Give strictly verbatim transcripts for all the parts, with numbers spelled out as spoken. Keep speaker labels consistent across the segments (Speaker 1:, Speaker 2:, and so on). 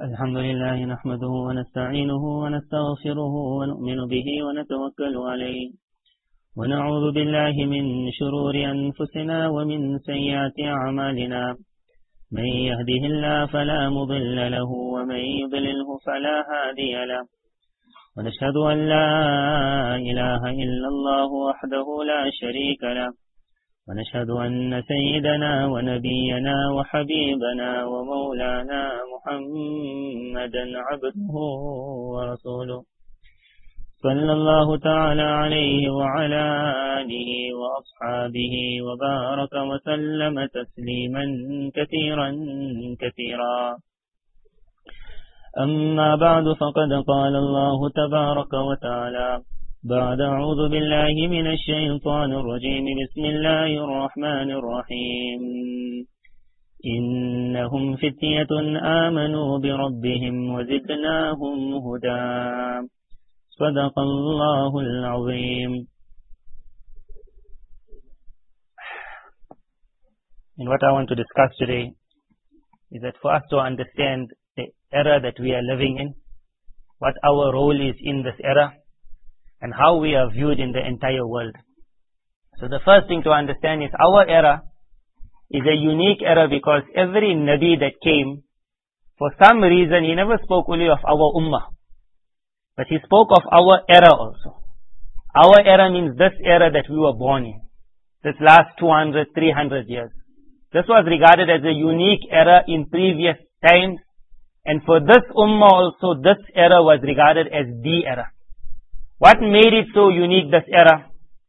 Speaker 1: الحمد لله نحمده ونستعينه ونستغفره ونؤمن به ونتوكل عليه ونعوذ بالله من شرور أنفسنا ومن سيئات أعمالنا من يهده الله فلا مضل له ومن يضلله فلا هادي له ونشهد أن لا إله إلا الله وحده لا شريك له ونشهد أن سيدنا ونبينا وحبيبنا ومولانا محمدا عبده ورسوله صلى الله تعالى عليه وعلى آله وأصحابه وبارك وسلم تسليما كثيرا كثيرا. أما بعد فقد قال الله تبارك وتعالى بعد أعوذ بالله من الشيطان الرجيم بسم الله الرحمن الرحيم إنهم فتية آمنوا بربهم وزدناهم هدى صدق الله العظيم. And what I want to discuss today is that for us to understand the era that we are living in, what our role is in this era, and how we are viewed in the entire world. So the first thing to understand is our era is a unique era because every Nabi that came, for some reason he never spoke only of our ummah, but he spoke of our era also. Our era means this era that we were born in, this last two hundred, three hundred years. This was regarded as a unique era in previous times, and for this ummah also this era was regarded as the era. What made it so unique, this era?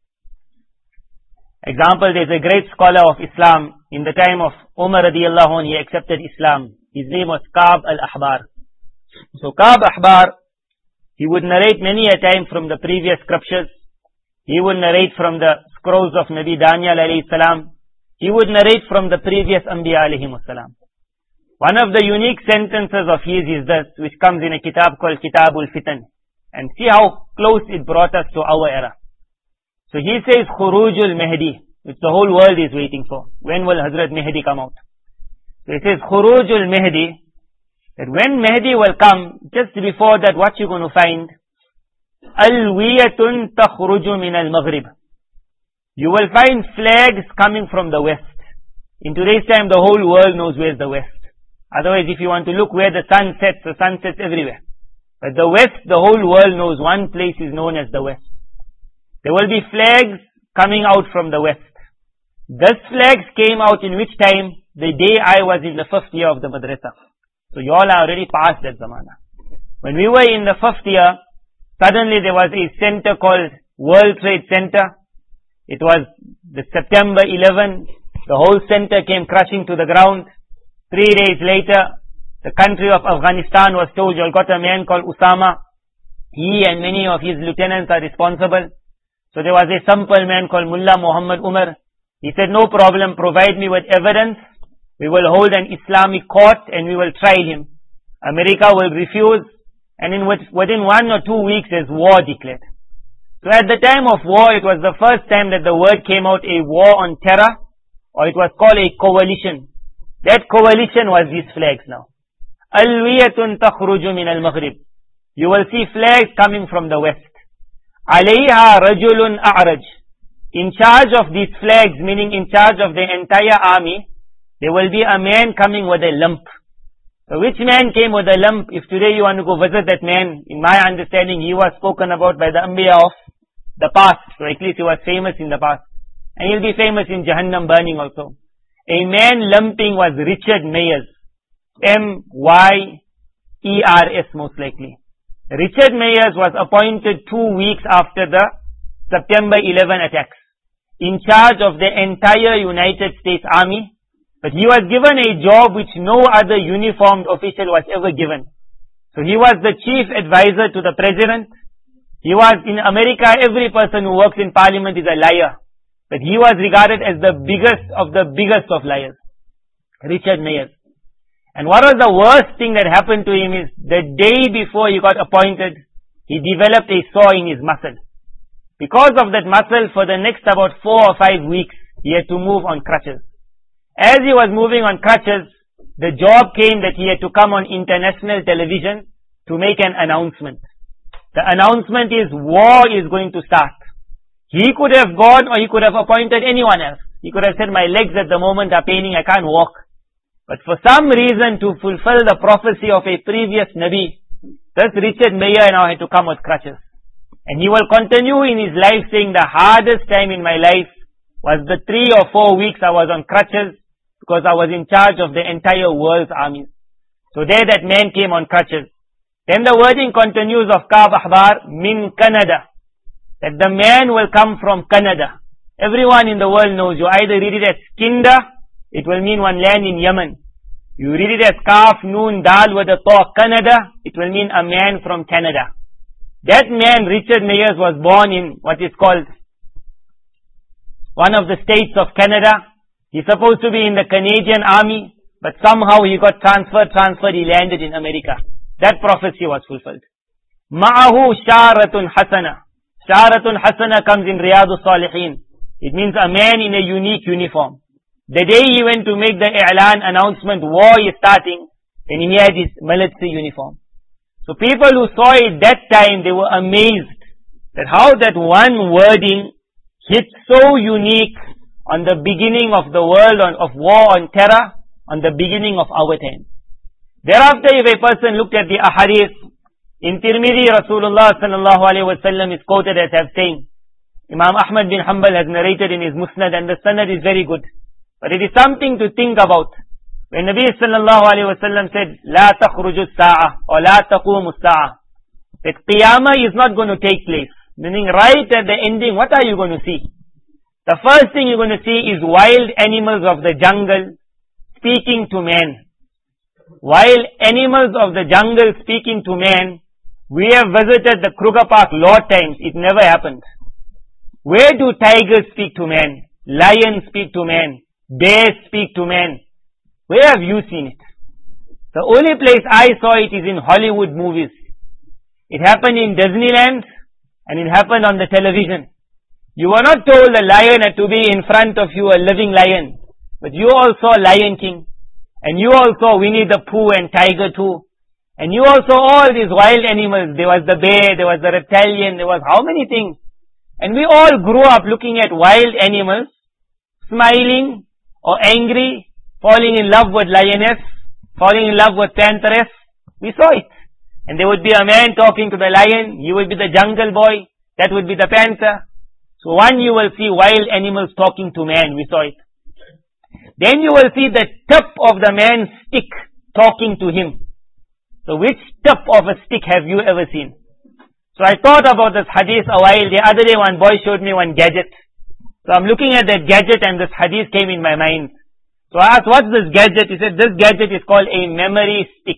Speaker 1: Example, there's a great scholar of Islam. In the time of Umar radiallahu anh, he accepted Islam. His name was Ka'b al-Ahbar. So Ka'b al-Ahbar, he would narrate many a time from the previous scriptures. He would narrate from the scrolls of Nabi Daniel alayhi salam. He would narrate from the previous Anbiya alayhi salam. One of the unique sentences of his is this, which comes in a kitab called Kitabul Fitan. And see how close it brought us to our era. So he says, Khurujul Mahdi, which the whole world is waiting for. When will Hazrat Mahdi come out? So he says, Khurujul Mahdi, that when Mahdi will come, just before that, what you're going to find? Alwiyatun takhruju min al-Maghrib. You will find flags coming from the west. In today's time, the whole world knows where's the west. Otherwise, if you want to look where the sun sets, the sun sets everywhere. But the west, the whole world knows one place is known as the west. There will be flags coming out from the west. These flags came out in which time? The day I was in the fifth year of the madrasa. So you all are already past that zamana. When we were in the fifth year, suddenly there was a center called World Trade Center. It was the September eleventh. The whole center came crashing to the ground. Three days later, the country of Afghanistan was told, you've got a man called Usama. He and many of his lieutenants are responsible. So there was a simple man called Mullah Muhammad Umar. He said, no problem, provide me with evidence. We will hold an Islamic court and we will try him. America will refuse. And in within one or two weeks, there's war declared. So at the time of war, it was the first time that the word came out, a war on terror, or it was called a coalition. That coalition was these flags now. Alwiyatun takhruju min al-Maghrib. You will see flags coming from the west. Alayha rajulun a'raj. In charge of these flags, meaning in charge of the entire army, there will be a man coming with a lump. So which man came with a lump? If today you want to go visit that man, in my understanding, he was spoken about by the Anbiya of the past. So at least he was famous in the past. And he'll be famous in Jahannam burning also. A man lumping was Richard Mayers. M Y E R S most likely. Richard Mayers was appointed two weeks after the September eleventh attacks, in charge of the entire United States Army, but he was given a job which no other uniformed official was ever given. So he was the chief advisor to the president. He was, in America, every person who works in parliament is a liar, but he was regarded as the biggest of the biggest of liars, Richard Mayers. And what was the worst thing that happened to him is, the day before he got appointed, he developed a sore in his muscle. Because of that muscle, for the next about four or five weeks, he had to move on crutches. As he was moving on crutches, the job came that he had to come on international television to make an announcement. The announcement is war is going to start. He could have gone or he could have appointed anyone else. He could have said, my legs at the moment are paining, I can't walk. But for some reason to fulfill the prophecy of a previous Nabi, thus Richard Mayer now had to come with crutches. And he will continue in his life saying the hardest time in my life was the three or four weeks I was on crutches because I was in charge of the entire world's armies. So there that man came on crutches. Then the wording continues of Ka'b Ahbar, min Canada. That the man will come from Canada. Everyone in the world knows. You either read it as Kinda, it will mean one land in Yemen. You read it as Kaf, Noon, Dal with a Ta, Canada, it will mean a man from Canada. That man, Richard Mayers, was born in what is called one of the states of Canada. He's supposed to be in the Canadian army, but somehow he got transferred, transferred, he landed in America. That prophecy was fulfilled. Ma'ahu sharatun hasana. Sharatun hasana comes in Riyadus Salihin. It means a man in a unique uniform. The day he went to make the i'lan announcement, war is starting, then he had his military uniform. So people who saw it that time, they were amazed that how that one wording hit so unique on the beginning of the world on, of war on terror, on the beginning of our time. Thereafter, if a person looked at the ahadith, in Tirmidhi, Rasulullah sallallahu alayhi wa sallam is quoted as have saying, Imam Ahmad bin Hanbal has narrated in his Musnad and the sanad is very good. But it is something to think about. When Nabi sallallahu alayhi wa sallam said, La takhruju as-sa'a or La taqumu as-sa'a, that Qiyamah is not going to take place. Meaning right at the ending, what are you going to see? The first thing you're going to see is wild animals of the jungle speaking to man. Wild animals of the jungle speaking to man. We have visited the Kruger Park lot times. It never happened. Where do tigers speak to man? Lions speak to man. Bears speak to man. Where have you seen it? The only place I saw it is in Hollywood movies. It happened in Disneyland and it happened on the television. You were not told a lion had to be in front of you, a living lion. But you all saw Lion King. And you all saw Winnie the Pooh and Tiger too. And you all saw all these wild animals. There was the bear, there was the reptilian, there was how many things. And we all grew up looking at wild animals, smiling or angry, falling in love with lioness, falling in love with pantheress. We saw it. And there would be a man talking to the lion, you would be the jungle boy, that would be the panther. So one you will see wild animals talking to man, we saw it. Then you will see the tip of the man's stick talking to him. So which tip of a stick have you ever seen? So I thought about this hadith a while. The other day one boy showed me one gadget. So I'm looking at that gadget and this hadith came in my mind. So I asked, what's this gadget? He said, this gadget is called a memory stick.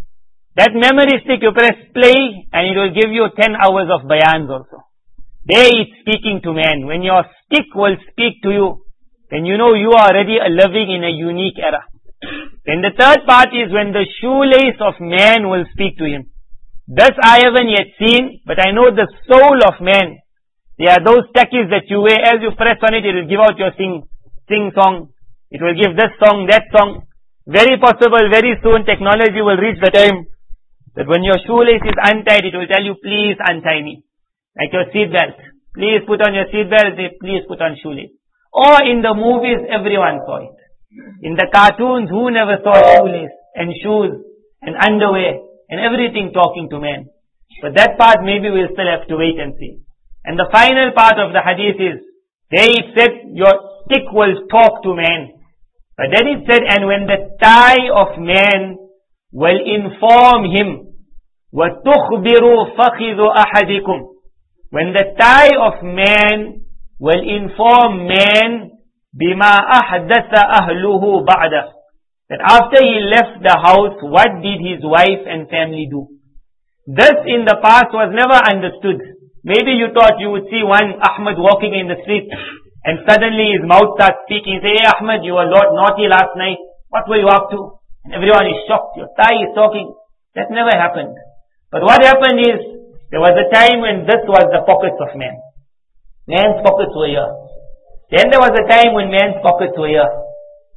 Speaker 1: That memory stick you press play and it will give you ten hours of bayans also. There it's speaking to man. When your stick will speak to you, then you know you are already living in a unique era. Then the third part is when the shoelace of man will speak to him. This I haven't yet seen, but I know the soul of man. There are those tackies that you wear. As you press on it, it will give out your sing, sing song. It will give this song, that song. Very possible, very soon technology will reach the time that when your shoelace is untied, it will tell you, please untie me. Like your seatbelt. Please put on your seatbelt, please put on shoelace. Or in the movies, everyone saw it. In the cartoons, who never saw shoelace and shoes and underwear and everything talking to man? But that part maybe we'll still have to wait and see. And the final part of the hadith is, there it said, your stick will talk to man. But then it said, and when the thigh of man will inform him, وَتُخْبِرُ فَخِذُ أَحَدِكُمْ, when the thigh of man will inform man بِمَا أَحْدَثَ أَهْلُهُ بَعْدَهُ, that after he left the house, what did his wife and family do? This in the past was never understood. Maybe you thought you would see one Ahmad walking in the street and suddenly his mouth starts speaking. Say, hey Ahmad, you were naughty last night. What were you up to? And everyone is shocked. Your thigh is talking. That never happened. But what happened is, there was a time when this was the pockets of man. Man's pockets were here. Then there was a time when man's pockets were here.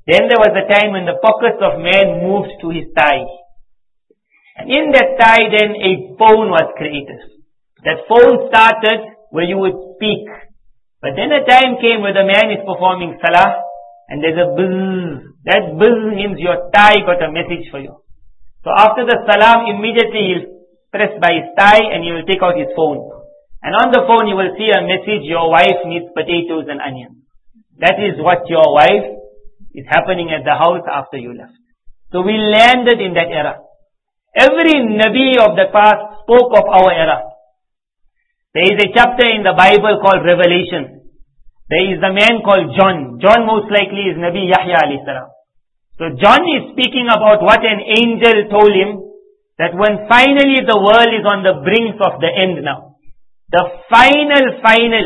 Speaker 1: Then there was a time when the pockets of man moved to his thigh. And in that thigh then a phone was created. That phone started where you would speak. But then a time came where the man is performing salah and there's a buzz. That buzz means your thigh got a message for you. So after the salam, immediately he'll press by his thigh and he will take out his phone. And on the phone you will see a message, your wife needs potatoes and onions. That is what your wife is happening at the house after you left. So we landed in that era. Every Nabi of the past spoke of our era. There is a chapter in the Bible called Revelation. There is a man called John. John most likely is Nabi Yahya alayhi salam. So John is speaking about what an angel told him, that when finally the world is on the brink of the end now, the final, final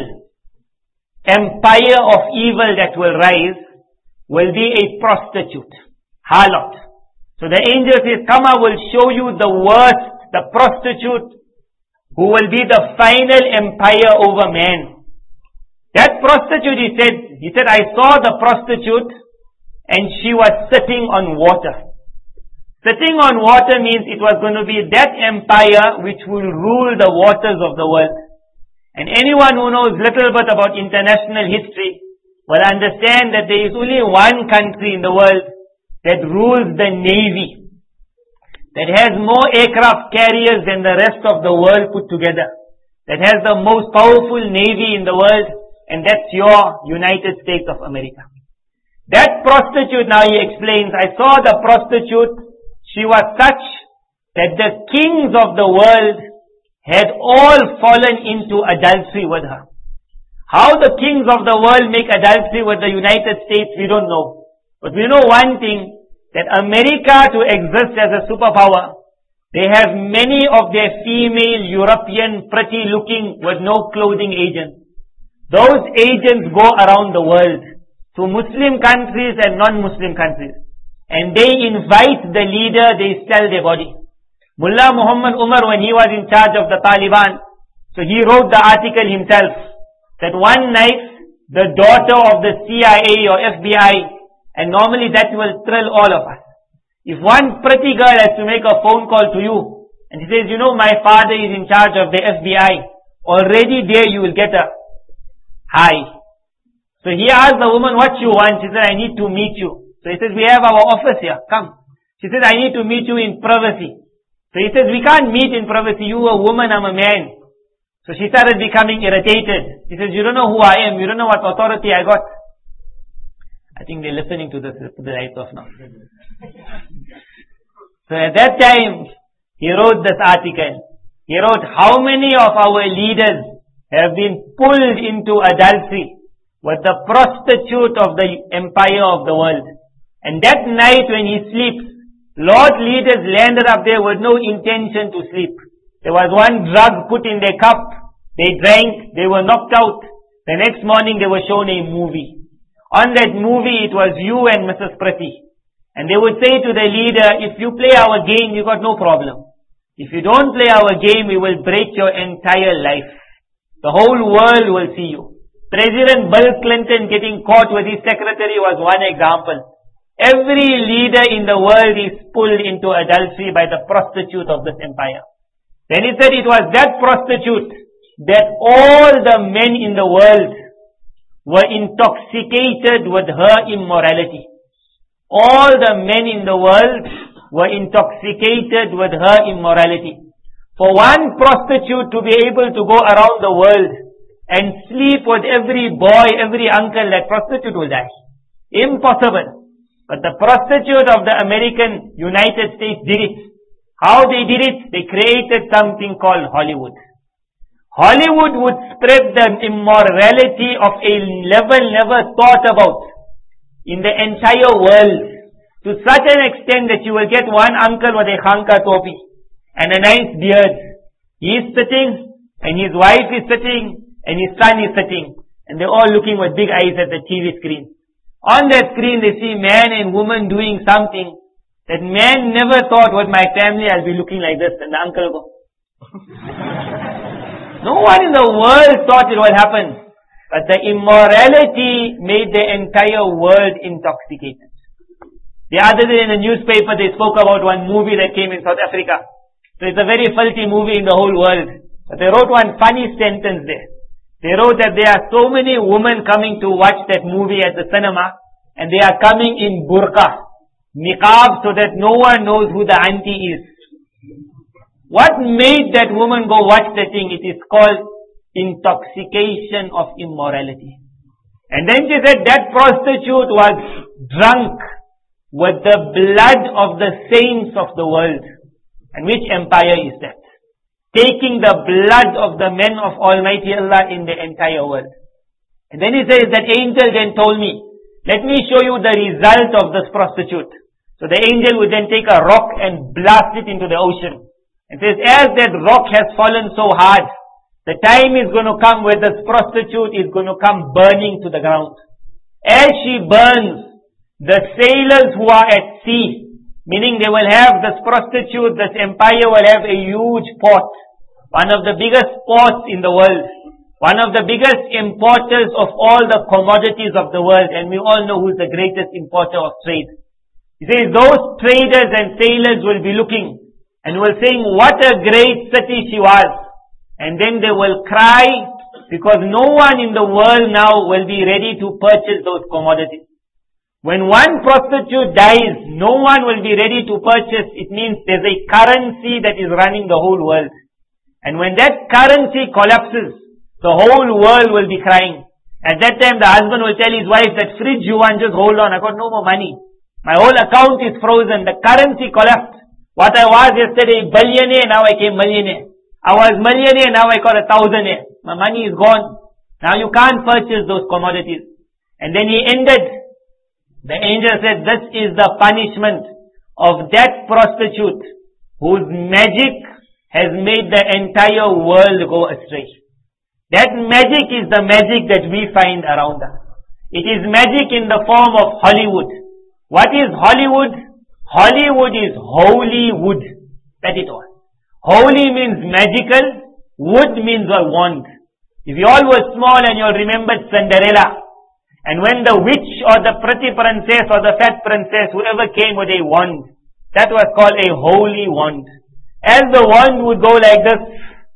Speaker 1: empire of evil that will rise will be a prostitute, harlot. So the angel says, come, I will show you the worst, the prostitute, who will be the final empire over man. That prostitute, he said, he said, I saw the prostitute and she was sitting on water. Sitting on water means it was going to be that empire which will rule the waters of the world. And anyone who knows little bit about international history will understand that there is only one country in the world that rules the navy, that has more aircraft carriers than the rest of the world put together, that has the most powerful navy in the world, and that's your United States of America. That prostitute, now he explains, I saw the prostitute, she was such that the kings of the world had all fallen into adultery with her. How the kings of the world make adultery with the United States, we don't know. But we know one thing, that America to exist as a superpower, they have many of their female European pretty looking with no clothing agents. Those agents go around the world to Muslim countries and non-Muslim countries. And they invite the leader, they sell their body. Mullah Muhammad Umar, when he was in charge of the Taliban, so he wrote the article himself, that one night, the daughter of the C I A or F B I, and normally that will thrill all of us. If one pretty girl has to make a phone call to you, and he says, you know, my father is in charge of the F B I, already there you will get a hi. So he asked the woman, what you want? She said, I need to meet you. So he says, we have our office here, come. She says, I need to meet you in privacy. So he says, we can't meet in privacy, you a woman, I'm a man. So she started becoming irritated. She says, you don't know who I am, you don't know what authority I got. I think they're listening to this, the lights off now. So at that time, he wrote this article. He wrote, how many of our leaders have been pulled into adultery with the prostitute of the empire of the world. And that night when he sleeps, Lord leaders landed up there with no intention to sleep. There was one drug put in their cup, they drank, they were knocked out. The next morning they were shown a movie. On that movie it was you and Missus Pretty. And they would say to the leader, if you play our game, you got no problem. If you don't play our game, we will break your entire life. The whole world will see you. President Bill Clinton getting caught with his secretary was one example. Every leader in the world is pulled into adultery by the prostitute of this empire. Then he said it was that prostitute that all the men in the world were intoxicated with her immorality. All the men in the world were intoxicated with her immorality. For one prostitute to be able to go around the world and sleep with every boy, every uncle, that prostitute will die. Impossible. But the prostitute of the American United States did it. How they did it? They created something called Hollywood. Hollywood would spread the immorality of a level never thought about in the entire world, to such an extent that you will get one uncle with a khanka topi and a nice beard. He is sitting and his wife is sitting and his son is sitting, and they're all looking with big eyes at the T V screen. On that screen they see man and woman doing something that man never thought, with my family I'll be looking like this, and the uncle go. No one in the world thought it would happen. But the immorality made the entire world intoxicated. The other day in the newspaper they spoke about one movie that came in South Africa. So it's a very filthy movie in the whole world. But they wrote one funny sentence there. They wrote that there are so many women coming to watch that movie at the cinema, and they are coming in burqa, niqab, so that no one knows who the auntie is. What made that woman go watch the thing? It is called intoxication of immorality. And then she said that prostitute was drunk with the blood of the saints of the world. And which empire is that? Taking the blood of the men of Almighty Allah in the entire world. And then he says that angel then told me, let me show you the result of this prostitute. So the angel would then take a rock and blast it into the ocean. And says, as that rock has fallen so hard, the time is going to come where this prostitute is going to come burning to the ground. As she burns, the sailors who are at sea, meaning they will have this prostitute, this empire will have a huge port. One of the biggest ports in the world. One of the biggest importers of all the commodities of the world. And we all know who is the greatest importer of trade. He says those traders and sailors will be looking and will saying what a great city she was. And then they will cry because no one in the world now will be ready to purchase those commodities. When one prostitute dies, no one will be ready to purchase. It means there's a currency that is running the whole world. And when that currency collapses, the whole world will be crying. At that time, the husband will tell his wife, that fridge you want, just hold on, I got no more money. My whole account is frozen. The currency collapsed. What I was yesterday, billionaire, now I came millionaire. I was millionaire, now I got a thousandaire. My money is gone. Now you can't purchase those commodities. And then he ended. The angel said, this is the punishment of that prostitute whose magic has made the entire world go astray. That magic is the magic that we find around us. It is magic in the form of Hollywood. What is Hollywood? Hollywood is holy wood. That's it all. Holy means magical. Wood means a wand. If you all were small and you all remembered Cinderella, and when the witch or the pretty princess or the fat princess, whoever came with a wand, that was called a holy wand. As the wand would go like this,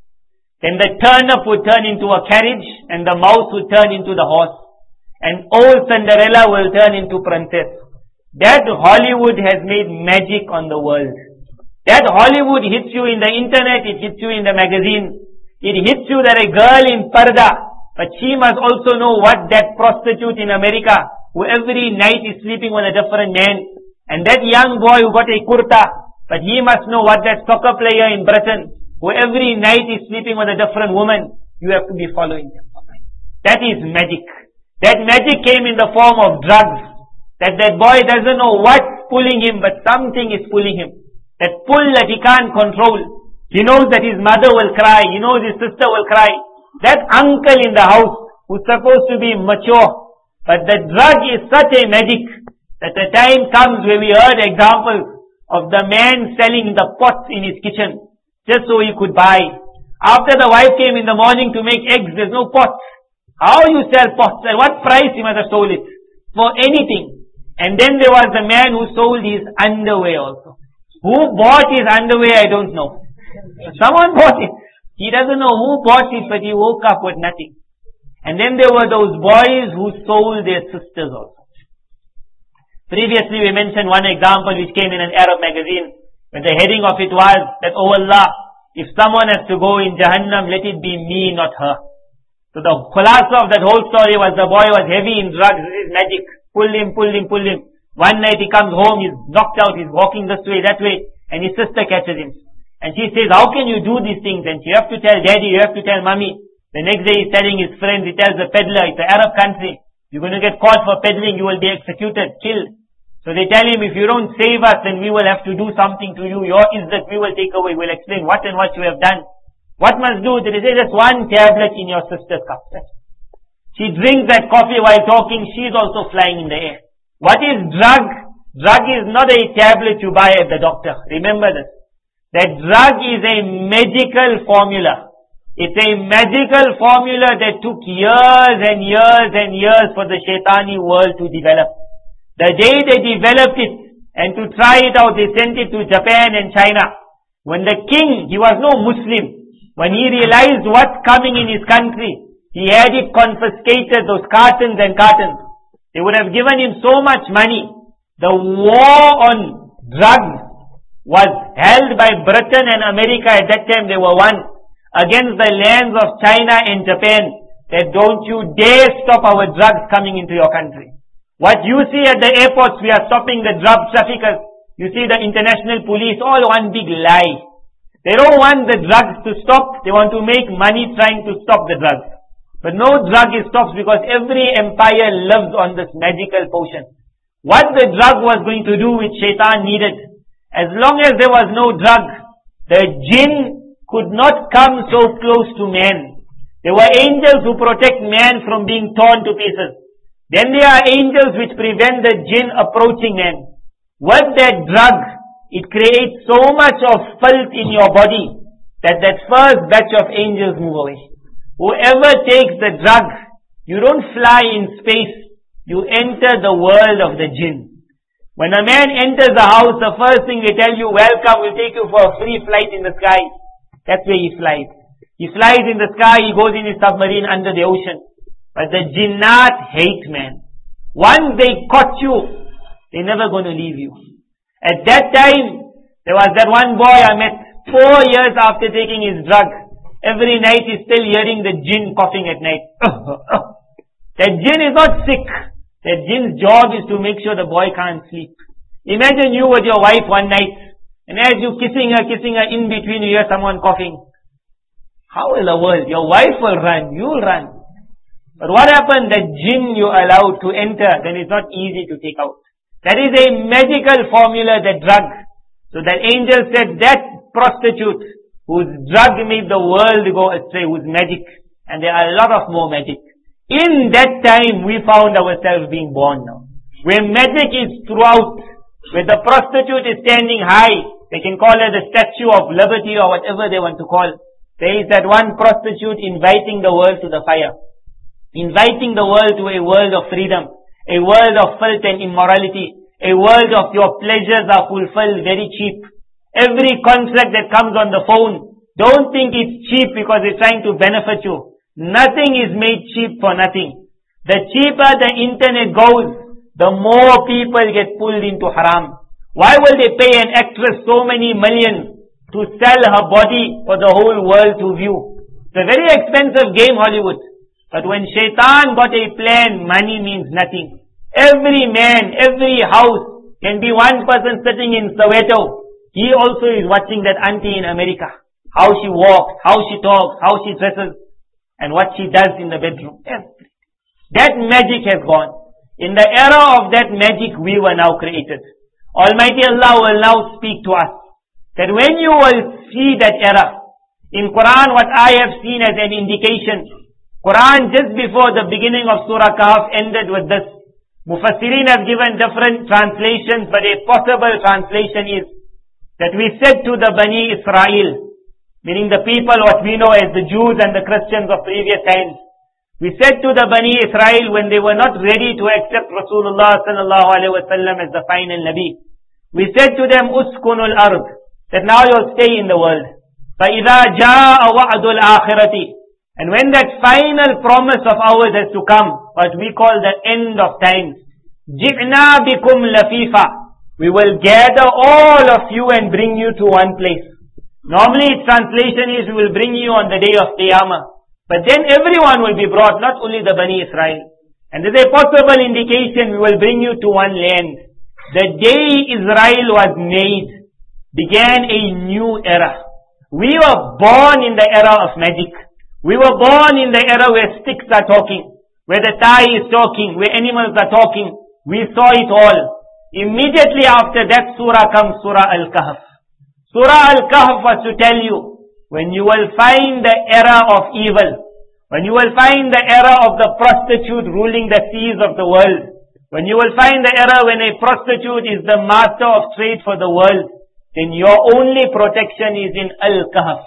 Speaker 1: then the turnip would turn into a carriage and the mouse would turn into the horse. And old Cinderella will turn into princess. That Hollywood has made magic on the world. That Hollywood hits you in the internet, it hits you in the magazine. It hits you that a girl in Parda, but she must also know what that prostitute in America, who every night is sleeping with a different man, and that young boy who got a kurta, but he must know what that soccer player in Britain, who every night is sleeping with a different woman, you have to be following them. That is magic. That magic came in the form of drugs. That that boy doesn't know what's pulling him, but something is pulling him. That pull that he can't control. He knows that his mother will cry. He knows his sister will cry. That uncle in the house who's supposed to be mature. But the drug is such a magic that the time comes where we heard examples of the man selling the pots in his kitchen just so he could buy. After the wife came in the morning to make eggs, there's no pots. How you sell pots? At what price he must have sold it? For anything. And then there was the man who sold his underwear also. Who bought his underwear, I don't know. Someone bought it. He doesn't know who bought it, but he woke up with nothing. And then there were those boys who sold their sisters also. Previously we mentioned one example which came in an Arab magazine, where the heading of it was that, oh Allah, if someone has to go in Jahannam, let it be me, not her. So the khulasa of that whole story was the boy was heavy in drugs, this is magic. Pull him, pull him, pull him. One night he comes home, he's knocked out, he's walking this way, that way, and his sister catches him. And she says, how can you do these things? And you have to tell daddy, you have to tell mommy. The next day he's telling his friends, he tells the peddler, it's an Arab country. You're going to get caught for peddling, you will be executed, killed. So they tell him, if you don't save us, then we will have to do something to you. Your izzat we will take away. We'll explain what and what you have done. What must do? They say, just one tablet in your sister's cup. She drinks that coffee while talking, she's also flying in the air. What is drug? Drug is not a tablet you buy at the doctor. Remember this. That drug is a magical formula. It's a magical formula that took years and years and years for the shaitani world to develop. The day they developed it And to try it out, they sent it to Japan and China. When the king, he was no Muslim, when he realized what's coming in his country, he had it confiscated, those cartons and cartons. They would have given him so much money. The war on drugs was held by Britain and America at that time. They were one against the lands of China and Japan, that don't you dare stop our drugs coming into your country. What you see at the airports, we are stopping the drug traffickers. You see the international police, all one big lie. They don't want the drugs to stop. They want to make money trying to stop the drugs. But no drug is stopped, because every empire lives on this magical potion. What the drug was going to do, which Shaitan needed, as long as there was no drug, the jinn could not come so close to man. There were angels who protect man from being torn to pieces. Then there are angels which prevent the jinn approaching man. With that drug, it creates so much of filth in your body that that first batch of angels move away. Whoever takes the drug, you don't fly in space, you enter the world of the jinn. When a man enters a house, the first thing they tell you, welcome, we'll take you for a free flight in the sky. That's where he flies. He flies in the sky, he goes in his submarine under the ocean. But the jinnat hate man. Once they caught you, they're never going to leave you. At that time, there was that one boy I met four years after taking his drug. Every night he's still hearing the jinn coughing at night. That jinn is not sick. That jinn's job is to make sure the boy can't sleep. Imagine you with your wife one night, and as you kissing her, kissing her, in between you hear someone coughing. How in the world? Your wife will run, you'll run. But what happened? That jinn you allowed to enter, then it's not easy to take out. That is a magical formula, that drug. So that angel said that prostitute whose drug made the world go astray, whose magic, and there are a lot of more magic. In that time we found ourselves being born now. Where magic is throughout, where the prostitute is standing high, they can call her the Statue of Liberty or whatever they want to call. There is that one prostitute inviting the world to the fire. Inviting the world to a world of freedom. A world of filth and immorality. A world of your pleasures are fulfilled very cheap. Every contract that comes on the phone, don't think it's cheap because it's trying to benefit you. Nothing is made cheap for nothing. The cheaper the internet goes, the more people get pulled into haram. Why will they pay an actress so many millions to sell her body for the whole world to view? It's a very expensive game, Hollywood. But when Shaitan got a plan, money means nothing. Every man, every house can be one person sitting in Soweto. He also is watching that auntie in America. How she walks, how she talks, how she dresses, and what she does in the bedroom. That magic has gone. In the era of that magic, we were now created. Almighty Allah will now speak to us. That when you will see that era, in Quran what I have seen as an indication, Quran just before the beginning of Surah Kahf ended with this. Mufassirin have given different translations, but a possible translation is that we said to the Bani Israel, meaning the people what we know as the Jews and the Christians of previous times, we said to the Bani Israel when they were not ready to accept Rasulullah sallallahu alaihi wasallam as the final Nabi, we said to them, Uskunul ard, that now you'll stay in the world. فَإِذَا جَاءَ وَعْدُ الْآخِرَةِ, and when that final promise of ours has to come, what we call the end of time, جِئْنَا بِكُمْ لَفِيفًا, we will gather all of you and bring you to one place. Normally its translation is we will bring you on the day of Qiyamah. But then everyone will be brought, not only the Bani Israel. And there's a possible indication we will bring you to one land. The day Israel was made, began a new era. We were born in the era of magic. We were born in the era where sticks are talking, where the Thai is talking, where animals are talking. We saw it all. Immediately after that surah comes Surah Al-Kahf. Surah Al-Kahf was to tell you, when you will find the era of evil, when you will find the era of the prostitute ruling the seas of the world, when you will find the era when a prostitute is the master of trade for the world, then your only protection is in Al-Kahf,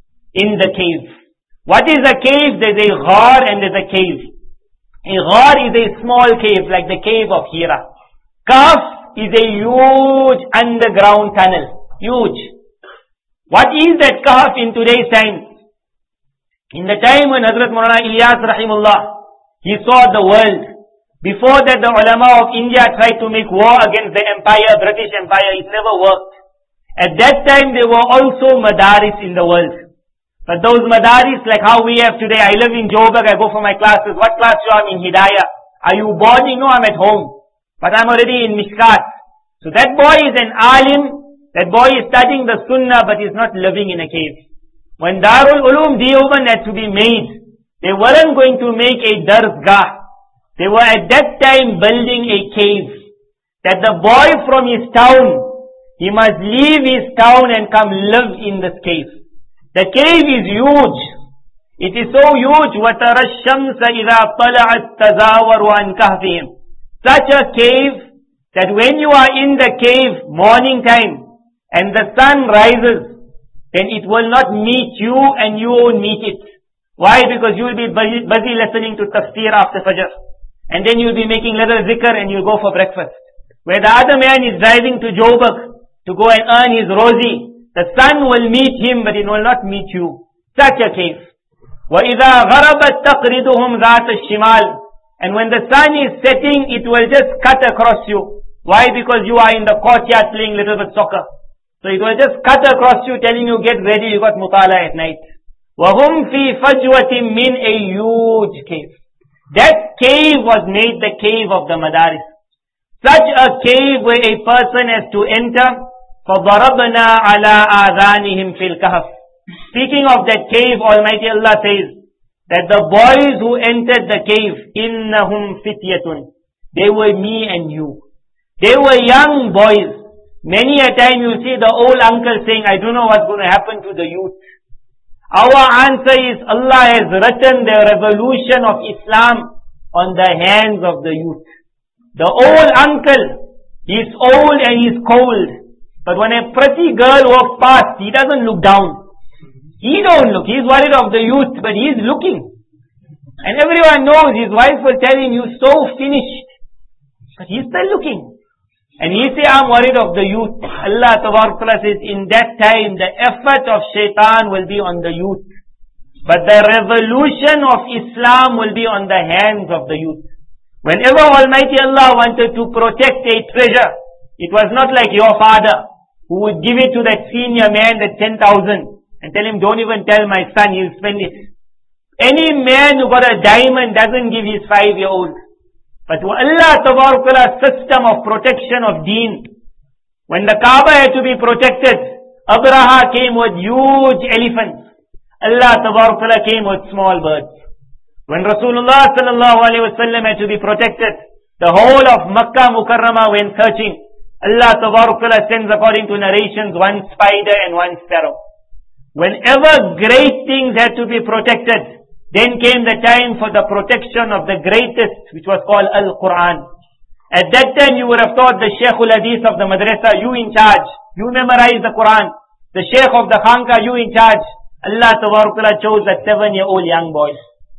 Speaker 1: in the cave. What is a cave? There's a ghar and there's a cave. A ghar is a small cave like the cave of Hira. Kahf is a huge underground tunnel. Huge. What is that kahf in today's time? In the time when Hazrat Maulana Ilyas Rahimullah, he saw the world. Before that, the ulama of India tried to make war against the empire, British Empire. It never worked. At that time, there were also madaris in the world. But those madaris, like how we have today, I live in Joburg, I go for my classes. What class you are in Hidayah? Are you boarding? No, I'm at home. But I'm already in Mishkat. So that boy is an alim. That boy is studying the sunnah, but is not living in a cave. When Darul Ulum Deoband had to be made, they weren't going to make a darsgah. They were at that time building a cave. That the boy from his town, he must leave his town and come live in this cave. The cave is huge. It is so huge. وَتَرَى الشَّمْسَ إِذَا طَلَعَتْ تَزَاوَرُ عَنْ كَهْفِهِمْ. Such a cave that when you are in the cave morning time and the sun rises, then it will not meet you and you won't meet it. Why? Because you will be busy, busy listening to tafsir after Fajr. And then you'll be making little zikr and you'll go for breakfast. Where the other man is driving to Joburg to go and earn his rosy, the sun will meet him but it will not meet you. Such a cave. وَإِذَا غَرَبَتْ تَقْرِدُهُمْ ذَاتَ الشِّمَالِ. And when the sun is setting, it will just cut across you. Why? Because you are in the courtyard playing little bit soccer. So it will just cut across you, telling you, get ready, you got mutala at night. وَهُمْ فِي فَجْوَةٍ مِّنْ. A huge cave. That cave was made the cave of the madaris. Such a cave where a person has to enter. فَضَرَبْنَا عَلَىٰ آذَانِهِمْ فِي الْكَهْفِ. Speaking of that cave, Almighty Allah says that the boys who entered the cave, إِنَّهُمْ فِتْيَةٌ. They were me and you. They were young boys. Many a time you see the old uncle saying, I don't know what's going to happen to the youth. Our answer is, Allah has written the revolution of Islam on the hands of the youth. The old uncle, he's old and he's cold. But when a pretty girl walks past, he doesn't look down. He don't look. He's worried of the youth, but he's looking. And everyone knows his wife will tell him, you so finished. But he's still looking. And he say, I'm worried of the youth. Allah Ta'ala says, in that time, the effort of shaitan will be on the youth. But the revolution of Islam will be on the hands of the youth. Whenever Almighty Allah wanted to protect a treasure, it was not like your father who would give it to that senior man, that ten thousand, and tell him, don't even tell my son, he'll spend it. Any man who got a diamond doesn't give his five-year-old. But Allah Ta'ala's system of protection of deen, when the Kaaba had to be protected, Abraha came with huge elephants. Allah Ta'ala came with small birds. When Rasulullah Sallallahu Alaihi Wasallam had to be protected, the whole of Makkah Mukarramah went searching. Allah Ta'ala sends, according to narrations, one spider and one sparrow. Whenever great things had to be protected, then came the time for the protection of the greatest, which was called Al-Quran. At that time, you would have thought the Sheikhul Hadith of the Madrasa, you in charge. You memorize the Quran. The Sheikh of the Khanka, you in charge. Allah Ta'ala chose a seven-year-old young boy.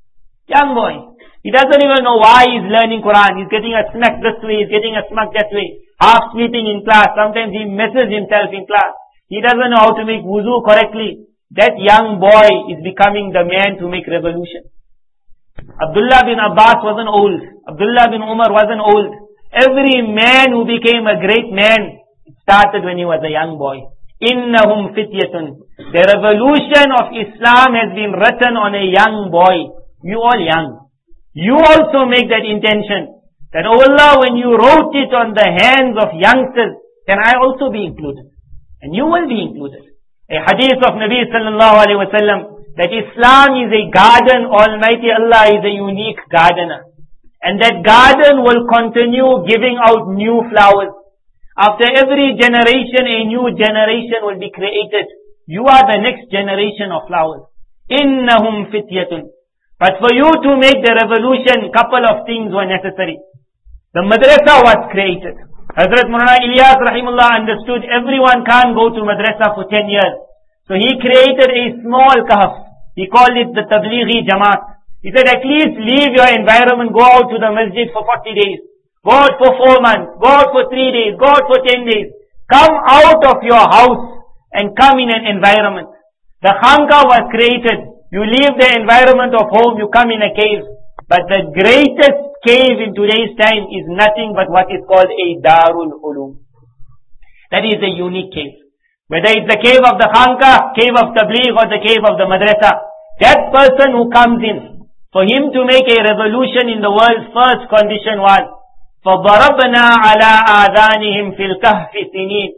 Speaker 1: Young boy. He doesn't even know why he's learning Quran. He's getting a smack this way, he's getting a smack that way. Half sleeping in class. Sometimes he messes himself in class. He doesn't know how to make wuzu correctly. That young boy is becoming the man to make revolution. Abdullah bin Abbas wasn't old. Abdullah bin Umar wasn't old. Every man who became a great man started when he was a young boy. Innahum fityatun. The revolution of Islam has been written on a young boy. You all young. You also make that intention. That, oh Allah, when you wrote it on the hands of youngsters, can I also be included? And you will be included. A hadith of Nabi Sallallahu Alaihi Wasallam, that Islam is a garden, Almighty Allah is a unique gardener. And that garden will continue giving out new flowers. After every generation, a new generation will be created. You are the next generation of flowers. Innahum fityatun. But for you to make the revolution, couple of things were necessary. The madrasa was created. Hazrat Maulana Ilyas Rahimullah understood everyone can't go to madrasa for ten years. So he created a small kahf. He called it the Tablighi Jamaat. He said, at least leave your environment, go out to the masjid for forty days. go out for four months, go out for three days, go out for ten days. Come out of your house and come in an environment. The khanqa was created. You leave the environment of home, you come in a cave. But the greatest cave in today's time is nothing but what is called a Darul Ulum. That is a unique cave. Whether it's the cave of the khanqa, cave of tabligh, or the cave of the madrasa, that person who comes in, for him to make a revolution in the world, first condition was, فَضَرَبْنَا عَلَىٰ آذَانِهِمْ فِي الْكَهْفِ سِنِينَ.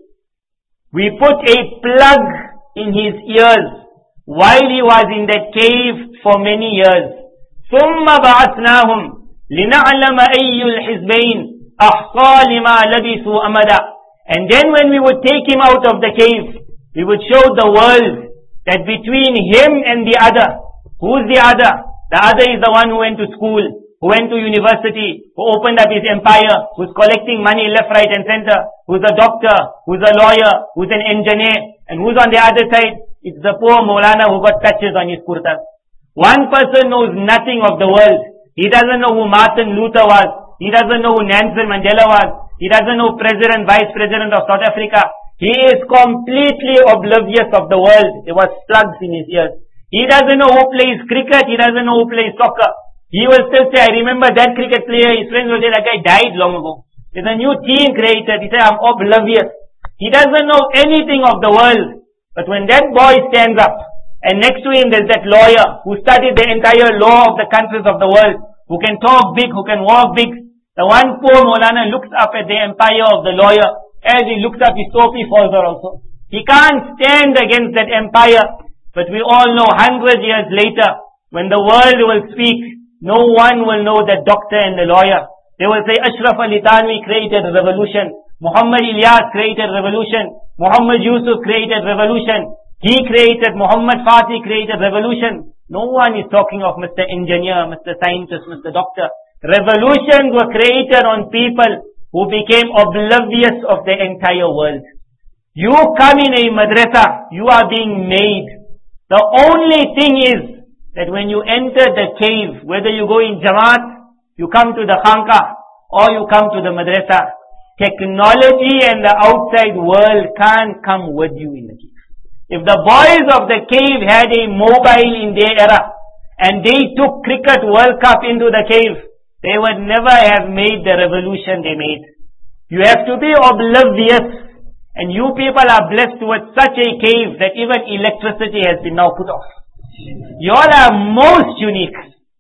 Speaker 1: We put a plug in his ears while he was in that cave for many years. ثُمَّ بَعَثْنَاهُمْ لِنَعْلَمَ أَيُّ الْحِزْبَيْنِ أَحْصَىٰ لِمَا لَبِثُوا أَمَدًا. And then when we would take him out of the cave, we would show the world that between him and the other, who's the other? The other is the one who went to school, who went to university, who opened up his empire, who's collecting money left, right and center, who's a doctor, who's a lawyer, who's an engineer, and who's on the other side? It's the poor Maulana who got patches on his kurtas. One person knows nothing of the world. He doesn't know who Martin Luther was. He doesn't know who Nelson Mandela was. He doesn't know President, Vice President of South Africa. He is completely oblivious of the world. There was slugs in his ears. He doesn't know who plays cricket. He doesn't know who plays soccer. He will still say, I remember that cricket player. His friends will say, that guy died long ago. There's a new team created. He said, I'm oblivious. He doesn't know anything of the world. But when that boy stands up, and next to him there's that lawyer who studied the entire law of the countries of the world, who can talk big, who can walk big, the one poor Maulana looks up at the empire of the lawyer. As he looks up, his topi falls out also. He can't stand against that empire. But we all know hundred years later, when the world will speak, no one will know the doctor and the lawyer. They will say, Ashraf Ali Thanwi created a revolution. Muhammad Ilyas created revolution. Muhammad Yusuf created revolution. He created, Muhammad Fatih created revolution. No one is talking of Mister Engineer, Mister Scientist, Mister Doctor. Revolutions were created on people who became oblivious of the entire world. You come in a madrasa, you are being made. The only thing is that when you enter the cave, whether you go in Jamaat, you come to the khanqa, or you come to the madrasa, technology and the outside world can't come with you in the cave. If the boys of the cave had a mobile in their era, and they took Cricket World Cup into the cave, they would never have made the revolution they made. You have to be oblivious, and you people are blessed with such a cave that even electricity has been now put off. You all are most unique.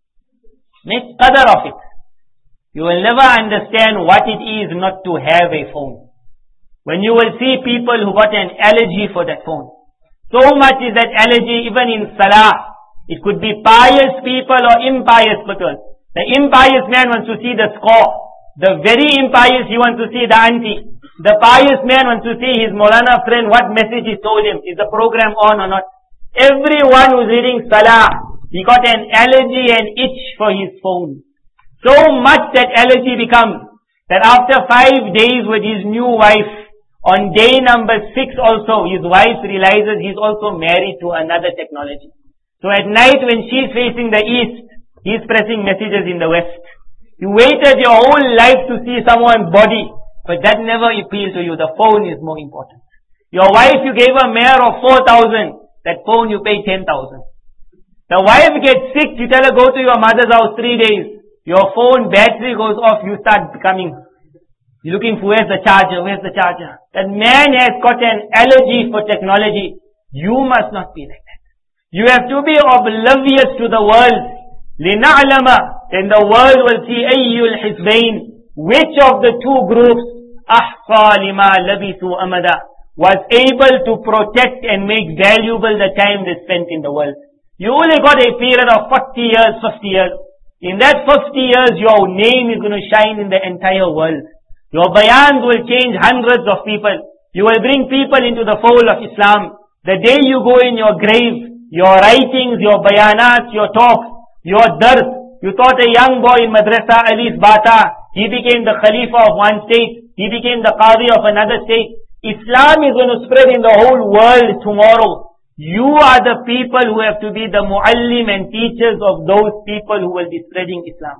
Speaker 1: Make qadar of it. You will never understand what it is not to have a phone. When you will see people who got an allergy for that phone. So much is that allergy even in salah. It could be pious people or impious people. The impious man wants to see the score. The very impious, he wants to see the auntie. The pious man wants to see his Maulana friend, what message he told him. Is the program on or not? Everyone who's reading salah, he got an allergy and itch for his phone. So much that allergy becomes that after five days with his new wife, on day number six also, his wife realizes he's also married to another technology. So at night when she's facing the east, he's pressing messages in the west. You waited your whole life to see someone's body, but that never appealed to you. The phone is more important. Your wife, you gave her mare of four thousand. That phone you pay ten thousand. The wife gets sick, you tell her go to your mother's house three days. Your phone battery goes off, you start becoming, you're looking for where's the charger, where's the charger. That man has got an allergy for technology. You must not be like that. You have to be oblivious to the world. لِنَعْلَمَ. Then the world will see أَيُّ الْحِزْبَيْنِ. Which of the two groups أَحْصَى لِمَا لَبِثُوا أَمَدًا. Was able to protect and make valuable the time they spent in the world. You only got a period of forty years, fifty years. In that fifty years, your name is going to shine in the entire world. Your bayans will change hundreds of people. You will bring people into the fold of Islam. The day you go in your grave, your writings, your bayanats, your talks, your dars, you taught a young boy in Madrasa Ali's Bata, he became the Khalifa of one state, he became the Qadi of another state. Islam is going to spread in the whole world tomorrow. You are the people who have to be the muallim and teachers of those people who will be spreading Islam.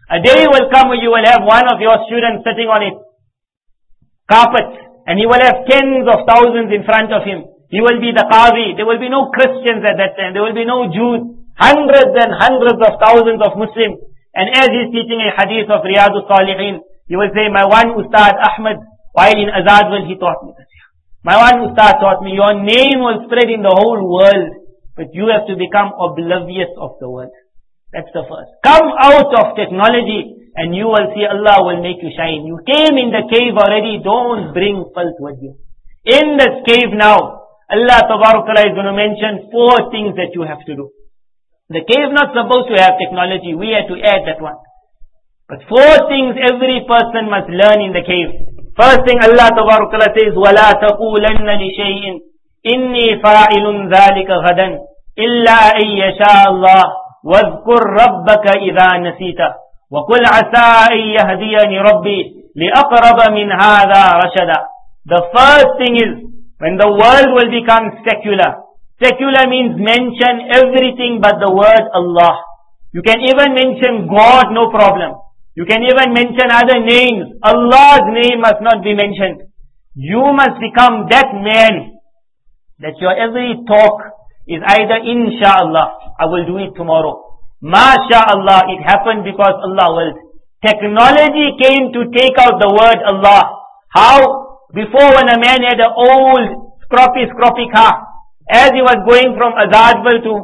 Speaker 1: A day will come when you will have one of your students sitting on it, carpet, and he will have tens of thousands in front of him. He will be the Qadi. There will be no Christians at that time. There will be no Jews. Hundreds and hundreds of thousands of Muslims. And as he's teaching a hadith of Riyadus Salihin, he will say, my one Ustad Ahmad, while in Azadwal, he taught me this. My one Ustad taught me, your name will spread in the whole world, but you have to become oblivious of the world. That's the first. Come out of technology and you will see Allah will make you shine. You came in the cave already, don't bring filth with you. In this cave now, Allah Tabarakala is going to mention four things that you have to do. The cave not supposed to have technology, we had to add that one. But four things every person must learn in the cave. First thing Allah Tabarakala says, وَلَا تَقُولَنَّ لِشَيْءٍ إِنِّي فَاعِلٌ ذَلِكَ غَدًا إِلَّا أَن يَشَاءَ اللَّهُ وَاذْكُرْ رَبَّكَ إِذَا نَسِيتَ وَقُلْ عَسَىٰ أَن يَهْدِيَنِ رَبِّي لِأَقْرَبَ مِنْ هَذَا رَشَدًا. The first thing is, when the world will become secular. Secular means mention everything but the word Allah. You can even mention God, no problem. You can even mention other names. Allah's name must not be mentioned. You must become that man that your every talk is either inshallah, I will do it tomorrow. MashaAllah, it happened because Allah willed. Technology came to take out the word Allah. How? Before, when a man had an old scroppy scroppy car, as he was going from Azadwal to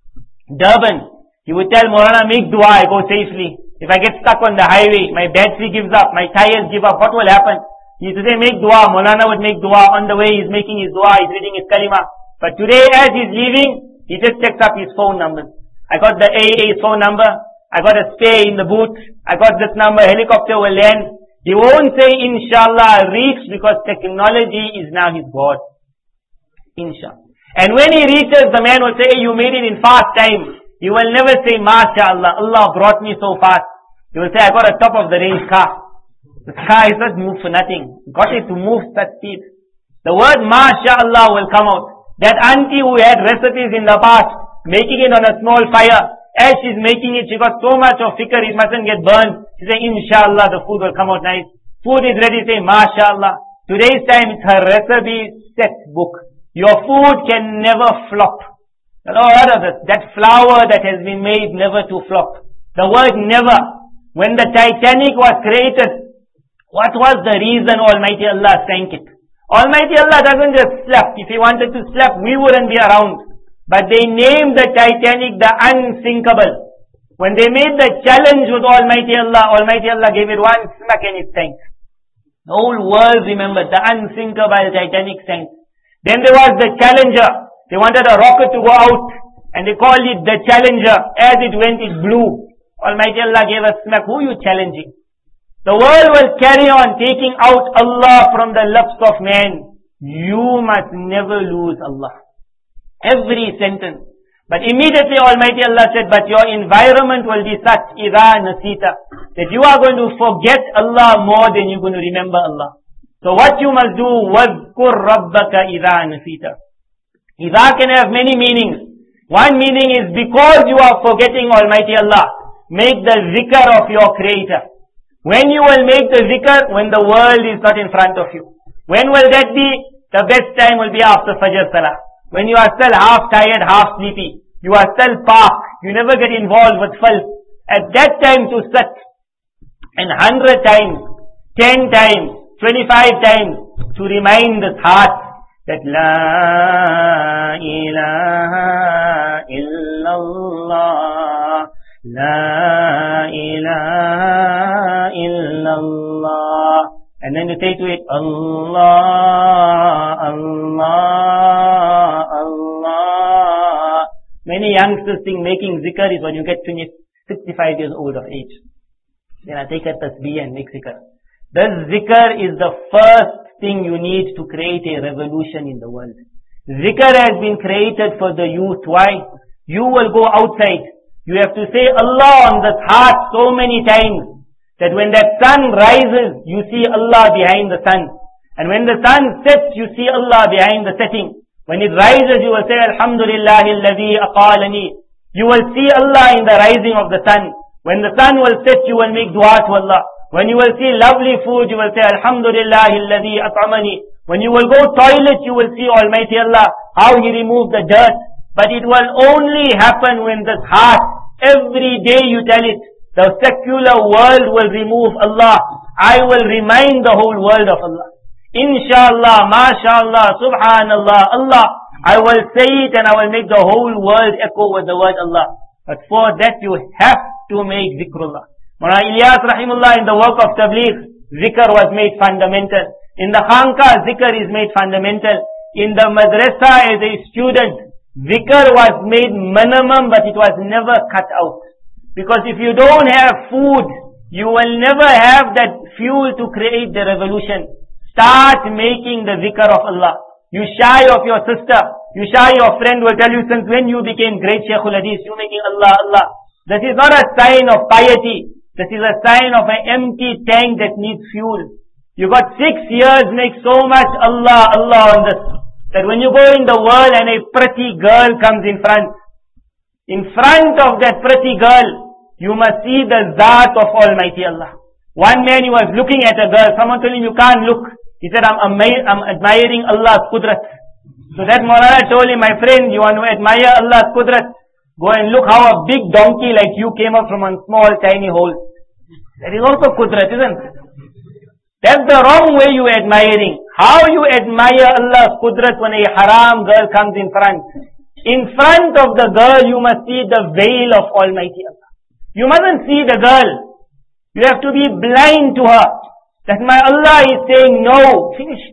Speaker 1: Durban, he would tell Maulana, make dua, I go safely. If I get stuck on the highway, my battery gives up, my tires give up, what will happen? He used to say, make dua. Maulana would make dua. On the way, he's making his dua, he's reading his kalima. But today, as he's leaving, he just checks up his phone number. I got the A A phone number. I got a spare in the boot. I got this number. Helicopter will land. He won't say, inshallah, I'll reach, because technology is now his God. Inshallah. And when he reaches, the man will say, hey, you made it in fast time. He will never say, MashaAllah, Allah brought me so fast. He will say, I got a top of the range car. The car is not moved for nothing. Got it to move that speed. The word MashaAllah will come out. That auntie who had recipes in the past, making it on a small fire, as she's making it, she got so much of fikr, it mustn't get burned. She say, inshallah, the food will come out nice. Food is ready, say, MashaAllah. Today's time, it's her recipe set book. Your food can never flop. Oh, that, that flour that has been made never to flop. The word never. When the Titanic was created, what was the reason Almighty Allah sank it? Almighty Allah doesn't just slap. If He wanted to slap, we wouldn't be around. But they named the Titanic the unsinkable. When they made the challenge with Almighty Allah, Almighty Allah gave it one smack and it sank. The whole world remembered the unsinkable Titanic sank. Then there was the Challenger. They wanted a rocket to go out and they called it the Challenger. As it went, it blew. Almighty Allah gave a smack. Who are you challenging? The world will carry on taking out Allah from the lips of man. You must never lose Allah. Every sentence. But immediately Almighty Allah said, but your environment will be such, إِذَا نَسِيتَ, that you are going to forget Allah more than you're going to remember Allah. So what you must do, وَاذْكُرْ رَبَّكَ إِذَا نَسِيتَ. إِذَا can have many meanings. One meaning is because you are forgetting Almighty Allah, make the zikr of your Creator. When you will make the zikr, when the world is not in front of you. When will that be? The best time will be after Fajr Salah. When you are still half tired, half sleepy. You are still parked. You never get involved with filth. At that time to sit and hundred times, ten times, twenty-five times to remind this heart that La ilaha illallah, La ilaha illallah. And then you say to it, Allah, Allah, Allah. Many youngsters think making zikr is when you get sixty-five years old of age. Then I take a tasbih and make zikr. This zikr is the first thing you need to create a revolution in the world. Zikr has been created for the youth. Why? You will go outside. You have to say Allah on this heart so many times that when that sun rises, you see Allah behind the sun. And when the sun sets, you see Allah behind the setting. When it rises, you will say, Alhamdulillahi alladhi aqalani. You will see Allah in the rising of the sun. When the sun will set, you will make dua to Allah. When you will see lovely food, you will say, Alhamdulillah, alladhi at'amani. When you will go toilet, you will see Almighty Allah, how He removed the dirt. But it will only happen when this heart, every day you tell it, the secular world will remove Allah. I will remind the whole world of Allah. Inshallah, mashallah, subhanallah, Allah. I will say it and I will make the whole world echo with the word Allah. But for that you have to make zikrullah. Mawlana Ilyas rahimullah, in the work of Tabligh, zikr was made fundamental. In the Khanqa, zikr is made fundamental. In the madrasa as a student, zikr was made minimum, but it was never cut out. Because if you don't have food, you will never have that fuel to create the revolution. Start making the zikr of Allah. You shy of your sister, you shy your friend will tell you, since when you became great Shaykhul Hadith, you making Allah, Allah. This is not a sign of piety. This is a sign of an empty tank that needs fuel. You got six years, make so much Allah, Allah on this, that when you go in the world and a pretty girl comes in front, in front of that pretty girl, you must see the Zat of Almighty Allah. One man, he was looking at a girl, someone told him, you can't look. He said, I'm, I'm admiring Allah's Qudrat. So that Maulana told him, my friend, you want to admire Allah's Qudrat? Go and look how a big donkey like you came up from a small tiny hole. That is also Qudrat, isn't it? That's the wrong way you admiring. How you admire Allah's Qudrat when a haram girl comes in front? In front of the girl, you must see the veil of Almighty Allah. You mustn't see the girl. You have to be blind to her. That my Allah is saying no. Finished.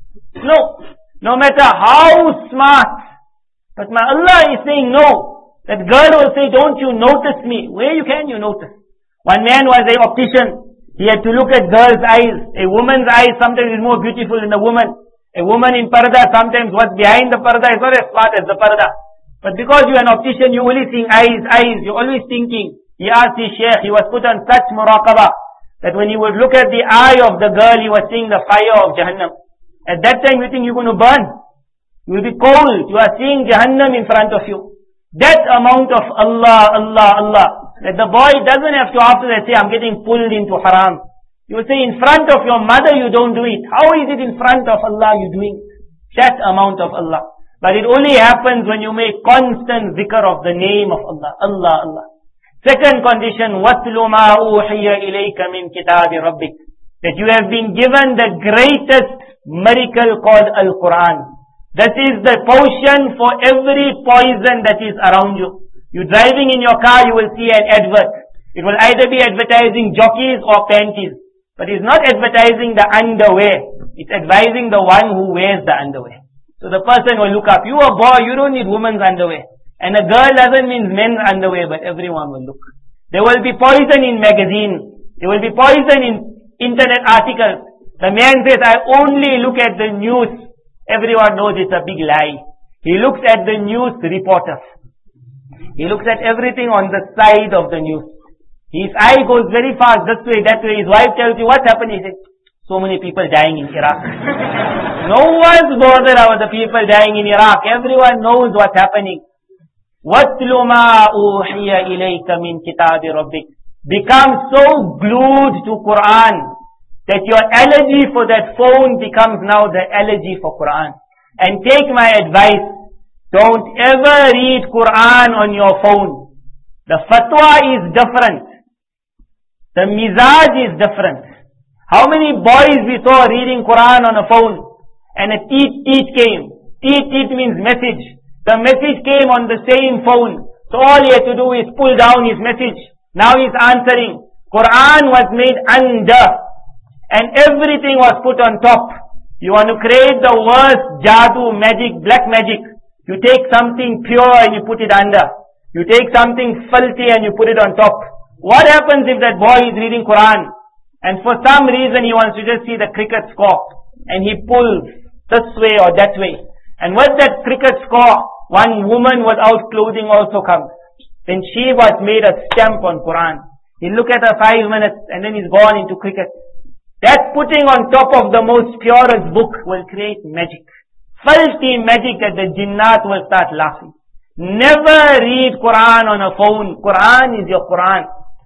Speaker 1: No. No matter how smart. But my Allah is saying no. That girl will say, don't you notice me? Where you can you notice? One man was an optician. He had to look at girls' eyes. A woman's eyes sometimes is more beautiful than a woman. A woman in parda, sometimes what's behind the parda is not as smart as the parda. But because you're an optician, you're only seeing eyes, eyes. You're always thinking. He asked his sheikh, he was put on such muraqabah, that when he would look at the eye of the girl, he was seeing the fire of Jahannam. At that time, you think you're going to burn. You will be cold. You are seeing Jahannam in front of you. That amount of Allah, Allah, Allah. That the boy doesn't have to after that say, I'm getting pulled into haram. You will say, in front of your mother you don't do it. How is it in front of Allah you doing? That amount of Allah. But it only happens when you make constant zikr of the name of Allah. Allah, Allah. Second condition, وَاتْلُ مَا أُوحِيَ إِلَيْكَ مِنْ كِتَابِ رَبِّكَ. That you have been given the greatest miracle called Al-Quran. That is the potion for every poison that is around you. You're driving in your car, you will see an advert. It will either be advertising jockeys or panties. But it's not advertising the underwear. It's advising the one who wears the underwear. So the person will look up. You a boy, you don't need women's underwear. And a girl doesn't mean men's underwear, but everyone will look. There will be poison in magazines. There will be poison in internet articles. The man says, I only look at the news. Everyone knows it's a big lie. He looks at the news reporters. He looks at everything on the side of the news. His eye goes very fast this way, that way. His wife tells you, what's happening? He says, so many people dying in Iraq. No one's bothered about the people dying in Iraq. Everyone knows what's happening. وَاتْلُ مَا أُوحِيَ إِلَيْكَ مِنْ كِتَابِ رَبِّكَ. Become so glued to Quran that your allergy for that phone becomes now the allergy for Quran. And take my advice, don't ever read Quran on your phone. The fatwa is different. The mizaj is different. How many boys we saw reading Quran on a phone and a teet teet came. Teet teet means message. The message came on the same phone. So all he had to do is pull down his message. Now he's answering. Quran was made under. And everything was put on top. You want to create the worst jadoo, magic, black magic. You take something pure and you put it under. You take something filthy and you put it on top. What happens if that boy is reading Quran and for some reason he wants to just see the cricket score and he pulls this way or that way. And with that cricket score, one woman without clothing also comes. Then she was made a stamp on Quran. He look at her five minutes and then he's gone into cricket. That putting on top of the most purest book will create magic. Filthy magic that the jinnat will start laughing. Never read Quran on a phone. Quran is your Quran.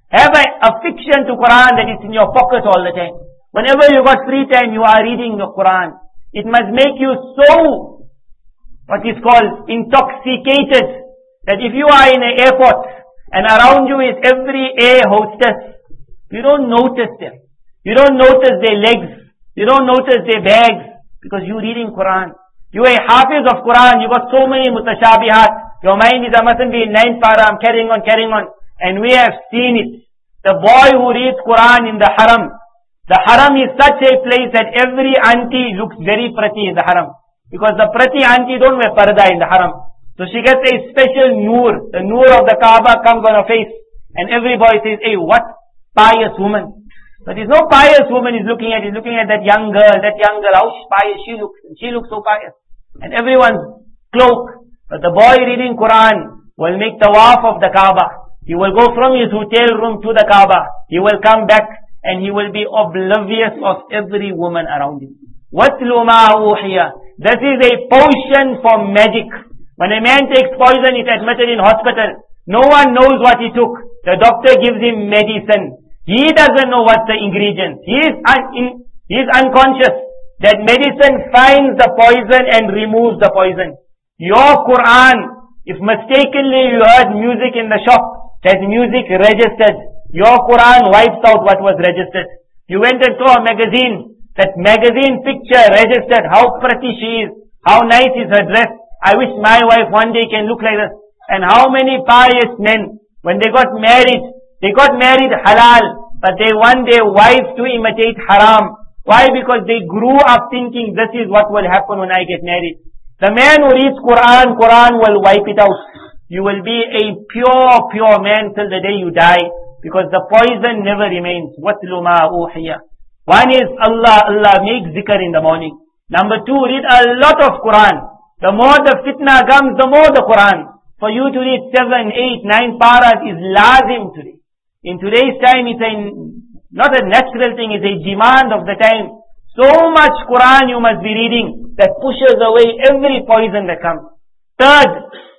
Speaker 1: Have a affection to Quran that it's in your pocket all the time. Whenever you got free time, you are reading the Quran. It must make you so, what is called, intoxicated, that if you are in an airport and around you is every air hostess, you don't notice them. You don't notice their legs. You don't notice their bags because you're reading Quran. You are a hafiz of Quran. You got so many mutashabihat. Your mind is, I mustn't be in ninth para. I'm carrying on, carrying on. And we have seen it. The boy who reads Quran in the haram. The haram is such a place that every auntie looks very pretty in the haram. Because the pretty auntie don't wear parda in the haram. So she gets a special noor. The noor of the Kaaba comes on her face. And every boy says, hey, what pious woman. But there's no pious woman he's looking at. He's looking at that young girl. That young girl, how pious she looks. And she looks so pious. And everyone's cloak. But the boy reading Quran will make tawaf of the Kaaba. He will go from his hotel room to the Kaaba. He will come back and he will be oblivious of every woman around him. وَاتْلُ مَا أُوحِيَ. This is a potion for magic. When a man takes poison, he's admitted in hospital. No one knows what he took. The doctor gives him medicine. He doesn't know what's the ingredients. He is, un in, he is unconscious. That medicine finds the poison and removes the poison. Your Quran, if mistakenly you heard music in the shop, that music registered. Your Quran wipes out what was registered. You went and saw a magazine. That magazine picture registered how pretty she is. How nice is her dress. I wish my wife one day can look like this. And how many pious men, when they got married, they got married halal, but they want their wives to imitate haram. Why? Because they grew up thinking this is what will happen when I get married. The man who reads Quran, Quran will wipe it out. You will be a pure, pure man till the day you die. Because the poison never remains. وَاتْلُ مَا أُوحِيَ. One is Allah, Allah, make zikr in the morning. Number two, read a lot of Quran. The more the fitna comes, the more the Quran. For you to read seven, eight, nine paras is lazim today. In today's time, it's a, not a natural thing, it's a demand of the time. So much Quran you must be reading that pushes away every poison that comes. Third,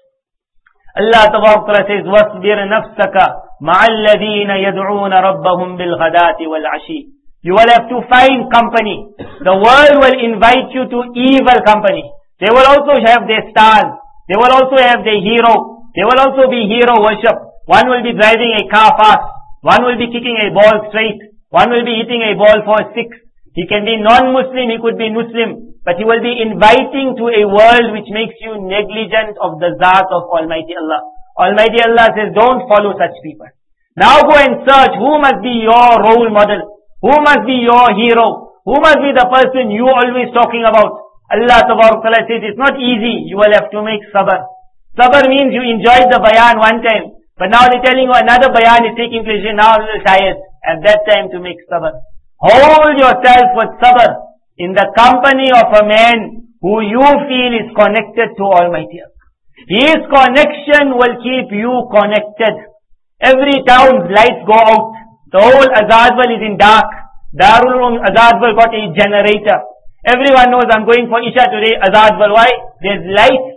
Speaker 1: Allah Ta'ala says, وَاصْبِرْ نَفْسَكَ مَعَ الَّذِينَ يَدْعُونَ رَبَّهُمْ بِالْغَدَاةِ وَالْعَشِيِّ. You will have to find company. The world will invite you to evil company. They will also have their stars. They will also have their hero. They will also be hero worship. One will be driving a car fast. One will be kicking a ball straight. One will be hitting a ball for a six. He can be non-Muslim, he could be Muslim. But he will be inviting to a world which makes you negligent of the Zat of Almighty Allah. Almighty Allah says, don't follow such people. Now go and search who must be your role model. Who must be your hero. Who must be the person you always talking about. Allah Ta'ala says, it's not easy. You will have to make sabr. Sabr means you enjoyed the bayan one time. But now they're telling you another bayan is taking place. You're now a little tired. At that time to make sabr. Hold yourself with sabr in the company of a man who you feel is connected to Almighty Allah. His connection will keep you connected. Every town's lights go out. The whole Azadwal is in dark. Darul Azadwal got a generator. Everyone knows I'm going for Isha today, Azadwal. Why? There's lights.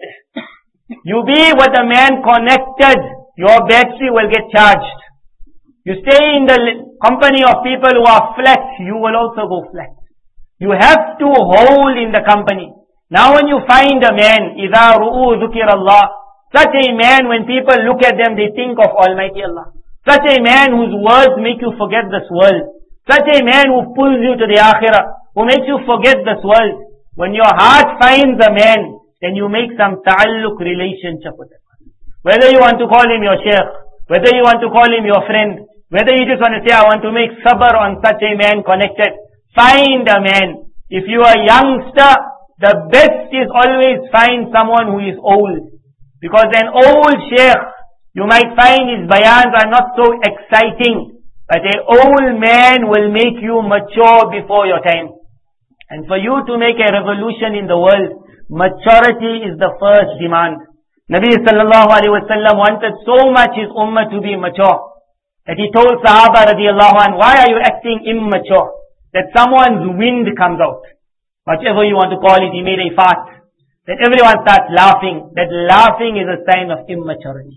Speaker 1: You be with a man connected, your battery will get charged. You stay in the company of people who are flat, you will also go flat. You have to hold in the company. Now when you find a man, إِذَا رُؤُوا ذُكِرَ اللَّهِ, such a man, when people look at them, they think of Almighty Allah. Such a man whose words make you forget this world. Such a man who pulls you to the akhirah, who makes you forget this world. When your heart finds a man, then you make some ta'alluq relationship with him. Whether you want to call him your sheikh, whether you want to call him your friend, whether you just want to say, I want to make sabr on such a man connected, find a man. If you are a youngster, the best is always find someone who is old. Because an old sheikh, you might find his bayans are not so exciting. But an old man will make you mature before your time. And for you to make a revolution in the world, maturity is the first demand. Nabi sallallahu alayhi wa sallam wanted so much his ummah to be mature, that he told Sahaba radiallahu anhu, why are you acting immature? That someone's wind comes out. Whatever you want to call it, he made a fart. That everyone starts laughing. That laughing is a sign of immaturity.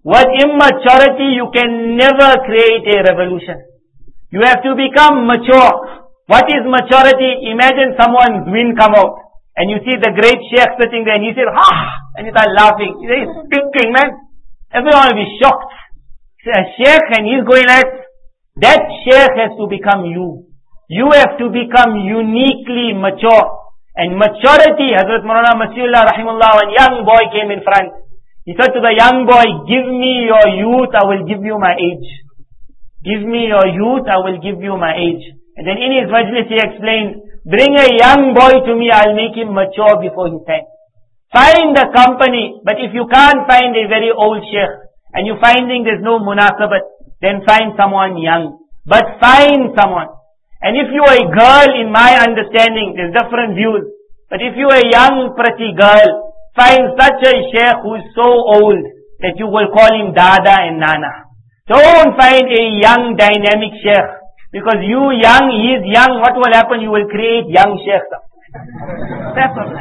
Speaker 1: With immaturity, you can never create a revolution. You have to become mature. What is maturity? Imagine someone's wind come out, and you see the great sheikh sitting there, and he says, ha! And you start laughing. He says, he's thinking, man. Everyone will be shocked. A sheikh, and he's going like, that sheikh has to become you. You have to become uniquely mature. And maturity, Hazrat Maulana Masihullah Rahimullah, when young boy came in front, he said to the young boy, give me your youth, I will give you my age. Give me your youth, I will give you my age. And then in his majlis he explained, bring a young boy to me, I'll make him mature before his time. Find a company, but if you can't find a very old sheikh, and you're finding there's no munasabat, then find someone young. But find someone. And if you are a girl, in my understanding, there's different views. But if you are a young, pretty girl, find such a sheikh who is so old that you will call him Dada and Nana. Don't find a young, dynamic sheikh. Because you young, he is young, what will happen? You will create young sheikhs. That's what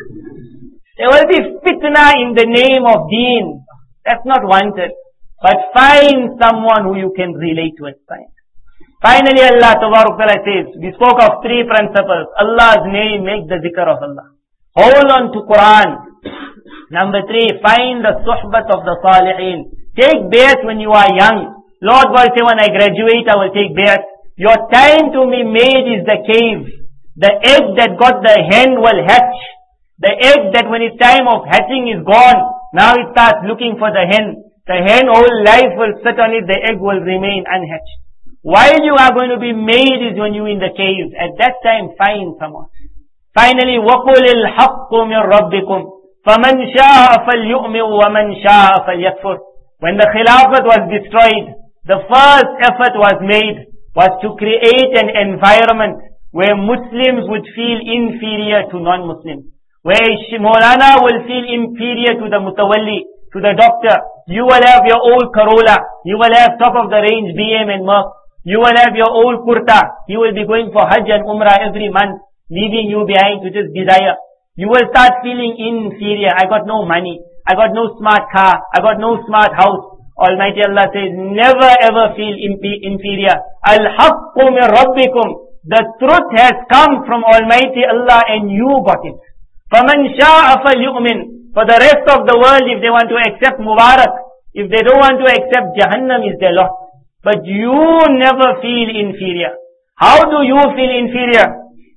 Speaker 1: there will be fitna in the name of deen. That's not wanted. But find someone who you can relate with. Find. Finally, Allah Tabaraka Ta'ala says, we spoke of three principles. Allah's name, make the zikr of Allah. Hold on to Quran. Number three, find the suhbat of the salihin. Take bayat when you are young. Lord will say, when I graduate, I will take bayat. Your time to be made is the cave. The egg that got the hen will hatch. The egg that when its time of hatching is gone, now it starts looking for the hen. The hen whole life will sit on it, the egg will remain unhatched. While you are going to be made is when you're in the cave. At that time, find someone. Finally, وَقُلِ الْحَقُّ مِنْ رَبِّكُمْ فَمَنْ شَاءَ فَلْيُؤْمِنْ وَمَنْ شَاءَ فَلْيَكْفُرْ. When the Khilafat was destroyed, the first effort was made was to create an environment where Muslims would feel inferior to non-Muslims. Where Maulana will feel inferior to the Mutawalli, to the doctor. You will have your old Corolla. You will have top of the range B M and Merc. You will have your old Kurta. He will be going for Hajj and Umrah every month, leaving you behind to just desire. You will start feeling inferior. I got no money. I got no smart car. I got no smart house. Almighty Allah says, never ever feel inferior. Al-haqqu min rabbikum. The truth has come from Almighty Allah and you got it. فَمَنْ شَاءَ فَلْيُؤْمِنْ. For the rest of the world, if they want to accept Mubarak, if they don't want to accept Jahannam, is their lot. But you never feel inferior. How do you feel inferior?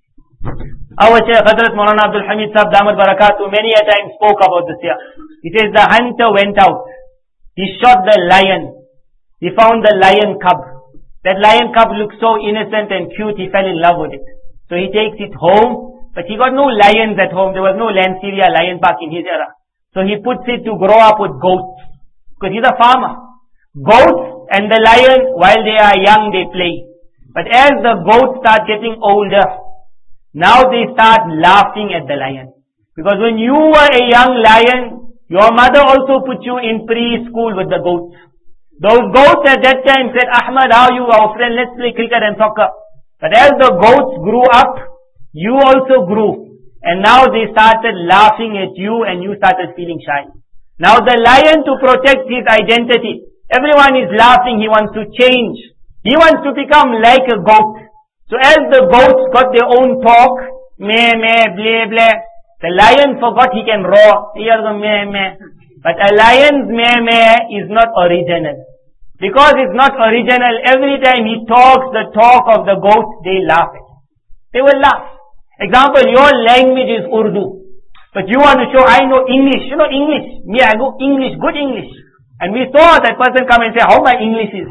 Speaker 1: Our Shaykh Hazrat Maulana Abdul Hamid Sahib Damat Barakatuh many a time spoke about this here. He says the hunter went out. He shot the lion. He found the lion cub. That lion cub looked so innocent and cute, he fell in love with it. So he takes it home. But he got no lions at home. There was no Lanceria Lion Park in his era. So he puts it to grow up with goats. Because he's a farmer. Goats and the lion, while they are young, they play. But as the goats start getting older, now they start laughing at the lion. Because when you were a young lion, your mother also put you in preschool with the goats. Those goats at that time said, Ahmad, how are you, our friend, let's play cricket and soccer. But as the goats grew up, you also grew. And now they started laughing at you and you started feeling shy. Now the lion, to protect his identity, everyone is laughing, he wants to change. He wants to become like a goat. So as the goats got their own talk, meh, meh, bleh, bleh, the lion forgot he can roar. He has a meh, meh. But a lion's meh, meh is not original. Because it's not original, every time he talks the talk of the goat, they laugh at him. They will laugh. Example, your language is Urdu. But you want to show, I know English. You know English. Me, I know English, good English. And we saw that person come and say, how my English is.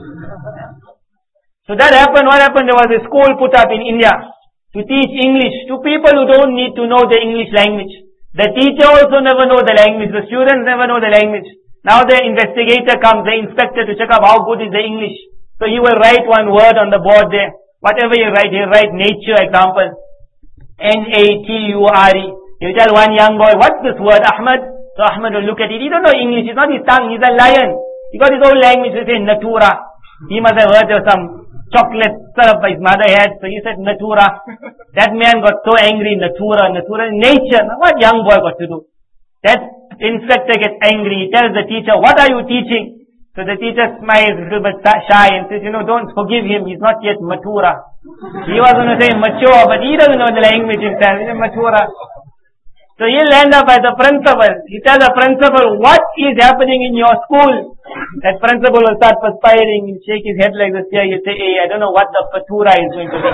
Speaker 1: So that happened, what happened? There was a school put up in India to teach English to people who don't need to know the English language. The teacher also never know the language. The students never know the language. Now the investigator comes, the inspector, to check out how good is the English. So he will write one word on the board there. Whatever you write, he'll write nature, example. N A T U R E. You tell one young boy, what's this word, Ahmad? So Ahmad will look at it. He don't know English. It's not his tongue. He's a lion. He got his own language. He say Natura. He must have heard of some chocolate syrup his mother had. So he said Natura. That man got so angry. Natura, Natura. Nature. What young boy got to do? That inspector gets angry. He tells the teacher, what are you teaching? So the teacher smiles a little bit shy and says, you know, don't forgive him. He's not yet matura. He was going to say mature, but he doesn't know the language himself. He's matura. So he'll end up as the principal. He tells the principal, what is happening in your school? That principal will start perspiring. He'll shake his head like this here. He'll say, hey, I don't know what the fatura is going to be.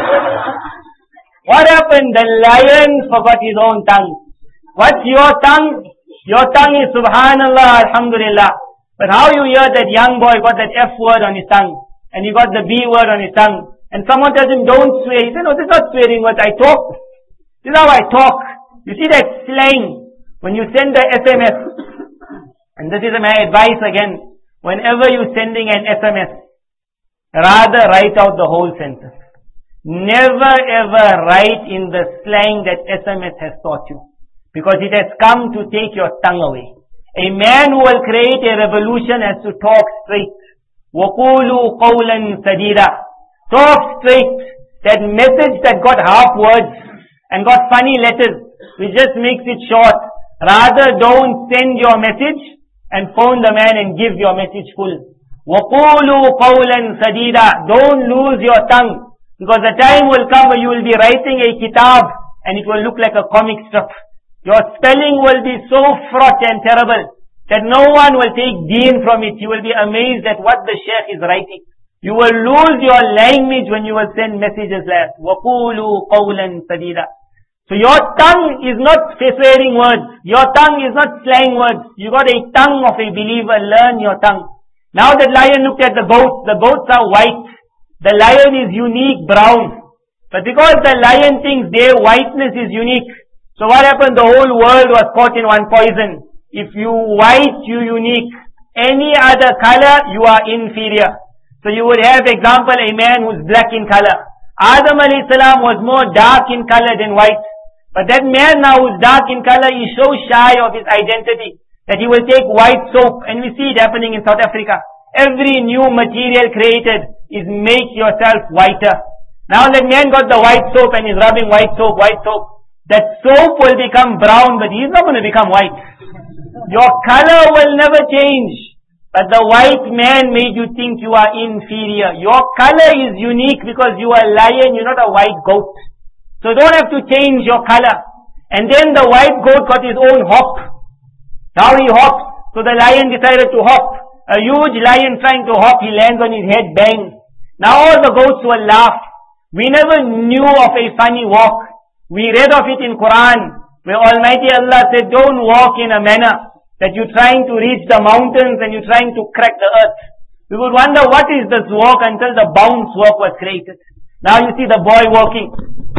Speaker 1: What happened? The lion forgot his own tongue. What's your tongue? Your tongue is subhanallah, alhamdulillah. But how you hear that young boy got that F word on his tongue, and he got the B word on his tongue, and someone tells him, don't swear. He said, no, this is not swearing words. I talk. This is how I talk. You see that slang, when you send the S M S, and this is my advice again, whenever you're sending an S M S, rather write out the whole sentence. Never ever write in the slang that S M S has taught you, because it has come to take your tongue away. A man who will create a revolution has to talk straight. وَقُولُوا قَوْلًا سَدِيدًا. Talk straight. That message that got half words and got funny letters, which just makes it short. Rather, don't send your message and phone the man and give your message full. وَقُولُوا قَوْلًا سَدِيدًا. Don't lose your tongue, because the time will come where you will be writing a kitab and it will look like a comic strip. Your spelling will be so fraught and terrible that no one will take deen from it. You will be amazed at what the sheikh is writing. You will lose your language when you will send messages like وَقُولُوا قَوْلًا سَدِيدًا. So your tongue is not swearing words. Your tongue is not slang words. You got a tongue of a believer. Learn your tongue. Now that lion looked at the goats. The goats are white. The lion is unique brown. But because the lion thinks their whiteness is unique, so what happened? The whole world was caught in one poison. If you white, you unique. Any other color, you are inferior. So you would have, example, a man who's black in color. Adam alayhi salam was more dark in color than white. But that man now who's dark in color is so shy of his identity that he will take white soap. And we see it happening in South Africa. Every new material created is make yourself whiter. Now that man got the white soap and is rubbing white soap, white soap. That soap will become brown, but he's not going to become white. Your color will never change. But the white man made you think you are inferior. Your color is unique because you are a lion, you're not a white goat. So don't have to change your color. And then the white goat got his own hop. Now he hops. So the lion decided to hop. A huge lion trying to hop, he lands on his head, bang. Now all the goats will laugh. We never knew of a funny walk. We read of it in Quran, where Almighty Allah said, don't walk in a manner that you're trying to reach the mountains and you're trying to crack the earth. We would wonder, what is this walk, until the bounce walk was created. Now you see the boy walking.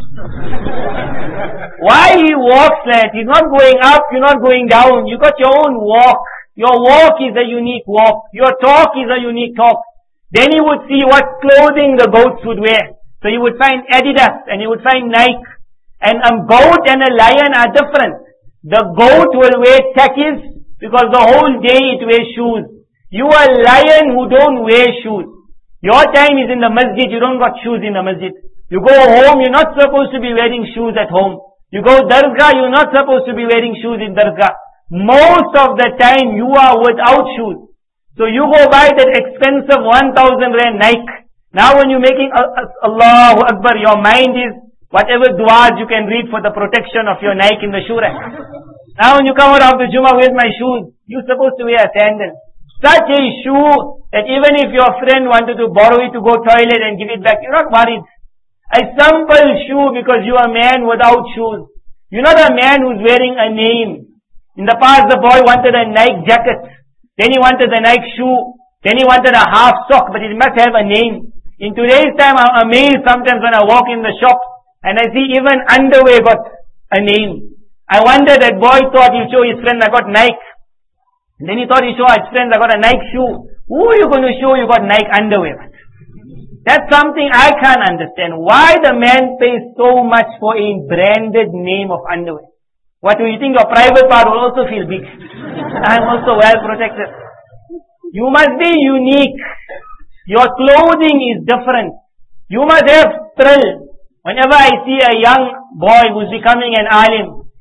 Speaker 1: Why he walks like that? He's not going up, you're not going down. You got your own walk. Your walk is a unique walk. Your talk is a unique talk. Then he would see what clothing the goats would wear. So you would find Adidas and you would find Nike. And a goat and a lion are different. The goat will wear tackies because the whole day it wears shoes. You are a lion who don't wear shoes. Your time is in the masjid, you don't got shoes in the masjid. You go home, you're not supposed to be wearing shoes at home. You go dargah, you're not supposed to be wearing shoes in dargah. Most of the time you are without shoes. So you go buy that expensive one thousand rand Nike. Now when you're making Allahu Akbar, your mind is whatever du'as you can read for the protection of your Nike in the shoe rack. Now when you come out of the Jummah, where's my shoes? You're supposed to wear a sandal. Such a shoe that even if your friend wanted to borrow it to go toilet and give it back, you're not worried. A simple shoe because you are a man without shoes. You're not a man who's wearing a name. In the past the boy wanted a Nike jacket. Then he wanted a Nike shoe. Then he wanted a half sock, but it must have a name. In today's time I'm amazed sometimes when I walk in the shop and I see even underwear got a name. I wonder that boy thought he'd show his friend, I got Nike. And then he thought he'd show his friends, I got a Nike shoe. Who are you going to show you got Nike underwear? That's something I can't understand. Why the man pays so much for a branded name of underwear? What do you think? Your private part will also feel big. I'm also well protected. You must be unique. Your clothing is different. You must have thrill. Whenever I see a young boy who's becoming an alim,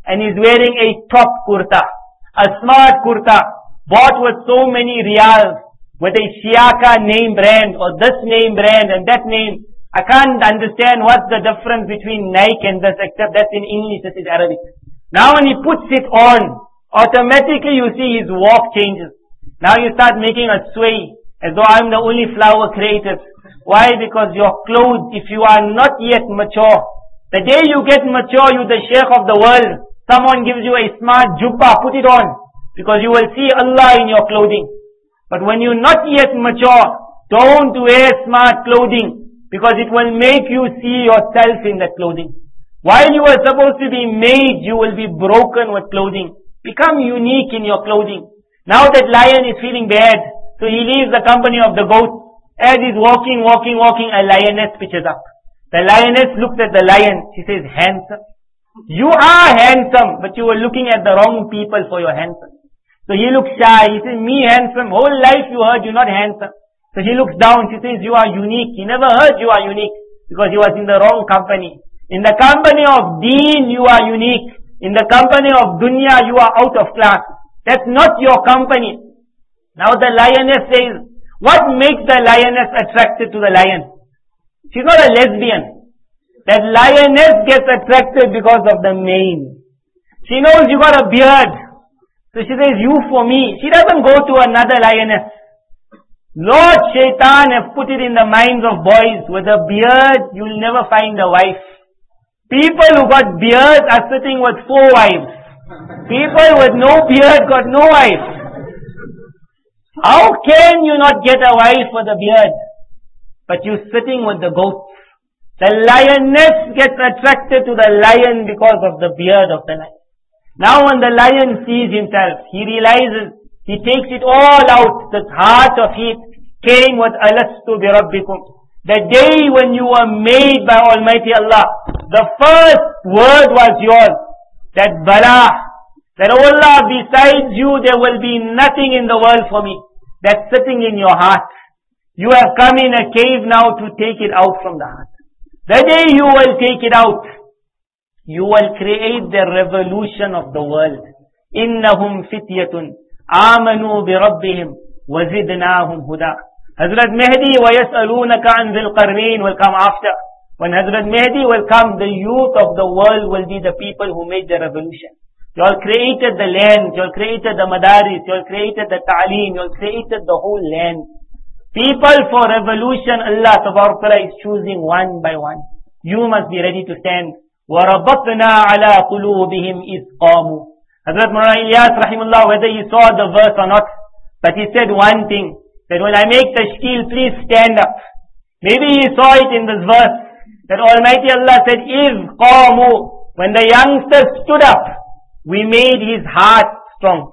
Speaker 1: and he's wearing a top kurta, a smart kurta, bought with so many riyals, with a Shiaka name brand, or this name brand, and that name. I can't understand what's the difference between Nike and this, except that's in English, this is Arabic. Now when he puts it on, automatically you see his walk changes. Now you start making a sway, as though I'm the only flower created. Why? Because your clothes, if you are not yet mature, the day you get mature, you're the sheikh of the world. Someone gives you a smart jubba, put it on, because you will see Allah in your clothing. But when you're not yet mature, don't wear smart clothing, because it will make you see yourself in that clothing. While you are supposed to be made, you will be broken with clothing. Become unique in your clothing. Now that lion is feeling bad, so he leaves the company of the goat. As he's walking, walking, walking, a lioness pitches up. The lioness looks at the lion. She says, handsome. You are handsome, but you were looking at the wrong people for your handsome. So he looks shy. He says, me handsome. Whole life you heard you're not handsome. So he looks down. She says, you are unique. He never heard you are unique, because he was in the wrong company. In the company of deen, you are unique. In the company of dunya, you are out of class. That's not your company. Now the lioness says, what makes the lioness attracted to the lion? She's not a lesbian. That lioness gets attracted because of the mane. She knows you got a beard. So she says, you for me. She doesn't go to another lioness. Lord Shaitan have put it in the minds of boys, with a beard, you'll never find a wife. People who got beards are sitting with four wives. People with no beard got no wife. How can you not get a wife with a beard? But you're sitting with the goats. The lioness gets attracted to the lion because of the beard of the lion. Now when the lion sees himself, he realizes, he takes it all out. The heart of it came with alastu bi rabbikum. The day when you were made by Almighty Allah, the first word was yours. That bala. That oh Allah, besides you there will be nothing in the world for me. That's sitting in your heart. You have come in a cave now to take it out from the heart. The day you will take it out, you will create the revolution of the world. Innahum fityatun amanu bi rabbihim wa zidnahum huda. Hazrat Mahdi wa yas'alunaka an dhil qarnayn will come after. When Hazrat Mahdi will come, the youth of the world will be the people who made the revolution. You all created the land, you all created the madaris, you all created the ta'aleem, you all created the whole land. People for revolution, Allah Ta'ala is choosing one by one. You must be ready to stand. وَرَبَطْنَا عَلَىٰ قُلُوبِهِمْ إِذْ قَامُوا. Hazrat Maulana Ilyas rahimullah, whether he saw the verse or not, but he said one thing, that when I make tashkil, please stand up. Maybe he saw it in this verse, that Almighty Allah said, إِذْ قَامُوا. When the youngster stood up, we made his heart strong.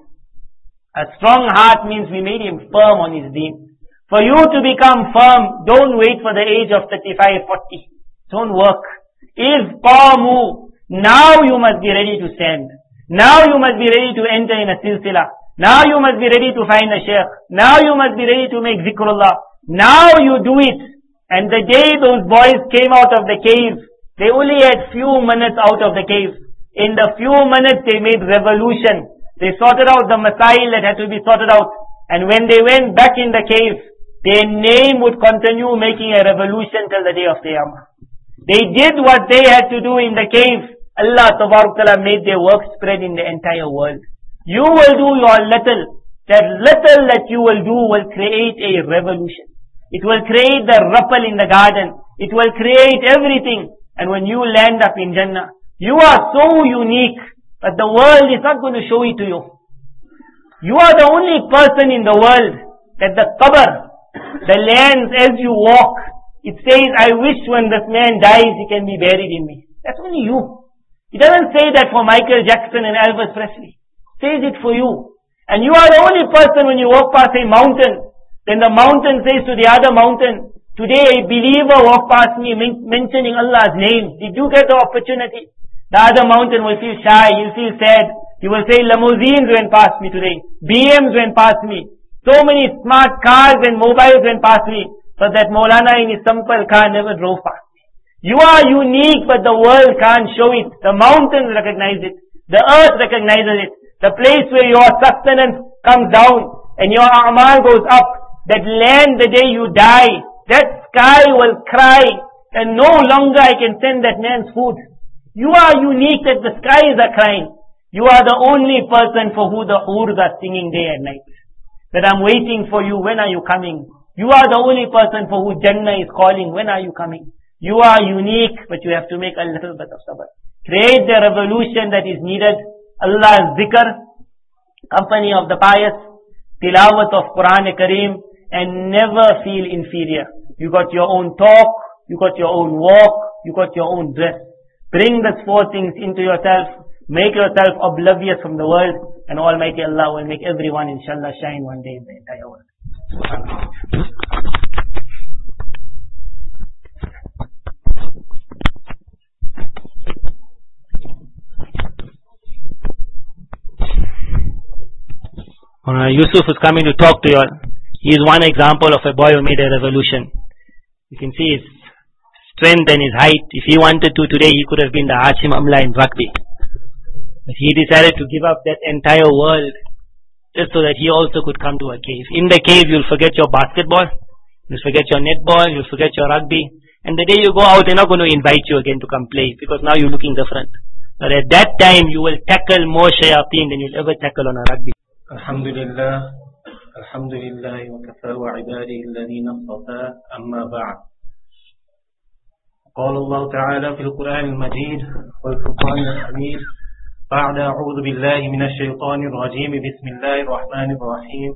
Speaker 1: A strong heart means we made him firm on his deen. For you to become firm, don't wait for the age of thirty-five, forty. Don't work. If qamu, now you must be ready to stand. Now you must be ready to enter in a silsila. Now you must be ready to find a sheikh. Now you must be ready to make zikrullah. Now you do it. And the day those boys came out of the cave, they only had few minutes out of the cave. In the few minutes they made revolution. They sorted out the masail that had to be sorted out. And when they went back in the cave, their name would continue making a revolution till the day of Qiyamah. They did what they had to do in the cave. Allah Ta'ala made their work spread in the entire world. You will do your little. That little that you will do will create a revolution. It will create the ripple in the garden. It will create everything. And when you land up in Jannah, you are so unique that the world is not going to show it to you. You are the only person in the world that the qabr, the lands as you walk, it says, I wish when this man dies, he can be buried in me. That's only you. It doesn't say that for Michael Jackson and Elvis Presley. It says it for you. And you are the only person when you walk past a mountain, then the mountain says to the other mountain, today a believer walked past me men- mentioning Allah's name. Did you get the opportunity? The other mountain will feel shy, he'll feel sad. He will say, limousines went past me today. B Ms went past me. So many smart cars and mobiles went past me. But that Maulana in his simple car never drove past me. You are unique, but the world can't show it. The mountains recognize it. The earth recognizes it. The place where your sustenance comes down and your a'mal goes up. That land the day you die, that sky will cry and no longer I can send that man's food. You are unique that the skies are crying. You are the only person for who the hurs are singing day and night. That I'm waiting for you, when are you coming? You are the only person for who Jannah is calling, when are you coming? You are unique, but you have to make a little bit of sabr. Create the revolution that is needed. Allah's zikr, company of the pious, tilawat of Quran Kareem, and never feel inferior. You got your own talk, you got your own walk, you got your own dress. Bring these four things into yourself. Make yourself oblivious from the world, and Almighty Allah will make everyone inshallah shine one day in the entire world. Uh, Yusuf is coming to talk to you all. He is one example of a boy who made a revolution. You can see his strength and his height. If he wanted to today, he could have been the Hashim Amla in rugby. But he decided to give up that entire world just so that he also could come to a cave. In the cave, you'll forget your basketball, you'll forget your netball, you'll forget your rugby. And the day you go out, they're not going to invite you again to come play because now you're looking different. But at that time, you will tackle more shayateen than you'll ever tackle on a rugby.
Speaker 2: Alhamdulillah, Alhamdulillah, wa kafa wa ibadihi alladhina istafa, amma ba'd. قال الله تعالى في القرآن المجيد والفرقان الحميد بعد أعوذ بالله من الشيطان الرجيم بسم الله الرحمن الرحيم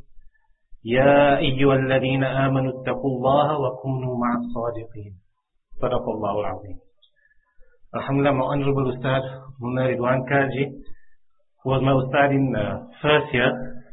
Speaker 2: يا أيها الذين آمنوا اتقوا الله وكونوا مع الصادقين صدق الله العظيم. Alhamdulillah, my honorable Ustad Mullah Ridwan Kaji, who was my Ustad in uh, first year,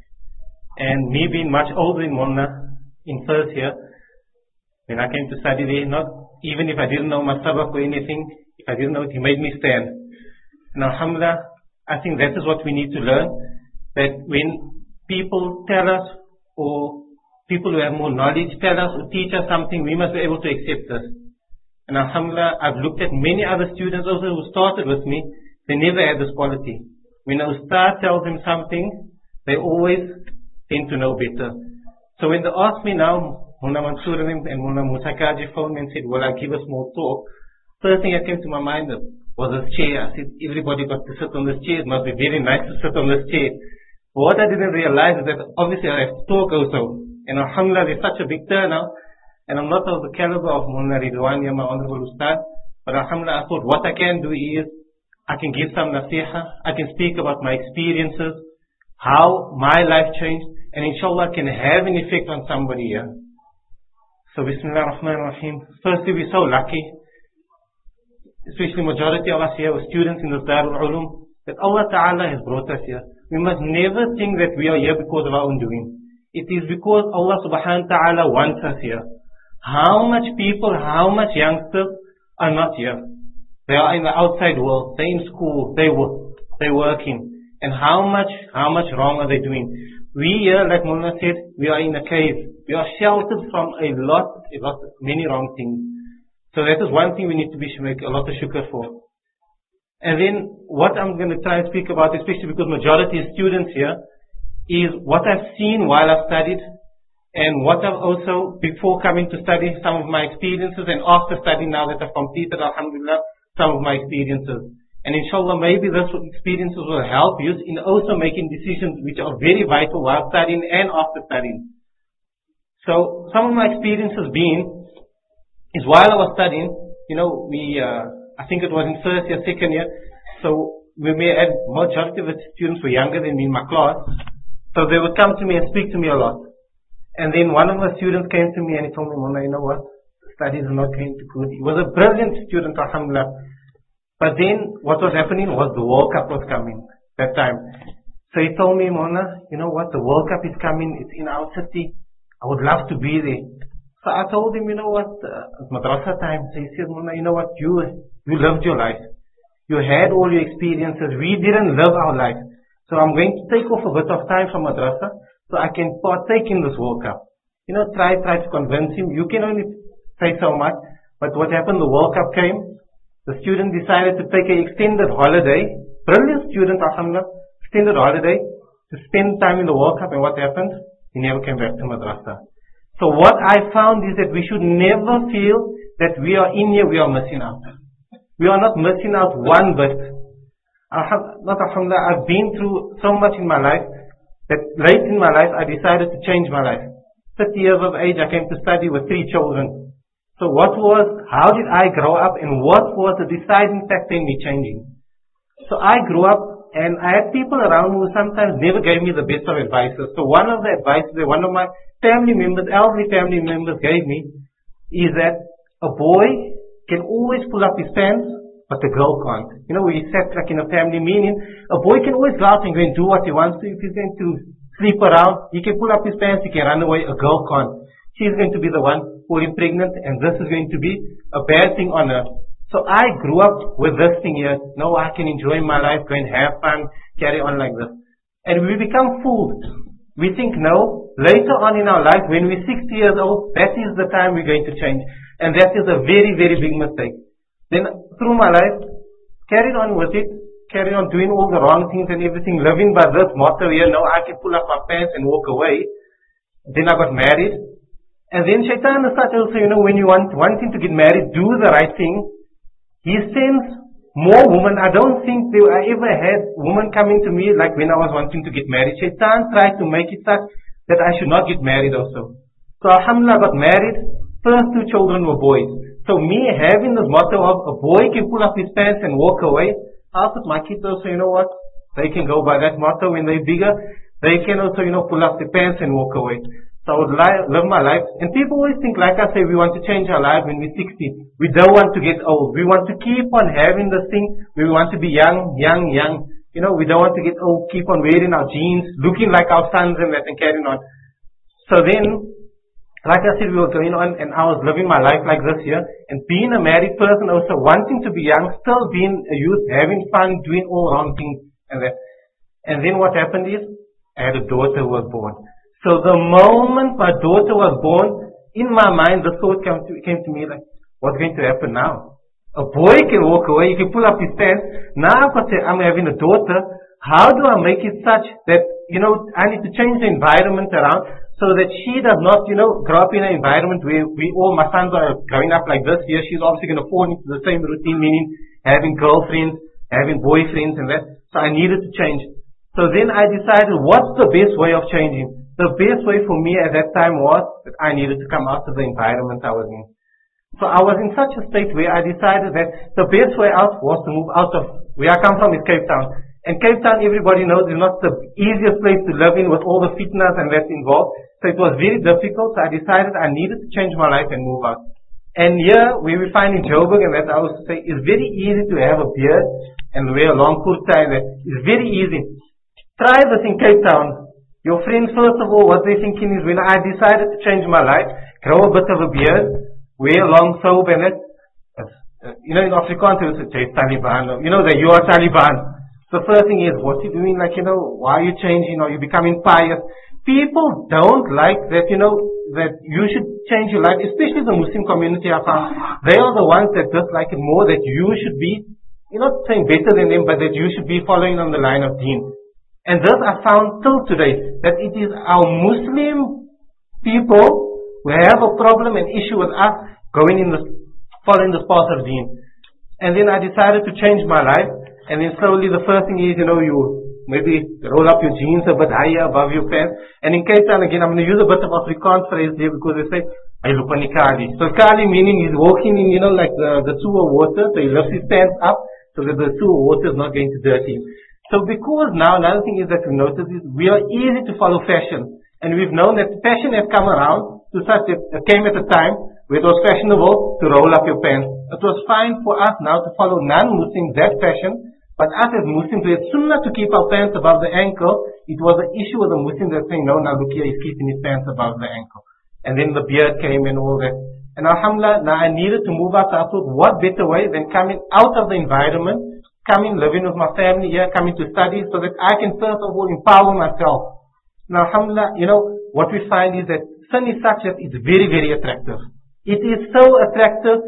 Speaker 2: and me being much older in Mullah in first year, when I came to study there, not even if I didn't know my sabak or anything, if I didn't know it, he made me stand. And Alhamdulillah, I think that is what we need to learn, that when people tell us, or people who have more knowledge tell us or teach us something, we must be able to accept this. And Alhamdulillah, I've looked at many other students also who started with me, they never had this quality. When a ustad tells them something, they always tend to know better. So when they ask me now, Mullah Mansoor and Mullah Musa Kaji phoned me and said, will I give us more talk? First thing that came to my mind was this chair. I said, everybody got to sit on this chair. It must be very nice to sit on this chair. But what I didn't realize is that obviously I have to talk also. And Alhamdulillah, there's such a big turnout. And I'm not of the caliber of Mullah Ridwan, my honorable Ustad. But Alhamdulillah, I thought what I can do is, I can give some nasiha. I can speak about my experiences, how my life changed. And inshallah can have an effect on somebody here. So Bismillah ar-Rahman ar-Rahim. Firstly, we're so lucky, especially majority of us here were students in the Darul Ulum, that Allah Ta'ala has brought us here. We must never think that we are here because of our own doing. It is because Allah Subhanahu Wa Ta'ala wants us here. How much people, how much youngsters are not here? They are in the outside world, they're in school, they work, they're working. And how much, how much wrong are they doing? We here, like Mullah said, we are in a cave. We are sheltered from a lot, a lot, many wrong things. So that is one thing we need to be make a lot of shukr for. And then what I'm going to try and speak about, especially because majority of students here, is what I've seen while I've studied, and what I've also, before coming to study, some of my experiences, and after studying now that I've completed, alhamdulillah, some of my experiences. And inshallah, maybe those experiences will help you in also making decisions which are very vital while studying and after studying. So, some of my experiences being, is while I was studying, you know, we, uh, I think it was in first year, second year, so we may have, majority of the students were younger than me in my class, so they would come to me and speak to me a lot. And then one of my students came to me and he told me, Mullah, you know what, studies are not going to good. He was a brilliant student, alhamdulillah. But then what was happening was the World Cup was coming that time. So he told me, Mullah, you know what, the World Cup is coming, it's in our city, I would love to be there. So I told him, you know what, uh, it's madrasa time. So he said, Mullah, you know what, you, you lived your life. You had all your experiences. We didn't live our life. So I'm going to take off a bit of time from madrasa so I can partake in this World Cup. You know, try, try to convince him. You can only say so much. But what happened, the World Cup came. The student decided to take an extended holiday brilliant student, alhamdulillah, extended holiday to spend time in the World Cup, and what happened? He never came back to madrasa. So what I found is that we should never feel that we are in here, we are missing out. We are not missing out one bit. Not alhamdulillah, I've been through so much in my life that late in my life I decided to change my life. thirty years of age, I came to study with three children. So what was, how did I grow up, and what was the deciding factor in me changing? So I grew up and I had people around who sometimes never gave me the best of advices. So one of the advices that one of my family members, elderly family members gave me is that a boy can always pull up his pants, but the girl can't. You know, we sat like in a family meeting, a boy can always go out and go and do what he wants to. If he's going to sleep around, he can pull up his pants, he can run away. A girl can't. She's going to be the one falling pregnant, and this is going to be a bad thing on her. So I grew up with this thing here. No, I can enjoy my life, go and have fun, carry on like this. And we become fooled. We think, no, later on in our life, when we're sixty years old, that is the time we're going to change. And that is a very, very big mistake. Then through my life, carried on with it, carried on doing all the wrong things and everything, living by this motto here, no, I can pull up my pants and walk away. Then I got married. And then Shaitan is such also, you know, when you want wanting to get married, do the right thing. He sends more women. I don't think there I ever had women coming to me like when I was wanting to get married. Shaitan tried to make it such that I should not get married also. So alhamdulillah, I got married. First two children were boys. So me having this motto of a boy can pull up his pants and walk away, I put my kids also, you know what, they can go by that motto when they're bigger. They can also, you know, pull up their pants and walk away. So I would li- live my life. And people always think, like I say, we want to change our life when we're sixty. We don't want to get old. We want to keep on having this thing. We want to be young, young, young. You know, we don't want to get old, keep on wearing our jeans, looking like our sons and that and carrying on. So then, like I said, we were going on and I was living my life like this here. And being a married person also, wanting to be young, still being a youth, having fun, doing all wrong things and that. And then what happened is, I had a daughter who was born. So the moment my daughter was born, in my mind the thought came to, came to me like, what's going to happen now? A boy can walk away, he can pull up his pants. Now I've got to, I'm having a daughter. How do I make it such that, you know, I need to change the environment around so that she does not, you know, grow up in an environment where we all, my sons are growing up like this here. She's obviously going to fall into the same routine, meaning having girlfriends, having boyfriends and that. So I needed to change. So then I decided, what's the best way of changing? The best way for me at that time was that I needed to come out of the environment I was in. So I was in such a state where I decided that the best way out was to move out of where I come from is Cape Town. And Cape Town, everybody knows, is not the easiest place to live in with all the fitnas and that's involved. So it was very difficult. So I decided I needed to change my life and move out. And here, where we find in Joburg, and that I would say, it's very easy to have a beard and wear a long kurta and that. It's very easy. Try this in Cape Town. Your friends, first of all, what they're thinking is when I decided to change my life, grow a bit of a beard, wear a long soap and that. Uh, you know, in Afrikaans, they would say, Taliban. You know that you are Taliban. The first thing is, what are you doing? Like, you know, why are you changing? Are you becoming pious? People don't like that, you know, that you should change your life, especially the Muslim community I found. They are the ones that dislike it more, that you should be, you're not saying better than them, but that you should be following on the line of deen. And this I found till today, that it is our Muslim people who have a problem and issue with us going in this, following this path of deen. And then I decided to change my life. And then slowly the first thing is, you know, you maybe roll up your jeans a bit higher above your pants. And in Cape Town, again, I'm going to use a bit of Afrikaans phrase there because they say, I look on Kali. So Kali meaning he's walking in, you know, like the, the sewer water. So he lifts his pants up so that the sewer water is not going to dirty him. So because now, another thing is that we notice is we are easy to follow fashion. And we've known that fashion has come around to such that it came at a time where it was fashionable to roll up your pants. It was fine for us now to follow non-Muslims that fashion. But us as Muslims, we had sunnah to keep our pants above the ankle. It was an issue with the Muslims that saying, no, now look here, he's keeping his pants above the ankle. And then the beard came and all that. And alhamdulillah, now I needed to move out. So I thought, what better way than coming out of the environment, coming, living with my family here, coming to study, so that I can first of all empower myself. Now alhamdulillah, you know, what we find is that sin is such that it's very, very attractive. It is so attractive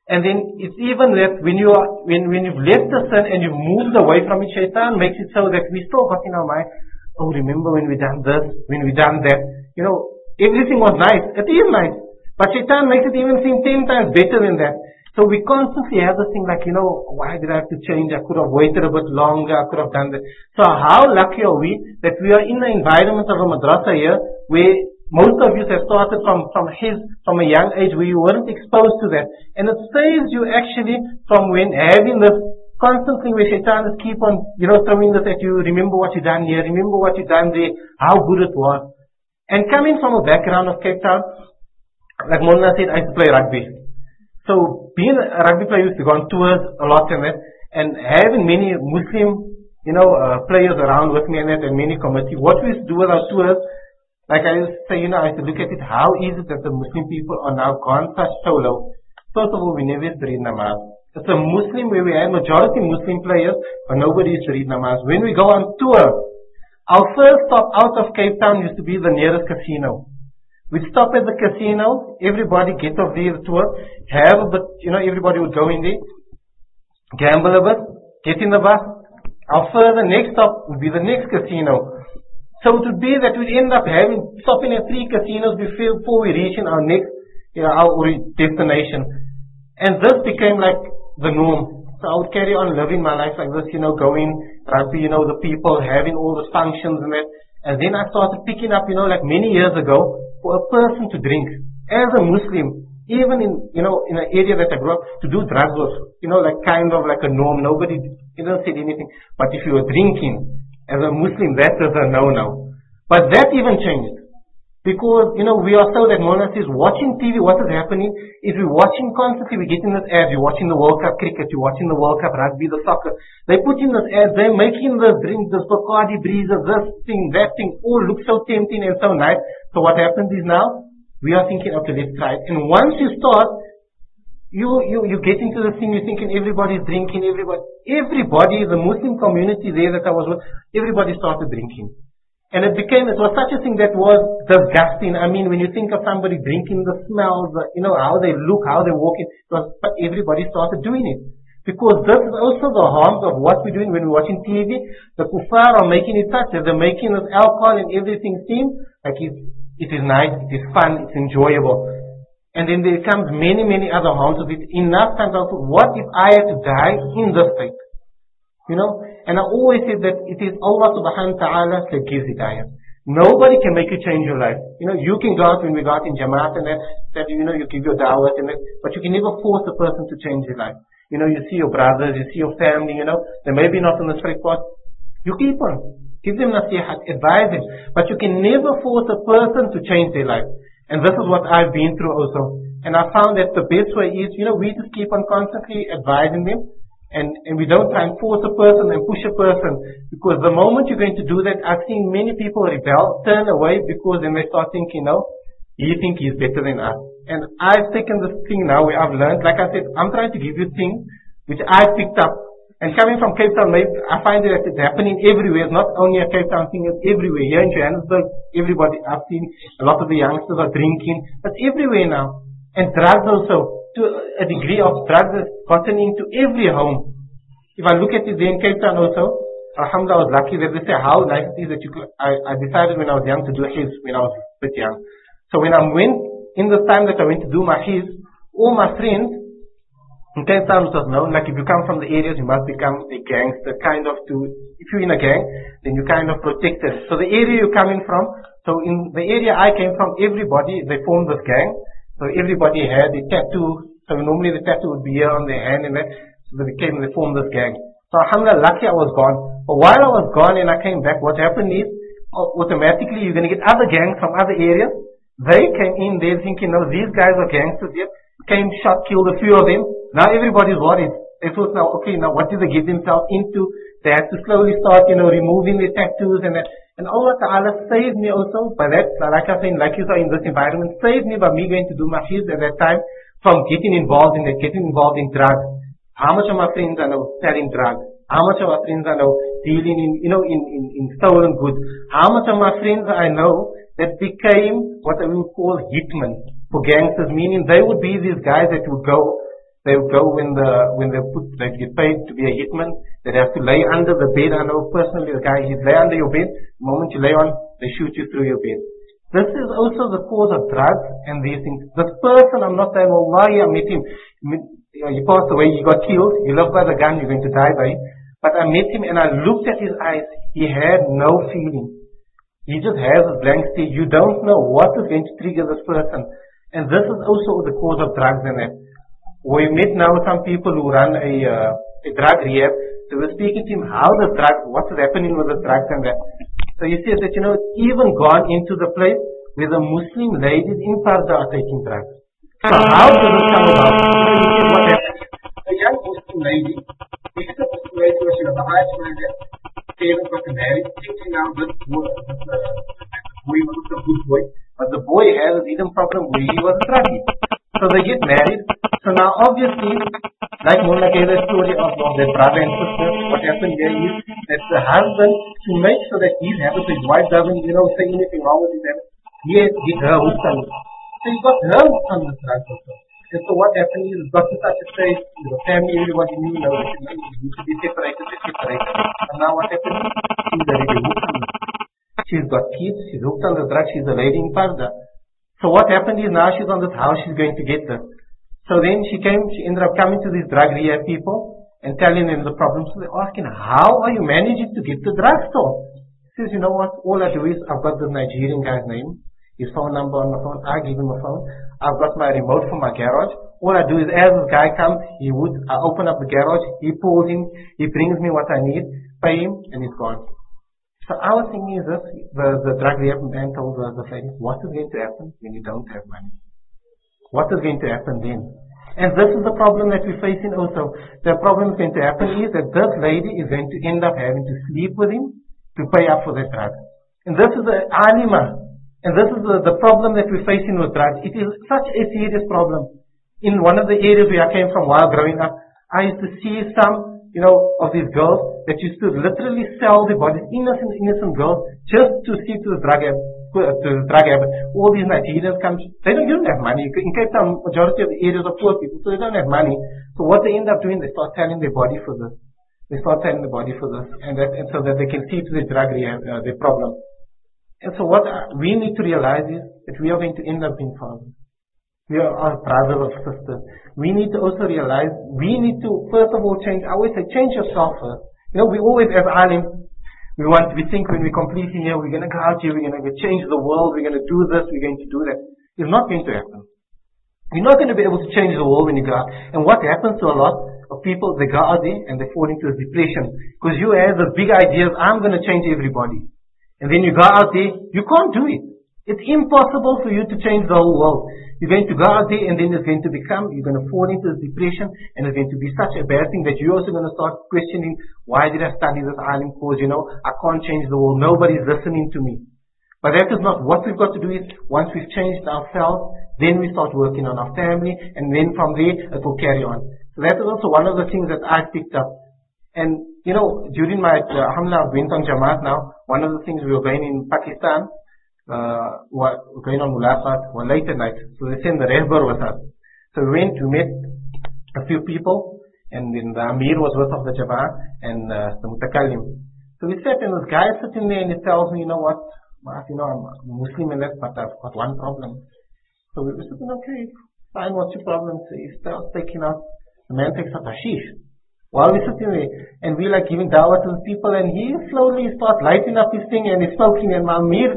Speaker 2: And then it's even that when you are, when, when you've left the sin and you've moved away from it, shaitan makes it so that we still got in our mind, oh, remember when we done this, when we done that. You know, everything was nice. It is nice. But shaitan makes it even seem ten times better than that. So we constantly have this thing like, you know, why did I have to change? I could have waited a bit longer. I could have done that. So how lucky are we that we are in the environment of a madrasa here where most of you have started from, from his, from a young age where you weren't exposed to that. And it saves you actually from when having this constantly where shaitan is keep on, you know, throwing this at you, remember what you done here, remember what you done there, how good it was. And coming from a background of Cape Town, like Mona said, I used to play rugby. So being a rugby player, I used to go on tours a lot and that, and having many Muslim, you know, uh, players around with me and that, and many committee, what we used to do with our tours, like I used to say, you know, I used to look at it, how is it that the Muslim people are now gone such so low? First of all, we never used to read namaz. It's a Muslim where we have majority Muslim players, but nobody used to read namaz. When we go on tour, our first stop out of Cape Town used to be the nearest casino. We'd stop at the casino, everybody get off the tour, have a bit, you know, everybody would go in there, gamble a bit, get in the bus. Our further next stop would be the next casino. So it would be that we'd end up having, stopping at three casinos before we reach our next, you know, our destination. And this became like the norm. So I would carry on living my life like this, you know, going, rugby, you know, the people, having all the functions and that. And then I started picking up, you know, like many years ago, for a person to drink. As a Muslim, even in, you know, in an area that I grew up, to do drugs was, you know, like kind of like a norm. Nobody, you don't say anything. But if you were drinking, as a Muslim, that is a no-no. But that even changed. Because, you know, we are so that Mona says, watching T V, what is happening is we're watching constantly, we're getting this ads, you're watching the World Cup cricket, you're watching the World Cup rugby, the soccer. They put in this ads, they're making the drink, this Bacardi Breezer, this thing, that thing, all looks so tempting and so nice. So what happens is now, we are thinking, okay, let's try it. And once you start, you, you, you get into the thing, you're thinking everybody's drinking, everybody, everybody, the Muslim community there that I was with, everybody started drinking. And it became, it was such a thing that was disgusting. I mean, when you think of somebody drinking, the smells, the, you know, how they look, how they walk, it was, everybody started doing it. Because this is also the harms of what we're doing when we're watching T V. The kuffar are making it such that they're making this alcohol and everything seem like it, it is nice, it is fun, it's enjoyable. And then there comes many, many other harms of it. Enough times also, what if I had to die in this state? You know, and I always say that it is Allah subhanahu wa ta'ala that gives hidayah. Nobody can make you change your life. You know, you can go out when we go out in Jamaat and that, that, you know, you give your da'wah and that, but you can never force a person to change their life. You know, you see your brothers, you see your family, you know, they may be not on the straight path. You keep on. Give them nasihat, advise them. But you can never force a person to change their life. And this is what I've been through also. And I found that the best way is, you know, we just keep on constantly advising them. And, and we don't try and force a person and push a person. Because the moment you're going to do that, I've seen many people rebel, turn away, because then they start thinking, no, you think he's better than us. And I've taken this thing now where I've learned, like I said, I'm trying to give you things which I picked up. And coming from Cape Town, I find that it's happening everywhere. It's not only a Cape Town thing, it's everywhere. Here in Johannesburg, everybody, I've seen a lot of the youngsters are drinking. It's everywhere now. And drugs also. To a degree of drugs is gotten into every home. If I look at it there in Cape Town also, alhamdulillah, I was lucky that they say how nice it is that you could, I, I decided when I was young to do his, when I was a bit young. So when I went, in the time that I went to do my his, all my friends, in Cape Town it was known, like if you come from the areas, you must become a gangster, kind of to, if you're in a gang, then you're kind of protected. So the area you're coming from, so in the area I came from, everybody, they formed this gang. So everybody had a tattoo. So normally the tattoo would be here on their hand and that. So they came and they formed this gang. So alhamdulillah, lucky I was gone. But while I was gone and I came back, what happened is, automatically you're going to get other gangs from other areas. They came in there thinking, no, these guys are gangsters here. Came, shot, killed a few of them. Now everybody's worried. They thought now, okay, now what did they get themselves into? They had to slowly start, you know, removing their tattoos and that. And Allah Ta'ala saved me also by that, like I said, like you saw in this environment, saved me by me going to do my his at that time from getting involved in that, getting involved in drugs. How much of my friends I know selling drugs? How much of my friends I know dealing in, you know, in, in, in stolen goods? How much of my friends I know that became what I would call hitmen for gangsters, meaning they would be these guys that would go, They would go when the when they put they get paid to be a hitman. They'd have to lay under the bed. I know personally the guy, he'd lay under your bed. The moment you lay on, they shoot you through your bed. This is also the cause of drugs and these things. This person, I'm not saying, wallahi, I met him. He passed away, he got killed. He lived by the gun, you're going to die by it. But I met him and I looked at his eyes. He had no feeling. He just has a blank stare. You don't know what is going to trigger this person. And this is also the cause of drugs and that. We met now some people who run a, uh, a drug rehab. So we're speaking to him how the drug, what is happening with the drugs and that. So he says that, you know, it's even gone into the place where the Muslim ladies in Parda are taking drugs. So how does it come about? So what happens? A young Muslim lady, this is a Muslim lady who was the highest manager, parents got married, thinking now this boy was a good boy. But the boy has a hidden problem where he was a druggie. So they get married. So now obviously, like Mullah gave the story of, of their brother and sister, what happened there is that the husband, to make sure that his habit, his wife doesn't, you know, say anything wrong with his habit, he has get her hooked on it. So he got her hooked on the drugs also. And so what happened is, it got to such a stage, the family, everybody knew, you know, they need to be separated, they separated. And now what happened is, she's already hooked on it. She's got kids, she's hooked on the drugs, she's a lady in Parda. So what happened is now she's on this house, she's going to get this. So then she came, she ended up coming to these drug rehab people and telling them the problem. So they're asking, how are you managing to get the drugstore? She says, you know what, all I do is, I've got the Nigerian guy's name, his phone number on my phone, I give him a phone, I've got my remote from my garage. All I do is, as this guy comes, he would, I open up the garage, he pulls in, he brings me what I need, pay him, and he's gone. So our thing is this, the, the drug rehab man told the, the lady, what is going to happen when you don't have money? What is going to happen then? And this is the problem that we're facing also. The problem that's going to happen is that this lady is going to end up having to sleep with him to pay up for the drug. And this is the alima. And this is the, the problem that we're facing with drugs. It is such a serious problem. In one of the areas where I came from while growing up, I used to see some you know, of these girls that used to literally sell their bodies, innocent, innocent girls, just to escape to the drug habit, to the drug habit. All these Nigerians come, they don't, you don't have money. In Cape Town, majority of the areas are poor people, so they don't have money. So what they end up doing, they start selling their body for this. They start selling the body for this, and that, and so that they can see to the drug rehab, uh, their problem. And so what we need to realize is that we are going to end up being fathers. We are our brothers or sisters. We need to also realize, we need to, first of all, change. I always say, change yourself first. You know, we always, as alim, we want, we think when we're completing here, we're going to go out here, we're going to change the world, we're going to do this, we're going to do that. It's not going to happen. You're not going to be able to change the world when you go out. And what happens to a lot of people, they go out there and they fall into a depression. Because you have the big ideas, I'm going to change everybody. And then you go out there, you can't do it. It's impossible for you to change the whole world. You're going to go out there and then it's going to become, you're going to fall into this depression and it's going to be such a bad thing that you're also going to start questioning, why did I study this alim course? You know, I can't change the world. Nobody's listening to me. But that is not what we've got to do is, once we've changed ourselves, then we start working on our family and then from there it will carry on. So that is also one of the things that I picked up. And, you know, during my, uh, alhamdulillah, went on Jamaat now, one of the things we were going in Pakistan, Uh, going on mulaqat, one late at night. So they sent the rehbar with us. So we went, we met a few people, and then the Amir was with of the Jamaat, and uh, the Mutakallim. So we sat, and this guy is sitting there, and he tells me, you know what, you know, I'm a Muslim and that, but I've got one problem. So we were sitting, okay, fine, what's your problem? So he starts taking out, the man takes out hashish. While we're sitting there, and we're like giving dawah to the people, and he slowly starts lighting up his thing, and he's smoking, and my Amir,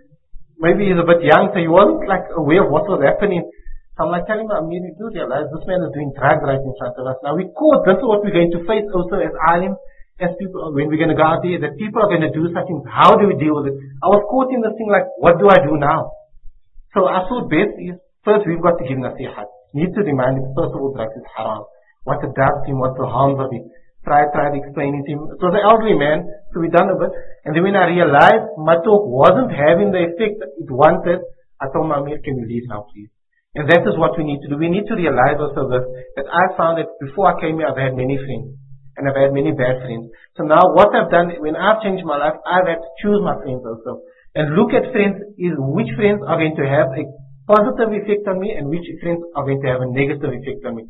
Speaker 2: maybe he's a bit young, so he wasn't like aware of what was happening. So I'm like telling him, I mean, you do realize this man is doing drugs right in front of us. Now we caught, this is what we're going to face also as alim, as people, when we're going to go out there, that people are going to do such things. How do we deal with it? I was caught in this thing like, what do I do now? So I thought best is, first we've got to give nasihat. Need to remind him, first of all, drugs is haram. What it does to him, what the harms of it. Try, try to explain it to him. It was an elderly man, so we done a bit. And then when I realized my talk wasn't having the effect it wanted, I told my Amir, can you leave now, please? And that is what we need to do. We need to realize also this, that I found that before I came here, I've had many friends. And I've had many bad friends. So now what I've done, when I've changed my life, I've had to choose my friends also. And look at friends, is which friends are going to have a positive effect on me and which friends are going to have a negative effect on me.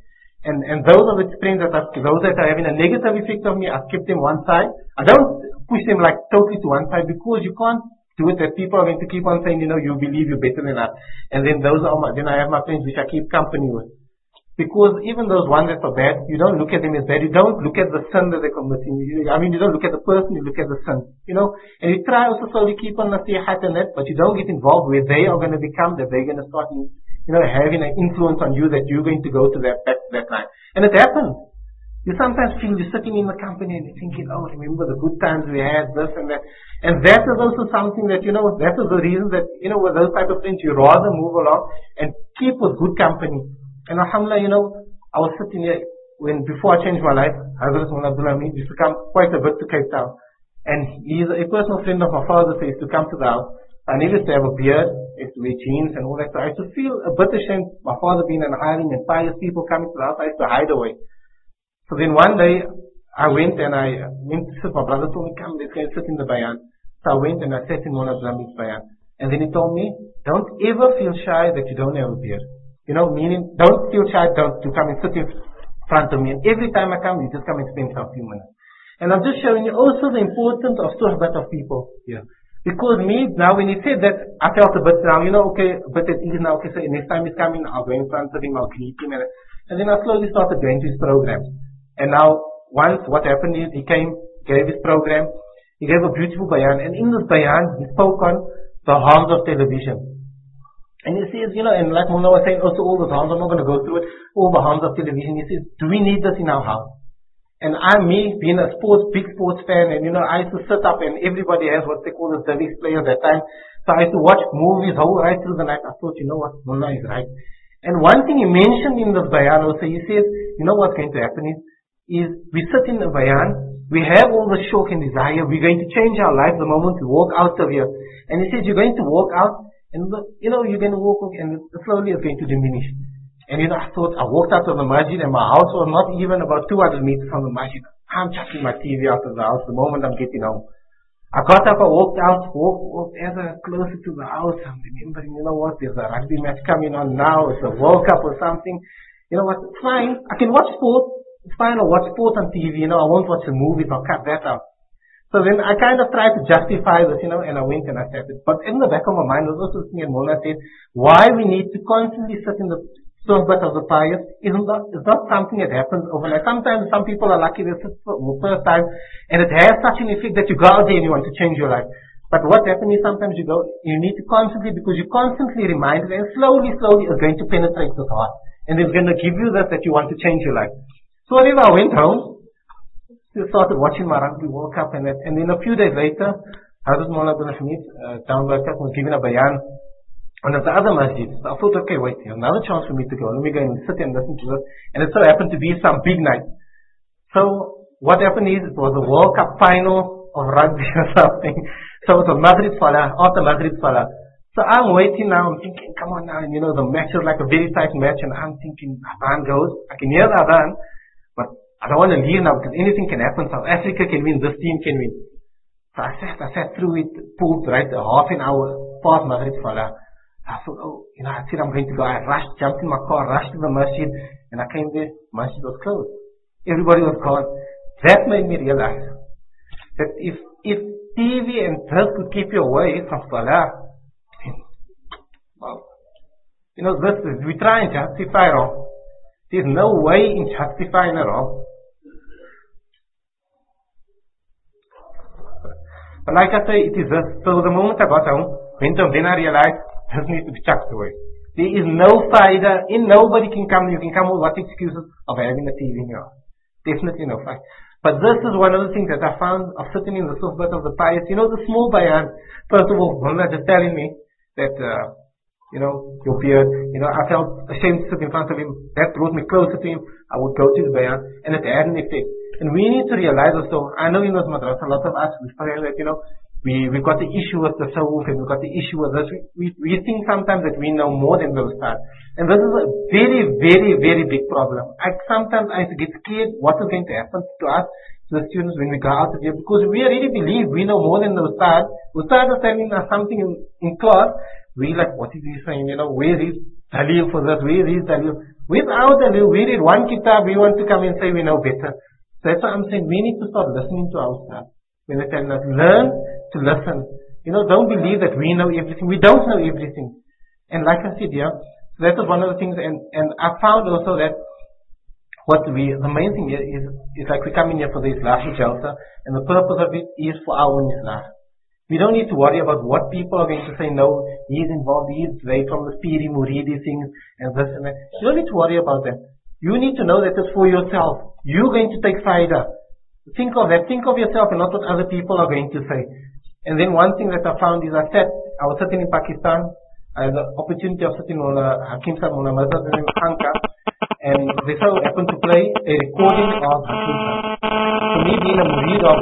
Speaker 2: And, and those are the friends that are, those that are having a negative effect on me, I've kept them one side. I don't push them like totally to one side, because you can't do it that people are going to keep on saying, you know, you believe you're better than us. And then those are my, then I have my friends which I keep company with. Because even those ones that are bad, you don't look at them as bad. You don't look at the sin that they're committing. You, I mean, you don't look at the person, you look at the sin. You know, and you try also slowly keep on nasihat and that, but you don't get involved where they are going to become, that they're going to start, in, you know, having an influence on you, that you're going to go to that, that, that line. And it happens. You sometimes feel you're sitting in the company and you're thinking, oh, remember the good times we had, this and that. And that is also something that, you know, that is the reason that, you know, with those type of things, you rather move along and keep with good company. And alhamdulillah, you know, I was sitting here when, before I changed my life, Hazrat Mullah Abdul Hamid used to come quite a bit to Cape Town. And he's a personal friend of my father, so he used to come to the house. I needed to have a beard, I used to wear jeans and all that. So I used to feel a bit ashamed, my father being an hiring and pious people coming to the house, I used to hide away. So then one day, I went and I went to sit, my brother told me, come, let's go and sit in the bayan. So I went and I sat in one of Zambi's bayan. And then he told me, don't ever feel shy that you don't have a beard. You know, meaning, don't feel shy don't, to come and sit in front of me. And every time I come, you just come and spend some few minutes. And I'm just showing you also the importance of suhbat of people here. Because me, now when he said that, I felt a bit now, you know, okay, but it is now, okay, so next time he's coming, I'll go in front of him, I'll greet him. And, and then I slowly started going to his programs. And now, once what happened is, he came, gave his program, he gave a beautiful bayan. And in this bayan, he spoke on the harms of television. And he says, you know, and like Mullah was saying, also all the harms, I'm not going to go through it, all the harms of television. He says, do we need this in our house? And I, me, being a sports, big sports fan, and you know, I used to sit up and everybody has what they call the Davis play at that time. So I used to watch movies whole right through the night. I thought, you know what, Mullah is right. And one thing he mentioned in this bayan also, he says, you know what's going to happen is, is we sit in the bayan, we have all the shauq and desire, we're going to change our life the moment we walk out of here. And he says, you're going to walk out, and the, you know, you're going to walk, and slowly it's going to diminish. And you know, I thought, I walked out of the masjid, and my house was not even about two hundred meters from the masjid. I'm chucking my T V out of the house the moment I'm getting home. I got up, I walked out, walked, walked ever closer to the house. I'm remembering, you know what, there's a rugby match coming on now, it's a World Cup or something. You know what, it's fine, I can watch sport, it's fine, I'll watch sport on T V, you know, I won't watch the movies, I'll cut that out. So then I kind of tried to justify this, you know, and I went and I said it. But in the back of my mind was also thinking, and Mullah said, why we need to constantly sit in the suhbat of the pious isn't not, it's not something that happens overnight. Sometimes some people are lucky they sit for the first time, and it has such an effect that you go out there and you want to change your life. But what happens is sometimes you go, you need to constantly, because you constantly reminded, and slowly, slowly it's going to penetrate the heart. And it's going to give you that, that you want to change your life. So whenever I went home, started watching my rugby World Cup and that, and then a few days later, Hazrat Mullah Abdul Hamid, uh, down by Cup, was giving a bayan on the other masjid. So I thought, okay, wait, here's another chance for me to go. Let me go and sit and listen to this. And it so happened to be some big night. So what happened is, it was a World Cup final of rugby or something. So it was Maghrib Salah, after Maghrib Salah. So I'm waiting now, I'm thinking, come on now, and you know, the match is like a very tight match, and I'm thinking, Adhan goes, I can hear the Adhan, but I don't want to leave now because anything can happen. South Africa can win, this team can win. So I sat, I sat through it, pulled right a half an hour past Maghrib Salah. I thought, oh, you know, I said I'm going to go. I rushed, jumped in my car, rushed to the masjid, and I came there, masjid was closed. Everybody was gone. That made me realize that if, if T V and drugs could keep you away from Salah, well, you know, this is, we try and justify wrong. There's no way in justifying it wrong. But like I say, it is this. So the moment I got home, went home, then I realized this needs to be chucked away. There is no faida, in nobody can come, you can come with what excuses of having a T V in your house. Definitely no faida. But this is one of the things that I found of sitting in the suhbat of the pious. You know, the small bayan, first of all, Mullah just telling me that, uh, you know, your beard, you know, I felt ashamed to sit in front of him. That brought me closer to him. I would go to his bayan, and it had an effect. And we need to realize also, I know in those madrasa, a lot of us, we feel that, you know, we, we got the issue with the tasawwuf and we got the issue with this. We, we, we think sometimes that we know more than the Ustad. And this is a very, very, very big problem. I sometimes I get scared what is going to happen to us, to the students when we go out of here, because we already believe we know more than the Ustad. Ustad is telling us something in, in class. We like, what is he saying? You know, where is dalil for this? Where is dalil? Without dalil, we read one kitab, we want to come and say we know better. So that's why I'm saying we need to start listening to our Ustad. When they tell us, learn to listen. You know, don't believe that we know everything. We don't know everything. And like I said, yeah, so that was one of the things. And, and I found also that what we, the main thing here is, is like we come in here for the Islahi Jalsa, and the purpose of it is for our own Islah. We don't need to worry about what people are going to say. No, he's involved, he's right from the Piri Muridi things, and this and that. You don't need to worry about that. You need to know that it's for yourself. You're going to take faida. Think of that. Think of yourself and not what other people are going to say. And then one thing that I found is I sat, I was sitting in Pakistan. I had the opportunity of sitting on a Hakim Sahib on a Mazhab in Khanka, and they so happened to play a recording of Hakim Sahib. So me being a murid of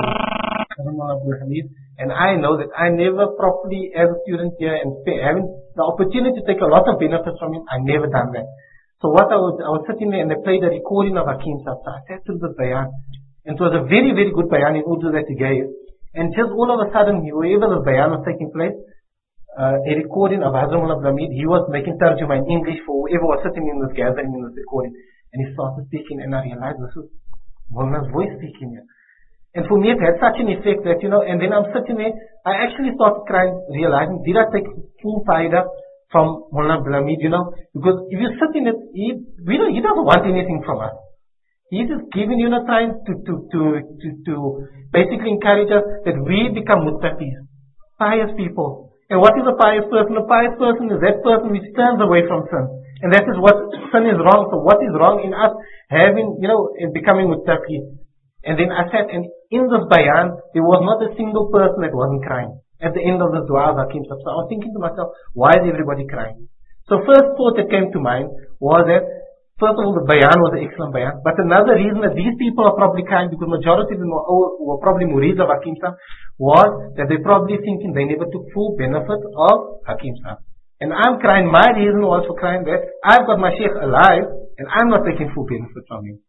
Speaker 2: Abdul Hamid, and I know that I never properly, as a student here, and having the opportunity to take a lot of benefits from him, I never done that. So what I was, I was sitting there and they played a recording of Hakim Sahib. So I sat through the bayan. And it was a very, very good bayan in Urdu that he gave. And just all of a sudden, wherever the bayan was taking place, uh, a recording of Hazrat Mullah Abdul Hamid, he was making tarjuma in English for whoever was sitting in this gathering in this recording. And he started speaking, and I realized this is Mullah's voice speaking here. And for me, it had such an effect that, you know, and then I'm sitting there, I actually started crying, realizing, did I take full faida from Mullah Abdul Hamid, you know? Because if you sit in it, he, we don't, he doesn't want anything from us. He's just giving you no time to, to, to, to, to basically encourage us that we become muttaqis, pious people. And what is a pious person? A pious person is that person which turns away from sin. And that is what sin is wrong. So what is wrong in us having, you know, in becoming muttaqi? And then I said, and in this bayan, there was not a single person that wasn't crying. At the end of this dua of Hakim Sahib. So I was thinking to myself, why is everybody crying? So first thought that came to mind was that, first of all, the bayan was an excellent bayan. But another reason that these people are probably crying, because majority of them were, were probably murids of Hakim Sahib, was that they're probably thinking they never took full benefit of Hakim Sahib. And I'm crying, my reason was for crying that I've got my Sheikh alive, and I'm not taking full benefit from him.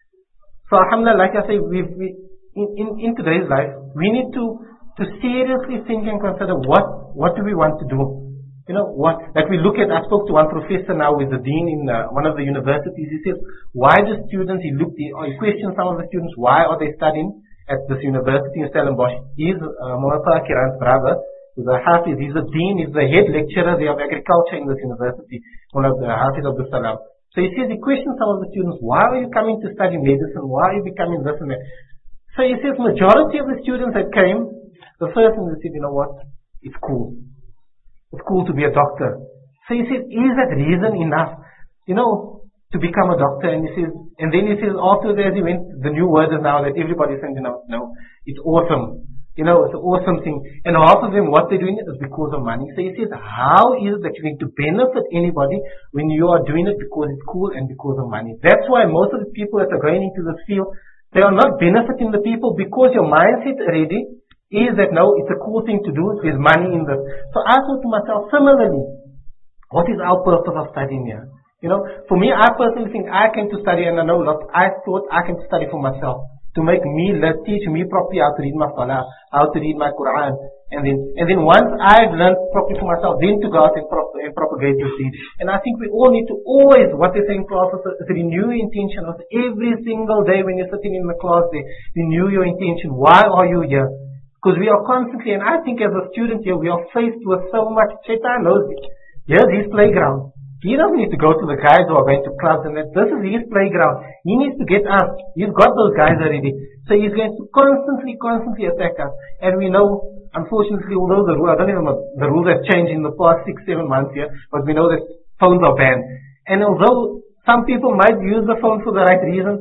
Speaker 2: So alhamdulillah, like I say, we, we in, in, in today's life, we need to, to seriously think and consider what, what do we want to do. You know, what, like we look at, I spoke to one professor now with the dean in uh, one of the universities. He says, why do students, he looked, he, he questioned some of the students, why are they studying at this university in Stellenbosch? He's uh, Muhammad Kiran's brother, who's a Hafiz, he's the dean, he's the head lecturer there of agriculture in this university, one of the Hafiz of the Salam. So he says, he questioned some of the students, why are you coming to study medicine? Why are you becoming this and that? So he says, majority of the students that came, the first thing they said, you know what, it's cool. It's cool to be a doctor. So he said, is that reason enough, you know, to become a doctor? And he says, and then he says, after that he went, the new word is now that everybody's saying, you know, no, it's awesome. You know, it's an awesome thing. And half of them, what they're doing it is because of money. So he says, how is it that you're going to benefit anybody when you are doing it because it's cool and because of money? That's why most of the people that are going into this field, they are not benefiting the people because your mindset already is that no, it's a cool thing to do, there's money in this. So I thought to myself, similarly, what is our purpose of studying here? You know, for me, I personally think I came to study, and I know a lot, I thought I came to study for myself, to make me, let, teach me properly how to read my salah, how to read my Quran, and then, and then once I've learned properly for myself, then to go out and, prop, and propagate your seed. And I think we all need to always, what they say in class, is renew your intention of every single day when you're sitting in the class there, renew your intention. Why are you here? Because we are constantly, and I think as a student here, we are faced with so much. Shaitan knows it. Here's his playground. He doesn't need to go to the guys who are going to clubs and that. This is his playground. He needs to get us. He's got those guys already. So he's going to constantly, constantly attack us. And we know, unfortunately, although the rule, I don't even know, the rules have changed in the past six, seven months here, but we know that phones are banned. And although some people might use the phone for the right reason,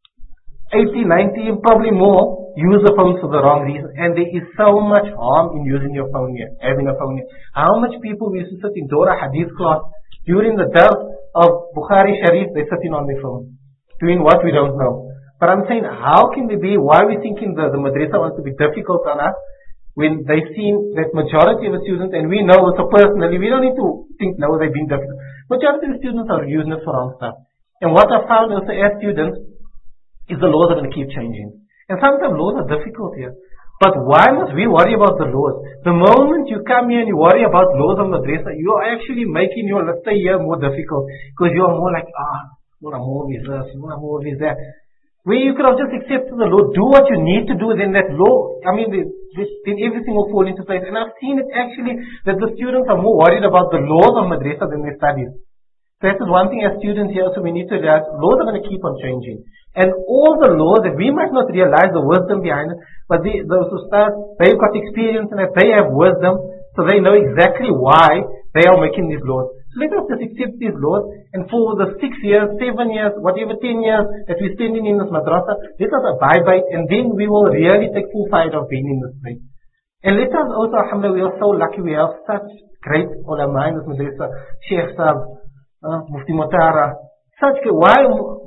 Speaker 2: eighty, ninety, and probably more use the phone for the wrong reason. And there is so much harm in using your phone here, having a phone here. How much people we used to sit in Dora Hadith class during the dars of Bukhari Sharif, they're sitting on their phone, doing what we don't know. But I'm saying, how can we be, why are we thinking the, the madrasa wants to be difficult on us? when they've seen that majority of the students, and we know so personally, we don't need to think, no, they've been difficult. Majority of the students are using it for wrong stuff. And what I found also as students is the laws are going to keep changing. And sometimes laws are difficult here. But why must we worry about the laws? The moment you come here and you worry about laws of madrasa, you are actually making your, let's say, year more difficult. Because you are more like, ah, more more is this, more more is that. Where you could have just accepted the law, do what you need to do, then that law, I mean, the, this, then everything will fall into place. And I've seen it actually that the students are more worried about the laws of madrasa than their studies. So that is one thing as students here, so we need to realize laws are going to keep on changing. And all the laws that we might not realize the wisdom behind it, but the, those who start, they've got experience in it, they have wisdom, so they know exactly why they are making these laws. So let us just accept these laws, and for the six years, seven years, whatever, ten years that we're spending in this madrasa, let us abide by it, and then we will really take full side of being in this place. And let us also, alhamdulillah, we are so lucky, we have such great ulama in this madrasa, Sheikh Sahab, uh, Mufti Mutara, such good, why,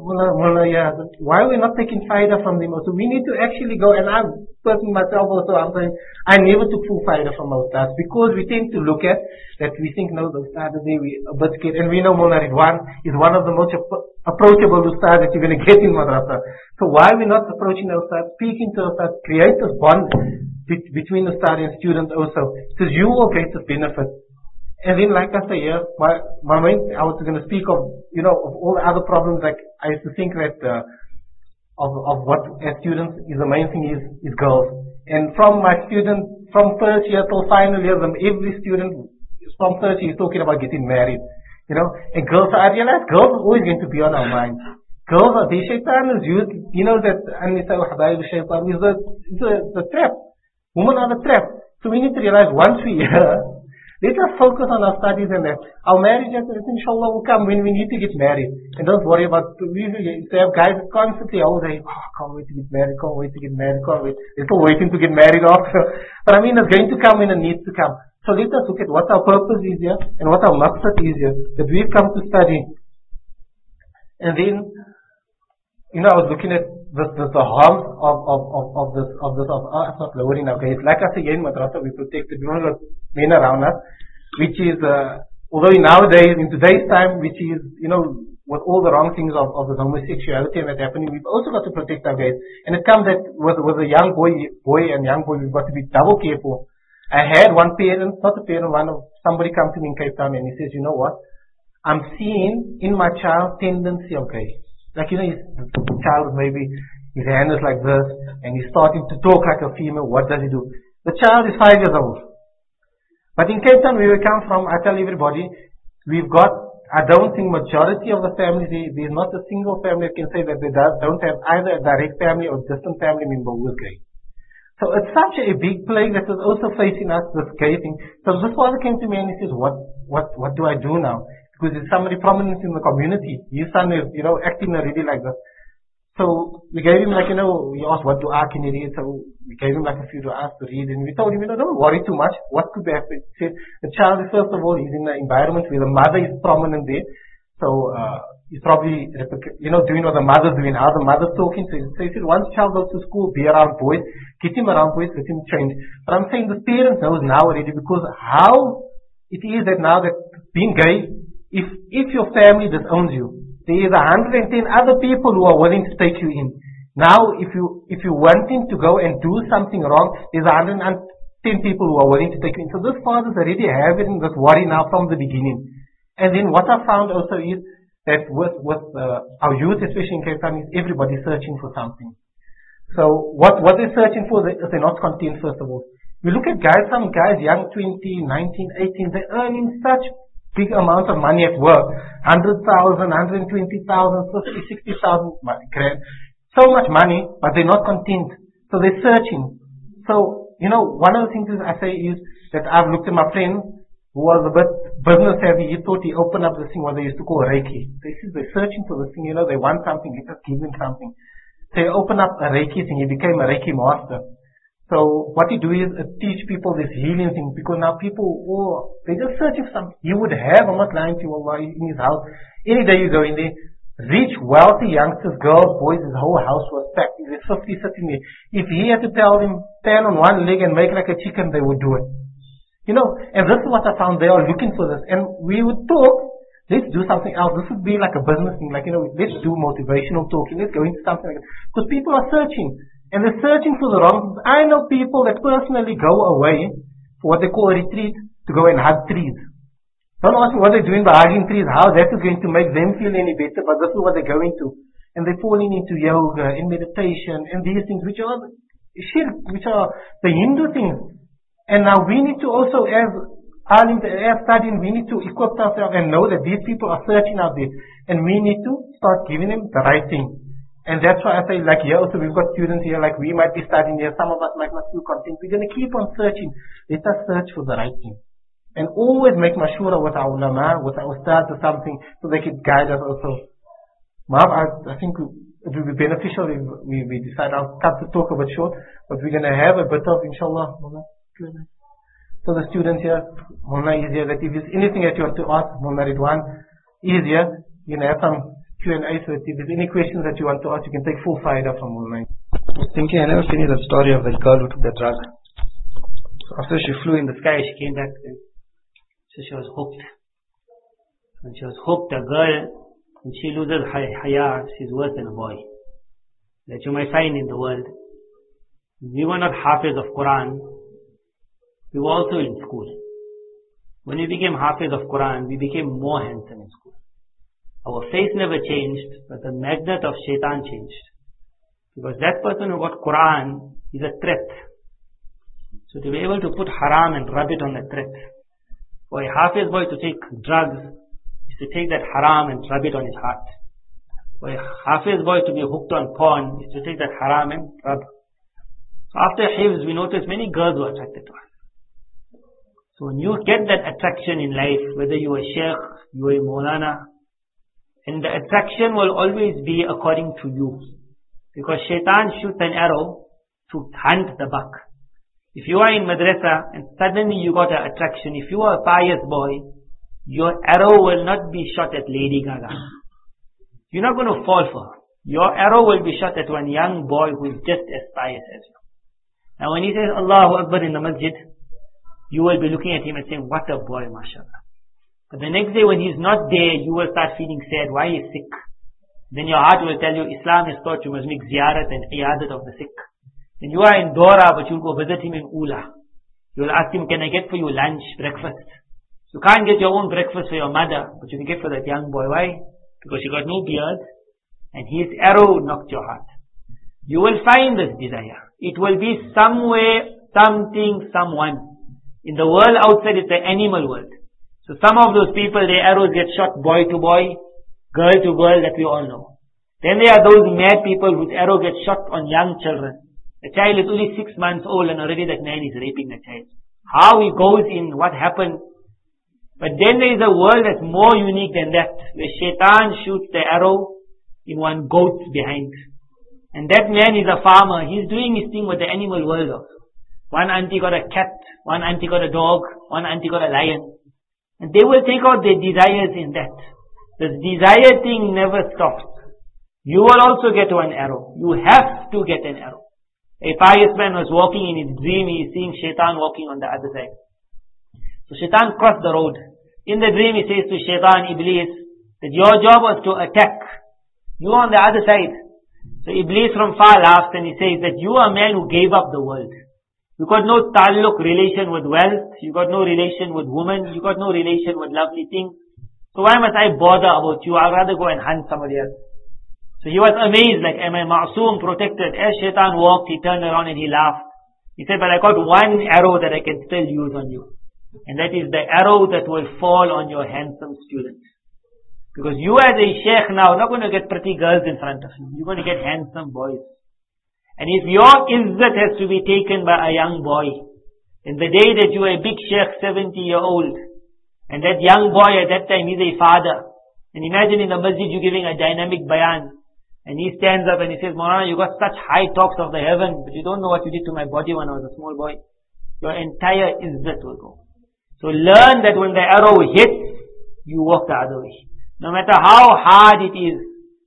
Speaker 2: why are we not taking faida from them? So we need to actually go, and I'm personally myself also, I'm saying, I never took full faida from our ustads, because we tend to look at that we think, no, the ustad is there, we a bit scared, and we know Mullah Ridwan is one of the most approachable ustads that you're going to get in madrasa. So why are we not approaching our ustad, speaking to our ustad, create this bond be- between the ustad and student also, because you will get this benefit. And then, like I say, yeah, my, my main, I was going to speak of, you know, of all the other problems, like, I used to think that, uh, of, of what, as students, is the main thing is, is girls. And from my student, from first year till final year, every student, from third year, is talking about getting married, you know, and girls, I realize girls are always going to be on our minds. Girls are, the shaitan is used, you know, that, and Nisa wa Habaib shaitan is the, the, the trap. Women are the trap. So we need to realize once we hear, let us focus on our studies and that. Our marriage, inshallah, will come when we need to get married. And don't worry about, we have guys constantly all day, oh, can't wait to get married, can't wait to get married, can't wait. They're still waiting to get married after. But I mean, it's going to come when it needs to come. So let us look at what our purpose is here and what our maqsad is here, that we've come to study. And then, you know, I was looking at this, this the harms of, of, of, of this, of this, of us not lowering our gaze. Like I say, in madrasa, we protected, we don't have men around us, which is, uh, although nowadays, in today's time, which is, you know, with all the wrong things of, of the homosexuality and that happening, we've also got to protect our gaze. And it comes that with, with a young boy, boy and young boy, we've got to be double careful. I had one parent, not a parent, one of, somebody come to me in Cape Town and he says, you know what, I'm seeing in my child tendency of gaze. Like, you know, his child maybe, his hand is like this, and he's starting to talk like a female. What does he do? The child is five years old. But in Cape Town, where we come from, I tell everybody, we've got, I don't think majority of the families, there's not a single family that can say that they don't have either a direct family or distant family member who is gay. So it's such a big plague that is also facing us, this gay thing. So this father came to me and he says, what, what, what do I do now? Because there's somebody prominent in the community. His son is, you know, acting already like this. So we gave him like, you know, we asked what dua can he read, so we gave him like a few du'as to read, and we told him, you know, don't worry too much, what could happen? He said, the child is, first of all, he's in an environment where the mother is prominent there, so uh, he's probably, you know, doing what the mother's doing, how the mother's talking. So he said, once child goes to school, be around boys, get him around boys, let him change. But I'm saying the parents knows now already, because how it is that now that being gay, If if your family disowns you, there is one hundred ten other people who are willing to take you in. Now, if you if you wanting to go and do something wrong, there's one hundred ten people who are willing to take you in. So this fathers already having this worry now from the beginning. And then what I found also is that with with uh, our youth, especially in Cape Town, is everybody searching for something. So what what they're searching for, they, they're not content. First of all, you look at guys, some guys young, twenty, nineteen, eighteen, they're earning such big amount of money at work, one hundred thousand, one hundred twenty thousand, fifty, sixty thousand grand, so much money, but they're not content. So they're searching. So, you know, one of the things I say is that I've looked at my friend who was a bit business savvy. He thought he opened up this thing what they used to call Reiki. So he says they're searching for this thing, you know, they want something, let us give them something. So he opened up a Reiki thing, he became a Reiki master. So what he do is uh, teach people this healing thing, because now people, oh, they just searching for something. He would have, I'm not lying to you, Allah, in his house. Any day you go in there, Rich, wealthy youngsters, girls, boys, his whole house was packed. There's fifty sitting there. If he had to tell them, stand on one leg and make like a chicken, they would do it. You know, and this is what I found. They are looking for this. And we would talk, let's do something else. This would be like a business thing. Like, you know, let's do motivational talking. Let's go into something like that. Because people are searching. And they're searching for the wrong things. I know people that personally go away for what they call a retreat to go and hug trees. Don't ask me what they're doing by hugging trees, how that is going to make them feel any better, but this is what they're going to. And they're falling into yoga and meditation and these things which are shirk, which are the Hindu things. And now we need to also, as alim, as studying, we need to equip ourselves and know that these people are searching out there. And we need to start giving them the right thing. And that's why I say, like here also we've got students here, like we might be studying here, some of us might not feel content. We're going to keep on searching. Let us search for the right thing. And always make mashura with our ulama, with our ustads or something, so they can guide us also. Ma'am, I, I think it will be beneficial if we, we decide, I'll cut the talk a bit short, but we're going to have a bit of, inshallah, so the students here, Mullah is here, that if there's anything that you want to ask, Mullah Ridwan is here, you can have some Q and A, so if there's any questions that you want to ask, you can take full faida from online.
Speaker 3: I was thinking, I never finished that story of that girl who took the drug. So after she flew in the sky, she came back, so she was hooked. When she was hooked, a girl, when she loses haya, she's worse than a boy. That you might find in the world. We were not hafiz of Quran, we were also in school. When we became hafiz of Quran, we became more handsome in school. Our face never changed, but the magnet of shaitan changed. Because that person who got Quran is a threat. So to be able to put haram and rub it on a threat. For a hafiz boy to take drugs is to take that haram and rub it on his heart. For a hafiz boy to be hooked on porn is to take that haram and rub. So after hifz, we notice many girls were attracted to us. So when you get that attraction in life, whether you are a sheikh, you are a maulana, and the attraction will always be according to you. Because shaitan shoots an arrow to hunt the buck. If you are in madrasa and suddenly you got an attraction, if you are a pious boy, your arrow will not be shot at Lady Gaga. You're not going to fall for her. Your arrow will be shot at one young boy who is just as pious as you. Now when he says Allahu Akbar in the masjid, you will be looking at him and saying, what a boy, mashallah. But the next day when he's not there, you will start feeling sad. Why is he sick? Then your heart will tell you, Islam has taught you must make ziyarat and iyadat of the sick. Then you are in Dora, but you'll go visit him in Ula. You'll ask him, can I get for you lunch, breakfast? You can't get your own breakfast for your mother, but you can get for that young boy. Why? Because you got no beard, and his arrow knocked your heart. You will find this desire. It will be somewhere, something, someone. In the world outside, it's the animal world. So some of those people, their arrows get shot boy to boy, girl to girl, that we all know. Then there are those mad people whose arrow gets shot on young children. The child is only six months old and already that man is raping the child. How he goes in, what happened. But then there is a world that's more unique than that, where shaitan shoots the arrow in one goat behind. And that man is a farmer. He's doing his thing with the animal world also. One auntie got a cat, one auntie got a dog, one auntie got a lion. And they will take out their desires in that. This desire thing never stops. You will also get one arrow. You have to get an arrow. A pious man was walking in his dream, he is seeing shaitan walking on the other side. So shaitan crossed the road. In the dream he says to shaitan, Iblis, that your job was to attack. You on the other side. So Iblis from far laughs and he says that you are a man who gave up the world. You got no taluk, relation with wealth. You got no relation with women. You got no relation with lovely things. So why must I bother about you? I'd rather go and hunt somebody else. So he was amazed, like, am I ma'soom, protected? As shaitan walked, he turned around and he laughed. He said, but I got one arrow that I can still use on you. And that is the arrow that will fall on your handsome student. Because you as a sheikh now, not going to get pretty girls in front of you. You're going to get handsome boys. And if your izzat has to be taken by a young boy, in the day that you are a big sheikh, seventy year old, and that young boy at that time is a father, and imagine in the masjid you giving a dynamic bayan, and he stands up and he says, Maulana, you got such high talks of the heaven, but you don't know what you did to my body when I was a small boy. Your entire izzat will go. So learn that when the arrow hits, you walk the other way. No matter how hard it is,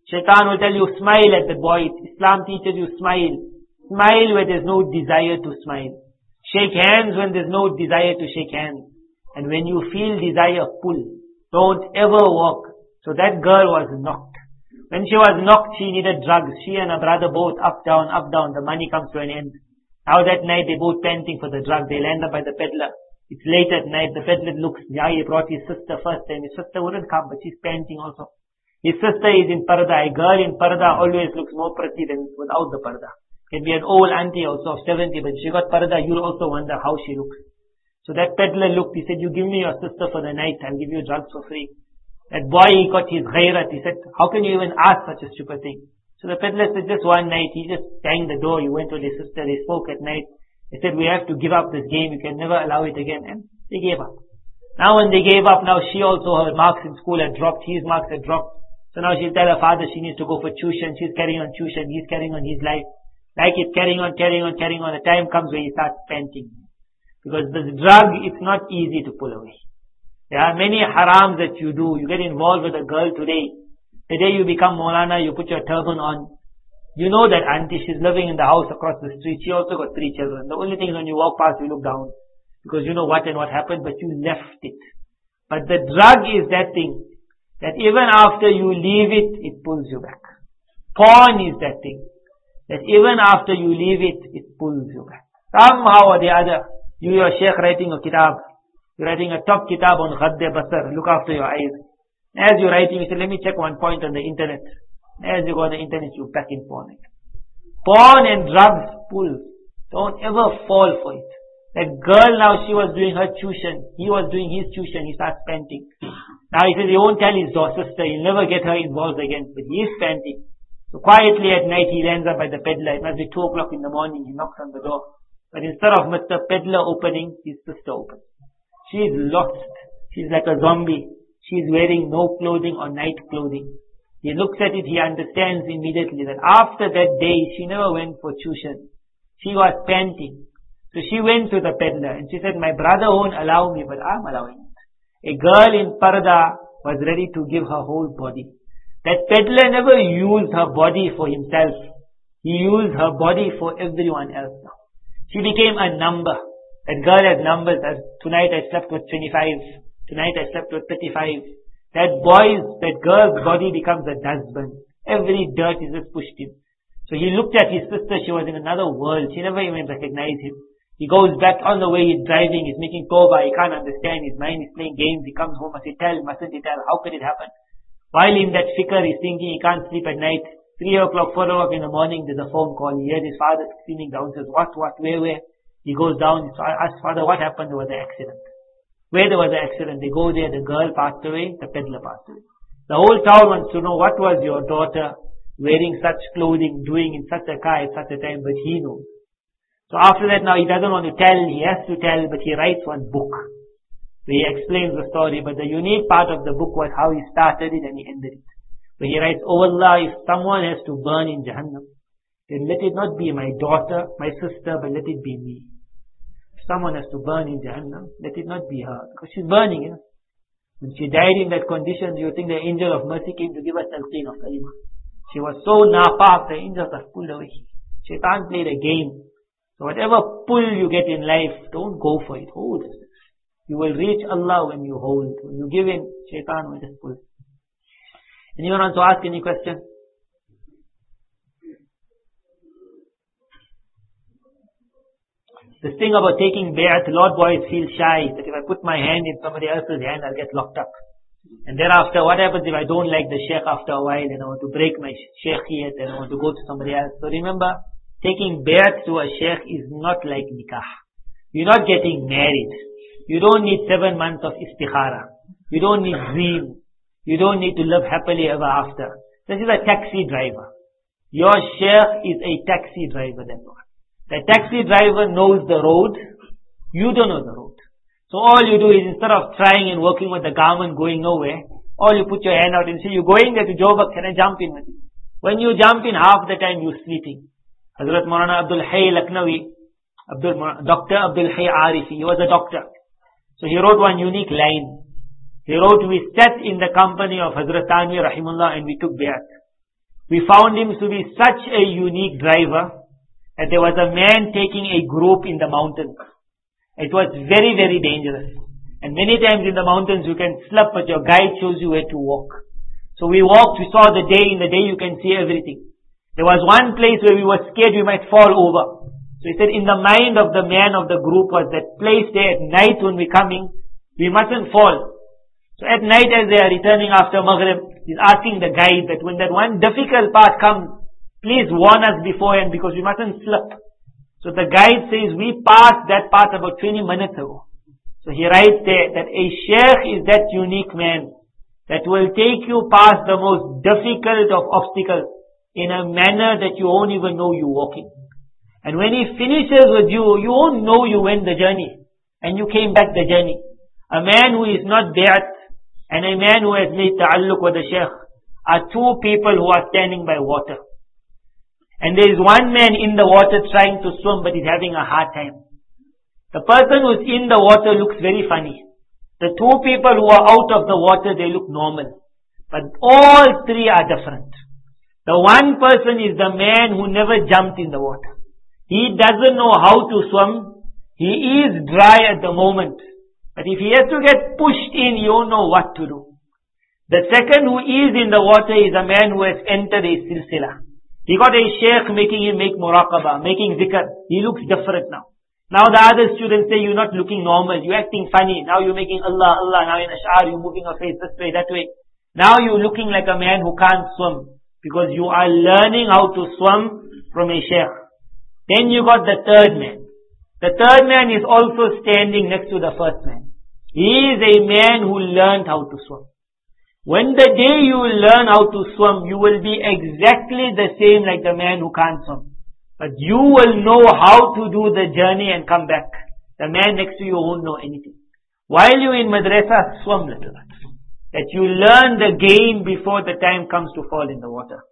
Speaker 3: Shaitan will tell you, smile at the boy. Islam teaches you, smile. Smile where there's no desire to smile. Shake hands when there's no desire to shake hands. And when you feel desire, pull. Don't ever walk. So that girl was knocked. When she was knocked, she needed drugs. She and her brother both up, down, up, down. The money comes to an end. Now that night, they both panting for the drug. They land up by the peddler. It's late at night. The peddler looks. Yeah, he brought his sister first time. His sister wouldn't come, but she's panting also. His sister is in parda. A girl in parda always looks more pretty than without the parda. Can be an old auntie also of seventy, but she got parda, you'll also wonder how she looks. So that peddler looked. He said, you give me your sister for the night. I'll give you drugs for free. That boy, he got his ghairat. He said, how can you even ask such a stupid thing? So the peddler said, just one night, he just banged the door. He went to his sister. They spoke at night. They said, we have to give up this game. You can never allow it again. And they gave up. Now when they gave up, now she also, her marks in school had dropped. His marks had dropped. So now she'll tell her father she needs to go for tuition. She's carrying on tuition. He's carrying on his life. Like it, carrying on, carrying on, carrying on. The time comes where he starts panting. Because the drug, it's not easy to pull away. There are many harams that you do. You get involved with a girl today. The day you become Maulana, you put your turban on. You know that auntie, she's living in the house across the street. She also got three children. The only thing is when you walk past, you look down. Because you know what and what happened, but you left it. But the drug is that thing, that even after you leave it, it pulls you back. Porn is that thing, that even after you leave it, it pulls you back. Somehow or the other, you, your sheikh, writing a kitab. You're writing a top kitab on Ghadde Basar. Look after your eyes. As you're writing, you say, let me check one point on the internet. As you go on the internet, you're back in porn. Porn and drugs pull. Don't ever fall for it. That girl now, she was doing her tuition. He was doing his tuition. He starts panting. Now he says he won't tell his daughter, sister. He'll never get her involved again. But he is panting. So quietly at night, he lands up by the peddler. It must be two o'clock in the morning. He knocks on the door. But instead of Mister Peddler opening, his sister opens. She is lost. She's like a zombie. She's wearing no clothing or night clothing. He looks at it, he understands immediately that after that day, she never went for tuition. She was panting. So she went to the peddler and she said, my brother won't allow me, but I'm allowing it. A girl in parda was ready to give her whole body. That peddler never used her body for himself. He used her body for everyone else now. She became a number. That girl had numbers. Tonight I slept with twenty-five. Tonight I slept with thirty-five. That boy's, that girl's body becomes a dustbin. Every dirt is just pushed in. So he looked at his sister. She was in another world. She never even recognized him. He goes back on the way. He's driving. He's making tawbah. He can't understand. His mind is playing games. He comes home. Must he tell? Mustn't he tell? How could it happen? While in that fikr, he's thinking he can't sleep at night. Three o'clock, four o'clock in the morning, there's a phone call. He hears his father screaming down. Says, what, what, where, where? He goes down, he asks father, what happened? There was an accident. Where there was an accident? They go there, the girl passed away, the peddler passed away. The whole town wants to know what was your daughter wearing such clothing, doing in such a car at such a time, but he knows. So after that now he doesn't want to tell, he has to tell, but he writes one book where he explains the story. But the unique part of the book was how he started it and he ended it. Where he writes, oh Allah, if someone has to burn in Jahannam, then let it not be my daughter, my sister, but let it be me. If someone has to burn in Jahannam, let it not be her, because she's burning, you know. When she died in that condition, you think the angel of mercy came to give us talqeen of kalima. She was so nafaq, the angels are pulled away. Shaitan played a game. So whatever pull you get in life, don't go for it. Hold it. You will reach Allah when you hold. When you give in, Shaitan will just pull. Anyone want to ask any question? This thing about taking bay'at, a lot of boys feel shy that if I put my hand in somebody else's hand, I'll get locked up. And thereafter, what happens if I don't like the sheikh after a while and I want to break my sheikhiyat and I want to go to somebody else? So remember, taking bay'at to a sheikh is not like nikah. You're not getting married. You don't need seven months of istikhara. You don't need dream. You don't need to live happily ever after. This is a taxi driver. Your sheikh is a taxi driver, that's all. The taxi driver knows the road. You don't know the road. So all you do is instead of trying and working with the garment going nowhere, all you put your hand out and say, you're going there to Jobak, can I jump in with you? When you jump in, half the time you're sleeping. Hazrat Maulana Abdul Hayy Laknawi, Abdul, Doctor Abdul Hayy Arifi, he was a doctor. So he wrote one unique line. He wrote, we sat in the company of Hazrat Tanvi Rahimullah and we took bayat.
Speaker 1: We found him to be such a unique driver that there was a man taking a group in the mountains. It was very, very dangerous. And many times in the mountains you can slip, but your guide shows you where to walk. So we walked, we saw the day, in the day you can see everything. There was one place where we were scared we might fall over. So he said in the mind of the man of the group was that place there at night when we're coming, we mustn't fall. So at night as they are returning after Maghrib, he's asking the guide that when that one difficult part comes, please warn us beforehand because we mustn't slip. So the guide says we passed that part about twenty minutes ago. So he writes there that a sheikh is that unique man that will take you past the most difficult of obstacles in a manner that you won't even know you're walking. And when he finishes with you, you won't know you went the journey and you came back the journey. A man who is not bi'at and a man who has made ta'alluq with the sheikh are two people who are standing by water. And there is one man in the water trying to swim but he's having a hard time. The person who's in the water looks very funny. The two people who are out of the water, they look normal. But all three are different. The one person is the man who never jumped in the water. He doesn't know how to swim. He is dry at the moment. But if he has to get pushed in, he won't know what to do. The second who is in the water is a man who has entered a silsila. He got a sheikh making him make muraqabah, making zikr. He looks different now. Now the other students say you're not looking normal, you're acting funny. Now you're making Allah, Allah. Now in Ash'ar you're moving your face this way, that way. Now you're looking like a man who can't swim. Because you are learning how to swim from a sheikh. Then you got the third man. The third man is also standing next to the first man. He is a man who learned how to swim. When the day you learn how to swim, you will be exactly the same like the man who can't swim. But you will know how to do the journey and come back. The man next to you won't know anything. While you're in madrasa, swim little bit. That you learn the game before the time comes to fall in the water.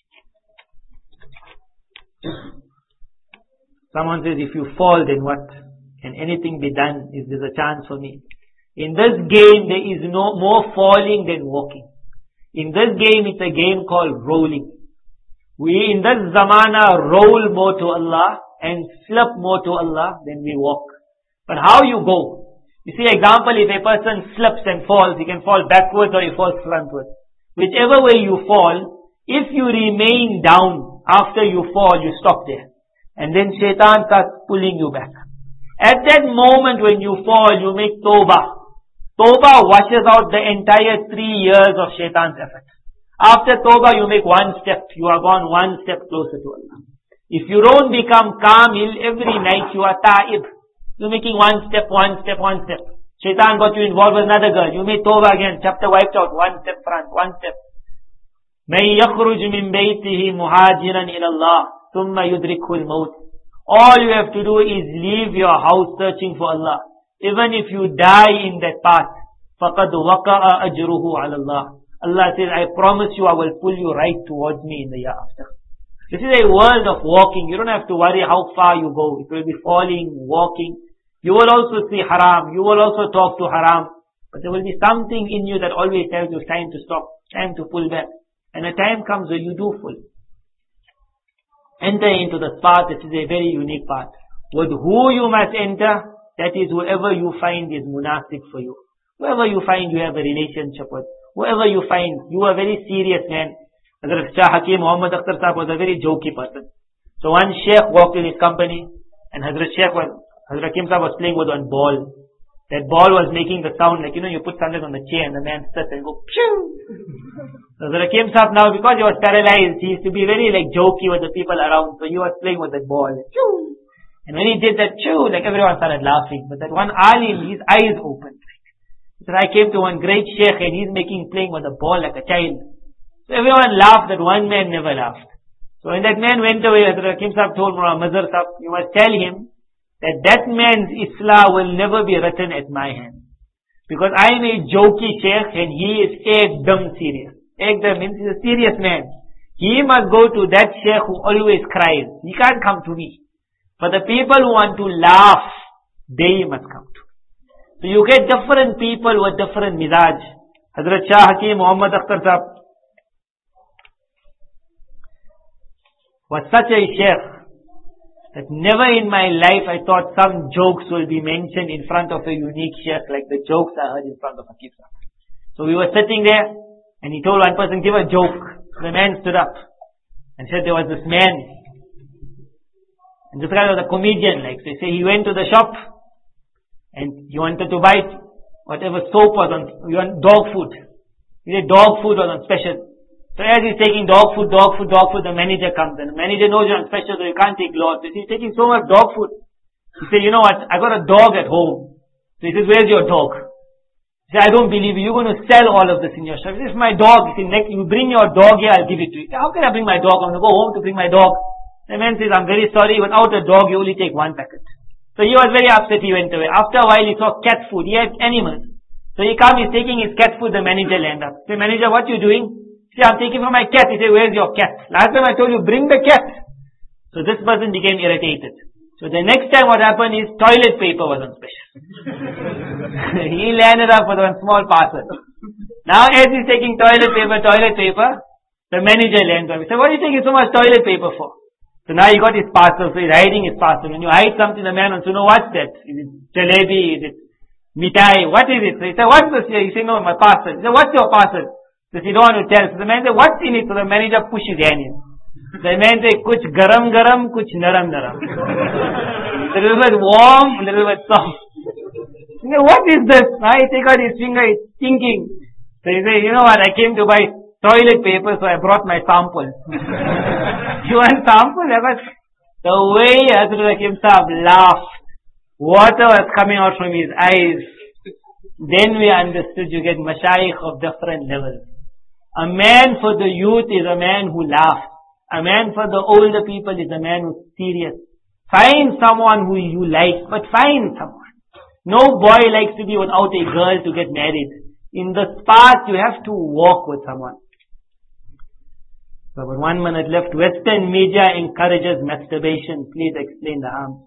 Speaker 1: Someone says, if you fall, then what? Can anything be done? Is there a chance for me? In this game, there is no more falling than walking. In this game, it's a game called rolling. We in this zamana roll more to Allah and slip more to Allah than we walk. But how you go? You see, example, if a person slips and falls, he can fall backwards or he falls frontwards. Whichever way you fall, if you remain down after you fall, you stop there. And then shaitan starts pulling you back. At that moment when you fall, you make tawbah. Tawbah washes out the entire three years of shaitan's effort. After tawbah, you make one step. You are gone one step closer to Allah. If you don't become kamil, every night you are ta'ib. You're making one step, one step, one step. Shaitan got you involved with another girl. You made tawbah again. Chapter wiped out. One step front, one step. مَنْ يَخْرُجْ مِنْ بَيْتِهِ مُهَاجِرًا إِلَى اللَّهِ ثُمَّ يُدْرِكْهُ الْمَوْتِ. All you have to do is leave your house searching for Allah. Even if you die in that path, فَقَدْ وَقَعَ أَجْرُهُ عَلَى اللَّهِ. Allah says, I promise you I will pull you right towards me in the year after. This is a world of walking. You don't have to worry how far you go. It will be falling, walking. You will also see haram. You will also talk to haram. But there will be something in you that always tells you time to stop, time to pull back. And a time comes when you do full. Enter into the path. This is a very unique path. With who you must enter, that is whoever you find is munasib for you. Whoever you find you have a relationship with. Whoever you find, you are a very serious man. Hazrat Shah Hakim Muhammad Akhtar Sahib was a very jokey person. So one sheikh walked in his company and Hazrat Sheikh was, Hazrat Hakim Sahib was playing with one ball. That ball was making the sound like, you know, you put something on the chair and the man sits and go, phew. Hazrat Hakim Sahib now, because he was paralyzed, he used to be very like jokey with the people around. So he was playing with that ball. Phew. And when he did that, phew, like everyone started laughing. But that one alim, his eyes opened. He said, I came to one great sheikh and he's making, playing with a ball like a child. So everyone laughed, that one man never laughed. So when that man went away, Hazrat Hakim Sahib told Mullah Mazhar Sahib, you must tell him that that man's Islah will never be written at my hand. Because I am a jokey sheikh and he is ekdam serious. Ekdam means he's a serious man. He must go to that sheikh who always cries. He can't come to me. But the people who want to laugh, they must come to. So you get different people with different mizaj. Hazrat Shah Hakim Muhammad Akhtar Sahib,
Speaker 3: was such a sheikh that never in my life I thought some jokes will be mentioned in front of a unique sheikh like the jokes I heard in front of Hakif Sahib. So we were sitting there and he told one person, give a joke. The man stood up and said there was this man, and this guy was a comedian, like they say he went to the shop and he wanted to buy whatever soap was on, you want dog food. He said dog food was on special. So as he's taking dog food, dog food, dog food, the manager comes and the manager knows you're on special, so you can't take lots. So he's taking so much dog food. He said, you know what, I got a dog at home. So he says, where's your dog? He said, I don't believe you, you're going to sell all of this in your shop. He says, my dog. He said, next, you bring your dog here, I'll give it to you. He said, how can I bring my dog? I'm going to go home to bring my dog. The man says, I'm very sorry, without a dog you only take one packet. So he was very upset, he went away. After a while he saw cat food, he had animals. So he comes, he's taking his cat food, the manager land up. He said, manager, what you doing? He said, I'm taking for my cat. He said, where's your cat? Last time I told you, bring the cat. So this person became irritated. So the next time what happened is toilet paper was on special. He landed up with one small parcel. Now as he's taking toilet paper, toilet paper, the manager lands up. He said, what are you taking so much toilet paper for? So now he got his parcel, so he's hiding his parcel. When you hide something, the man wants to know what's that? Is it jalebi? Is it mitai? What is it? So he said, what's this here? He said, no, my parcel. He said, what's your parcel? So he don't want to tell. So the man said, what's in it? So the manager pushes his hand in. The man said, kuch garam garam, kuch naram naram. A little bit warm, a little bit soft. He said, what is this? Now he take out his finger, he's thinking. So he said, you know what, I came to buy toilet paper, so I brought my sample. You want sample? The way Hazrat Hakim Sahib laughed, water was coming out from his eyes. Then we understood you get mashayikh of different levels. A man for the youth is a man who laughs. A man for the older people is a man who's serious. Find someone who you like, but find someone. No boy likes to be without a girl to get married. In the past, you have to walk with someone. So, about one minute left. Western media encourages masturbation. Please explain the harm.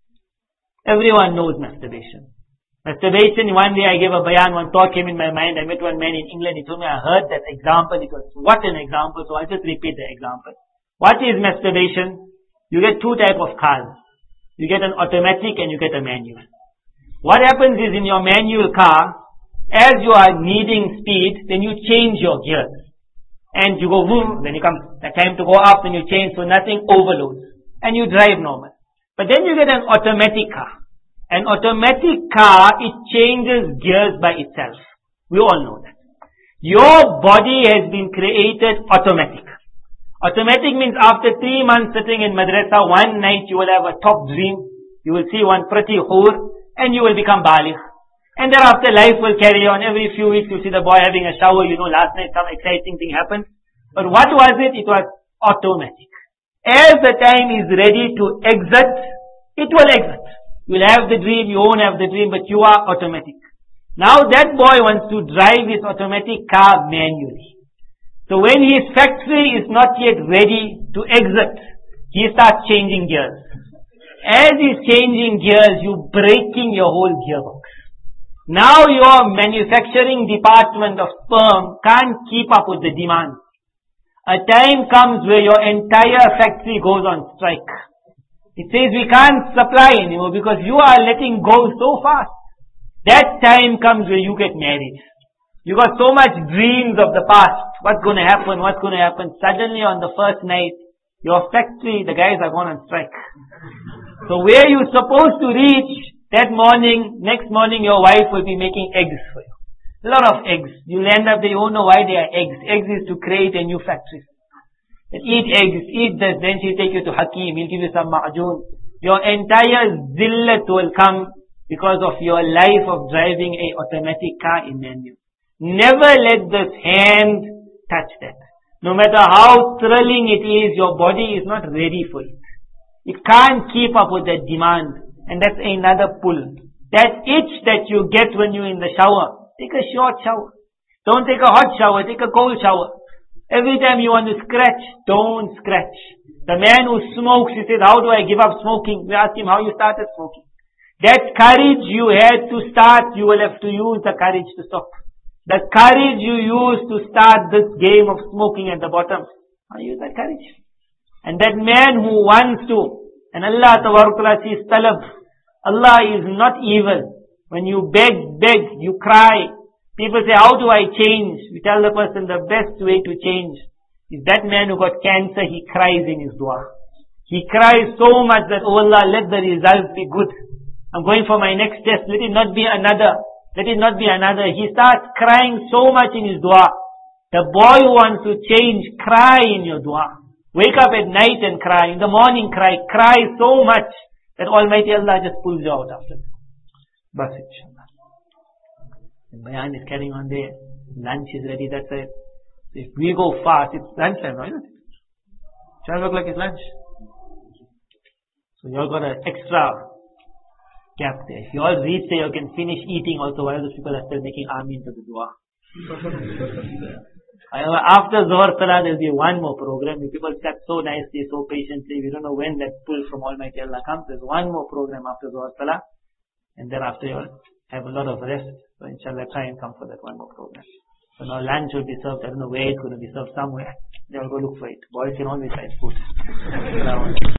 Speaker 3: Everyone knows masturbation. Masturbation, one day I gave a bayan, one thought came in my mind. I met one man in England, he told me I heard that example. It was, what an example, so I'll just repeat the example. What is masturbation? You get two type of cars. You get an automatic and you get a manual. What happens is in your manual car, as you are needing speed, then you change your gears. And you go boom, then you come, the time to go up, then you change so nothing overloads. And you drive normal. But then you get an automatic car. An automatic car, it changes gears by itself. We all know that. Your body has been created automatic. Automatic means after three months sitting in madrasa, one night you will have a top dream. You will see one pretty whore and you will become baligh. And thereafter life will carry on. Every few weeks you see the boy having a shower. You know last night some exciting thing happened. But what was it? It was automatic. As the time is ready to exit, it will exit. You will have the dream, you won't have the dream, but you are automatic. Now that boy wants to drive his automatic car manually. So when his factory is not yet ready to exit, he starts changing gears. As he's changing gears, you're breaking your whole gearbox. Now your manufacturing department of sperm can't keep up with the demand. A time comes where your entire factory goes on strike. It says we can't supply anymore because you are letting go so fast. That time comes where you get married. You got so much dreams of the past. What's going to happen? What's going to happen? Suddenly on the first night, your factory, the guys are going on strike. So where you're supposed to reach that morning, next morning your wife will be making eggs for you. A lot of eggs. You'll end up, they won't know why they are eggs. Eggs is to create a new factory. Eat eggs, eat this, then she'll take you to Hakim, he'll give you some ma'ajoon. Your entire zillat will come because of your life of driving a automatic car in manual. Never let this hand touch that. No matter how thrilling it is, your body is not ready for it. It can't keep up with that demand. And that's another pull. That itch that you get when you're in the shower, take a short shower. Don't take a hot shower, take a cold shower. Every time you want to scratch, don't scratch. The man who smokes, he says, how do I give up smoking? We ask him how you started smoking. That courage you had to start, you will have to use the courage to stop. The courage you used to start this game of smoking at the bottom, I use that courage. And that man who wants to, and Allah Ta'ala says talab, Allah is not evil. When you beg, beg, you cry. People say, how do I change? We tell the person the best way to change is that man who got cancer, he cries in his dua. He cries so much that, oh Allah, let the result be good. I'm going for my next test. Let it not be another. Let it not be another. He starts crying so much in his dua. The boy who wants to change, cry in your dua. Wake up at night and cry. In the morning cry. Cry so much that Almighty Allah just pulls you out after that. Bas inshallah. The bayan is carrying on there. Lunch is ready, that's it. So if we go fast, it's lunchtime, isn't it? twelve o'clock is lunch. So you all got an extra gap there. If you all reach there, you can finish eating also while those people are still making Ameen to the dua. After Zohar Salah, there will be one more program. You people sat so nicely, so patiently. We don't know when that pull from Almighty Allah comes. There's one more program after Zohar Salah. And thereafter you all have a lot of rest. So inshallah, try and come for that one more program. So now lunch will be served. I don't know where it's going to be served, somewhere. They all go look for it. Boys can always find food.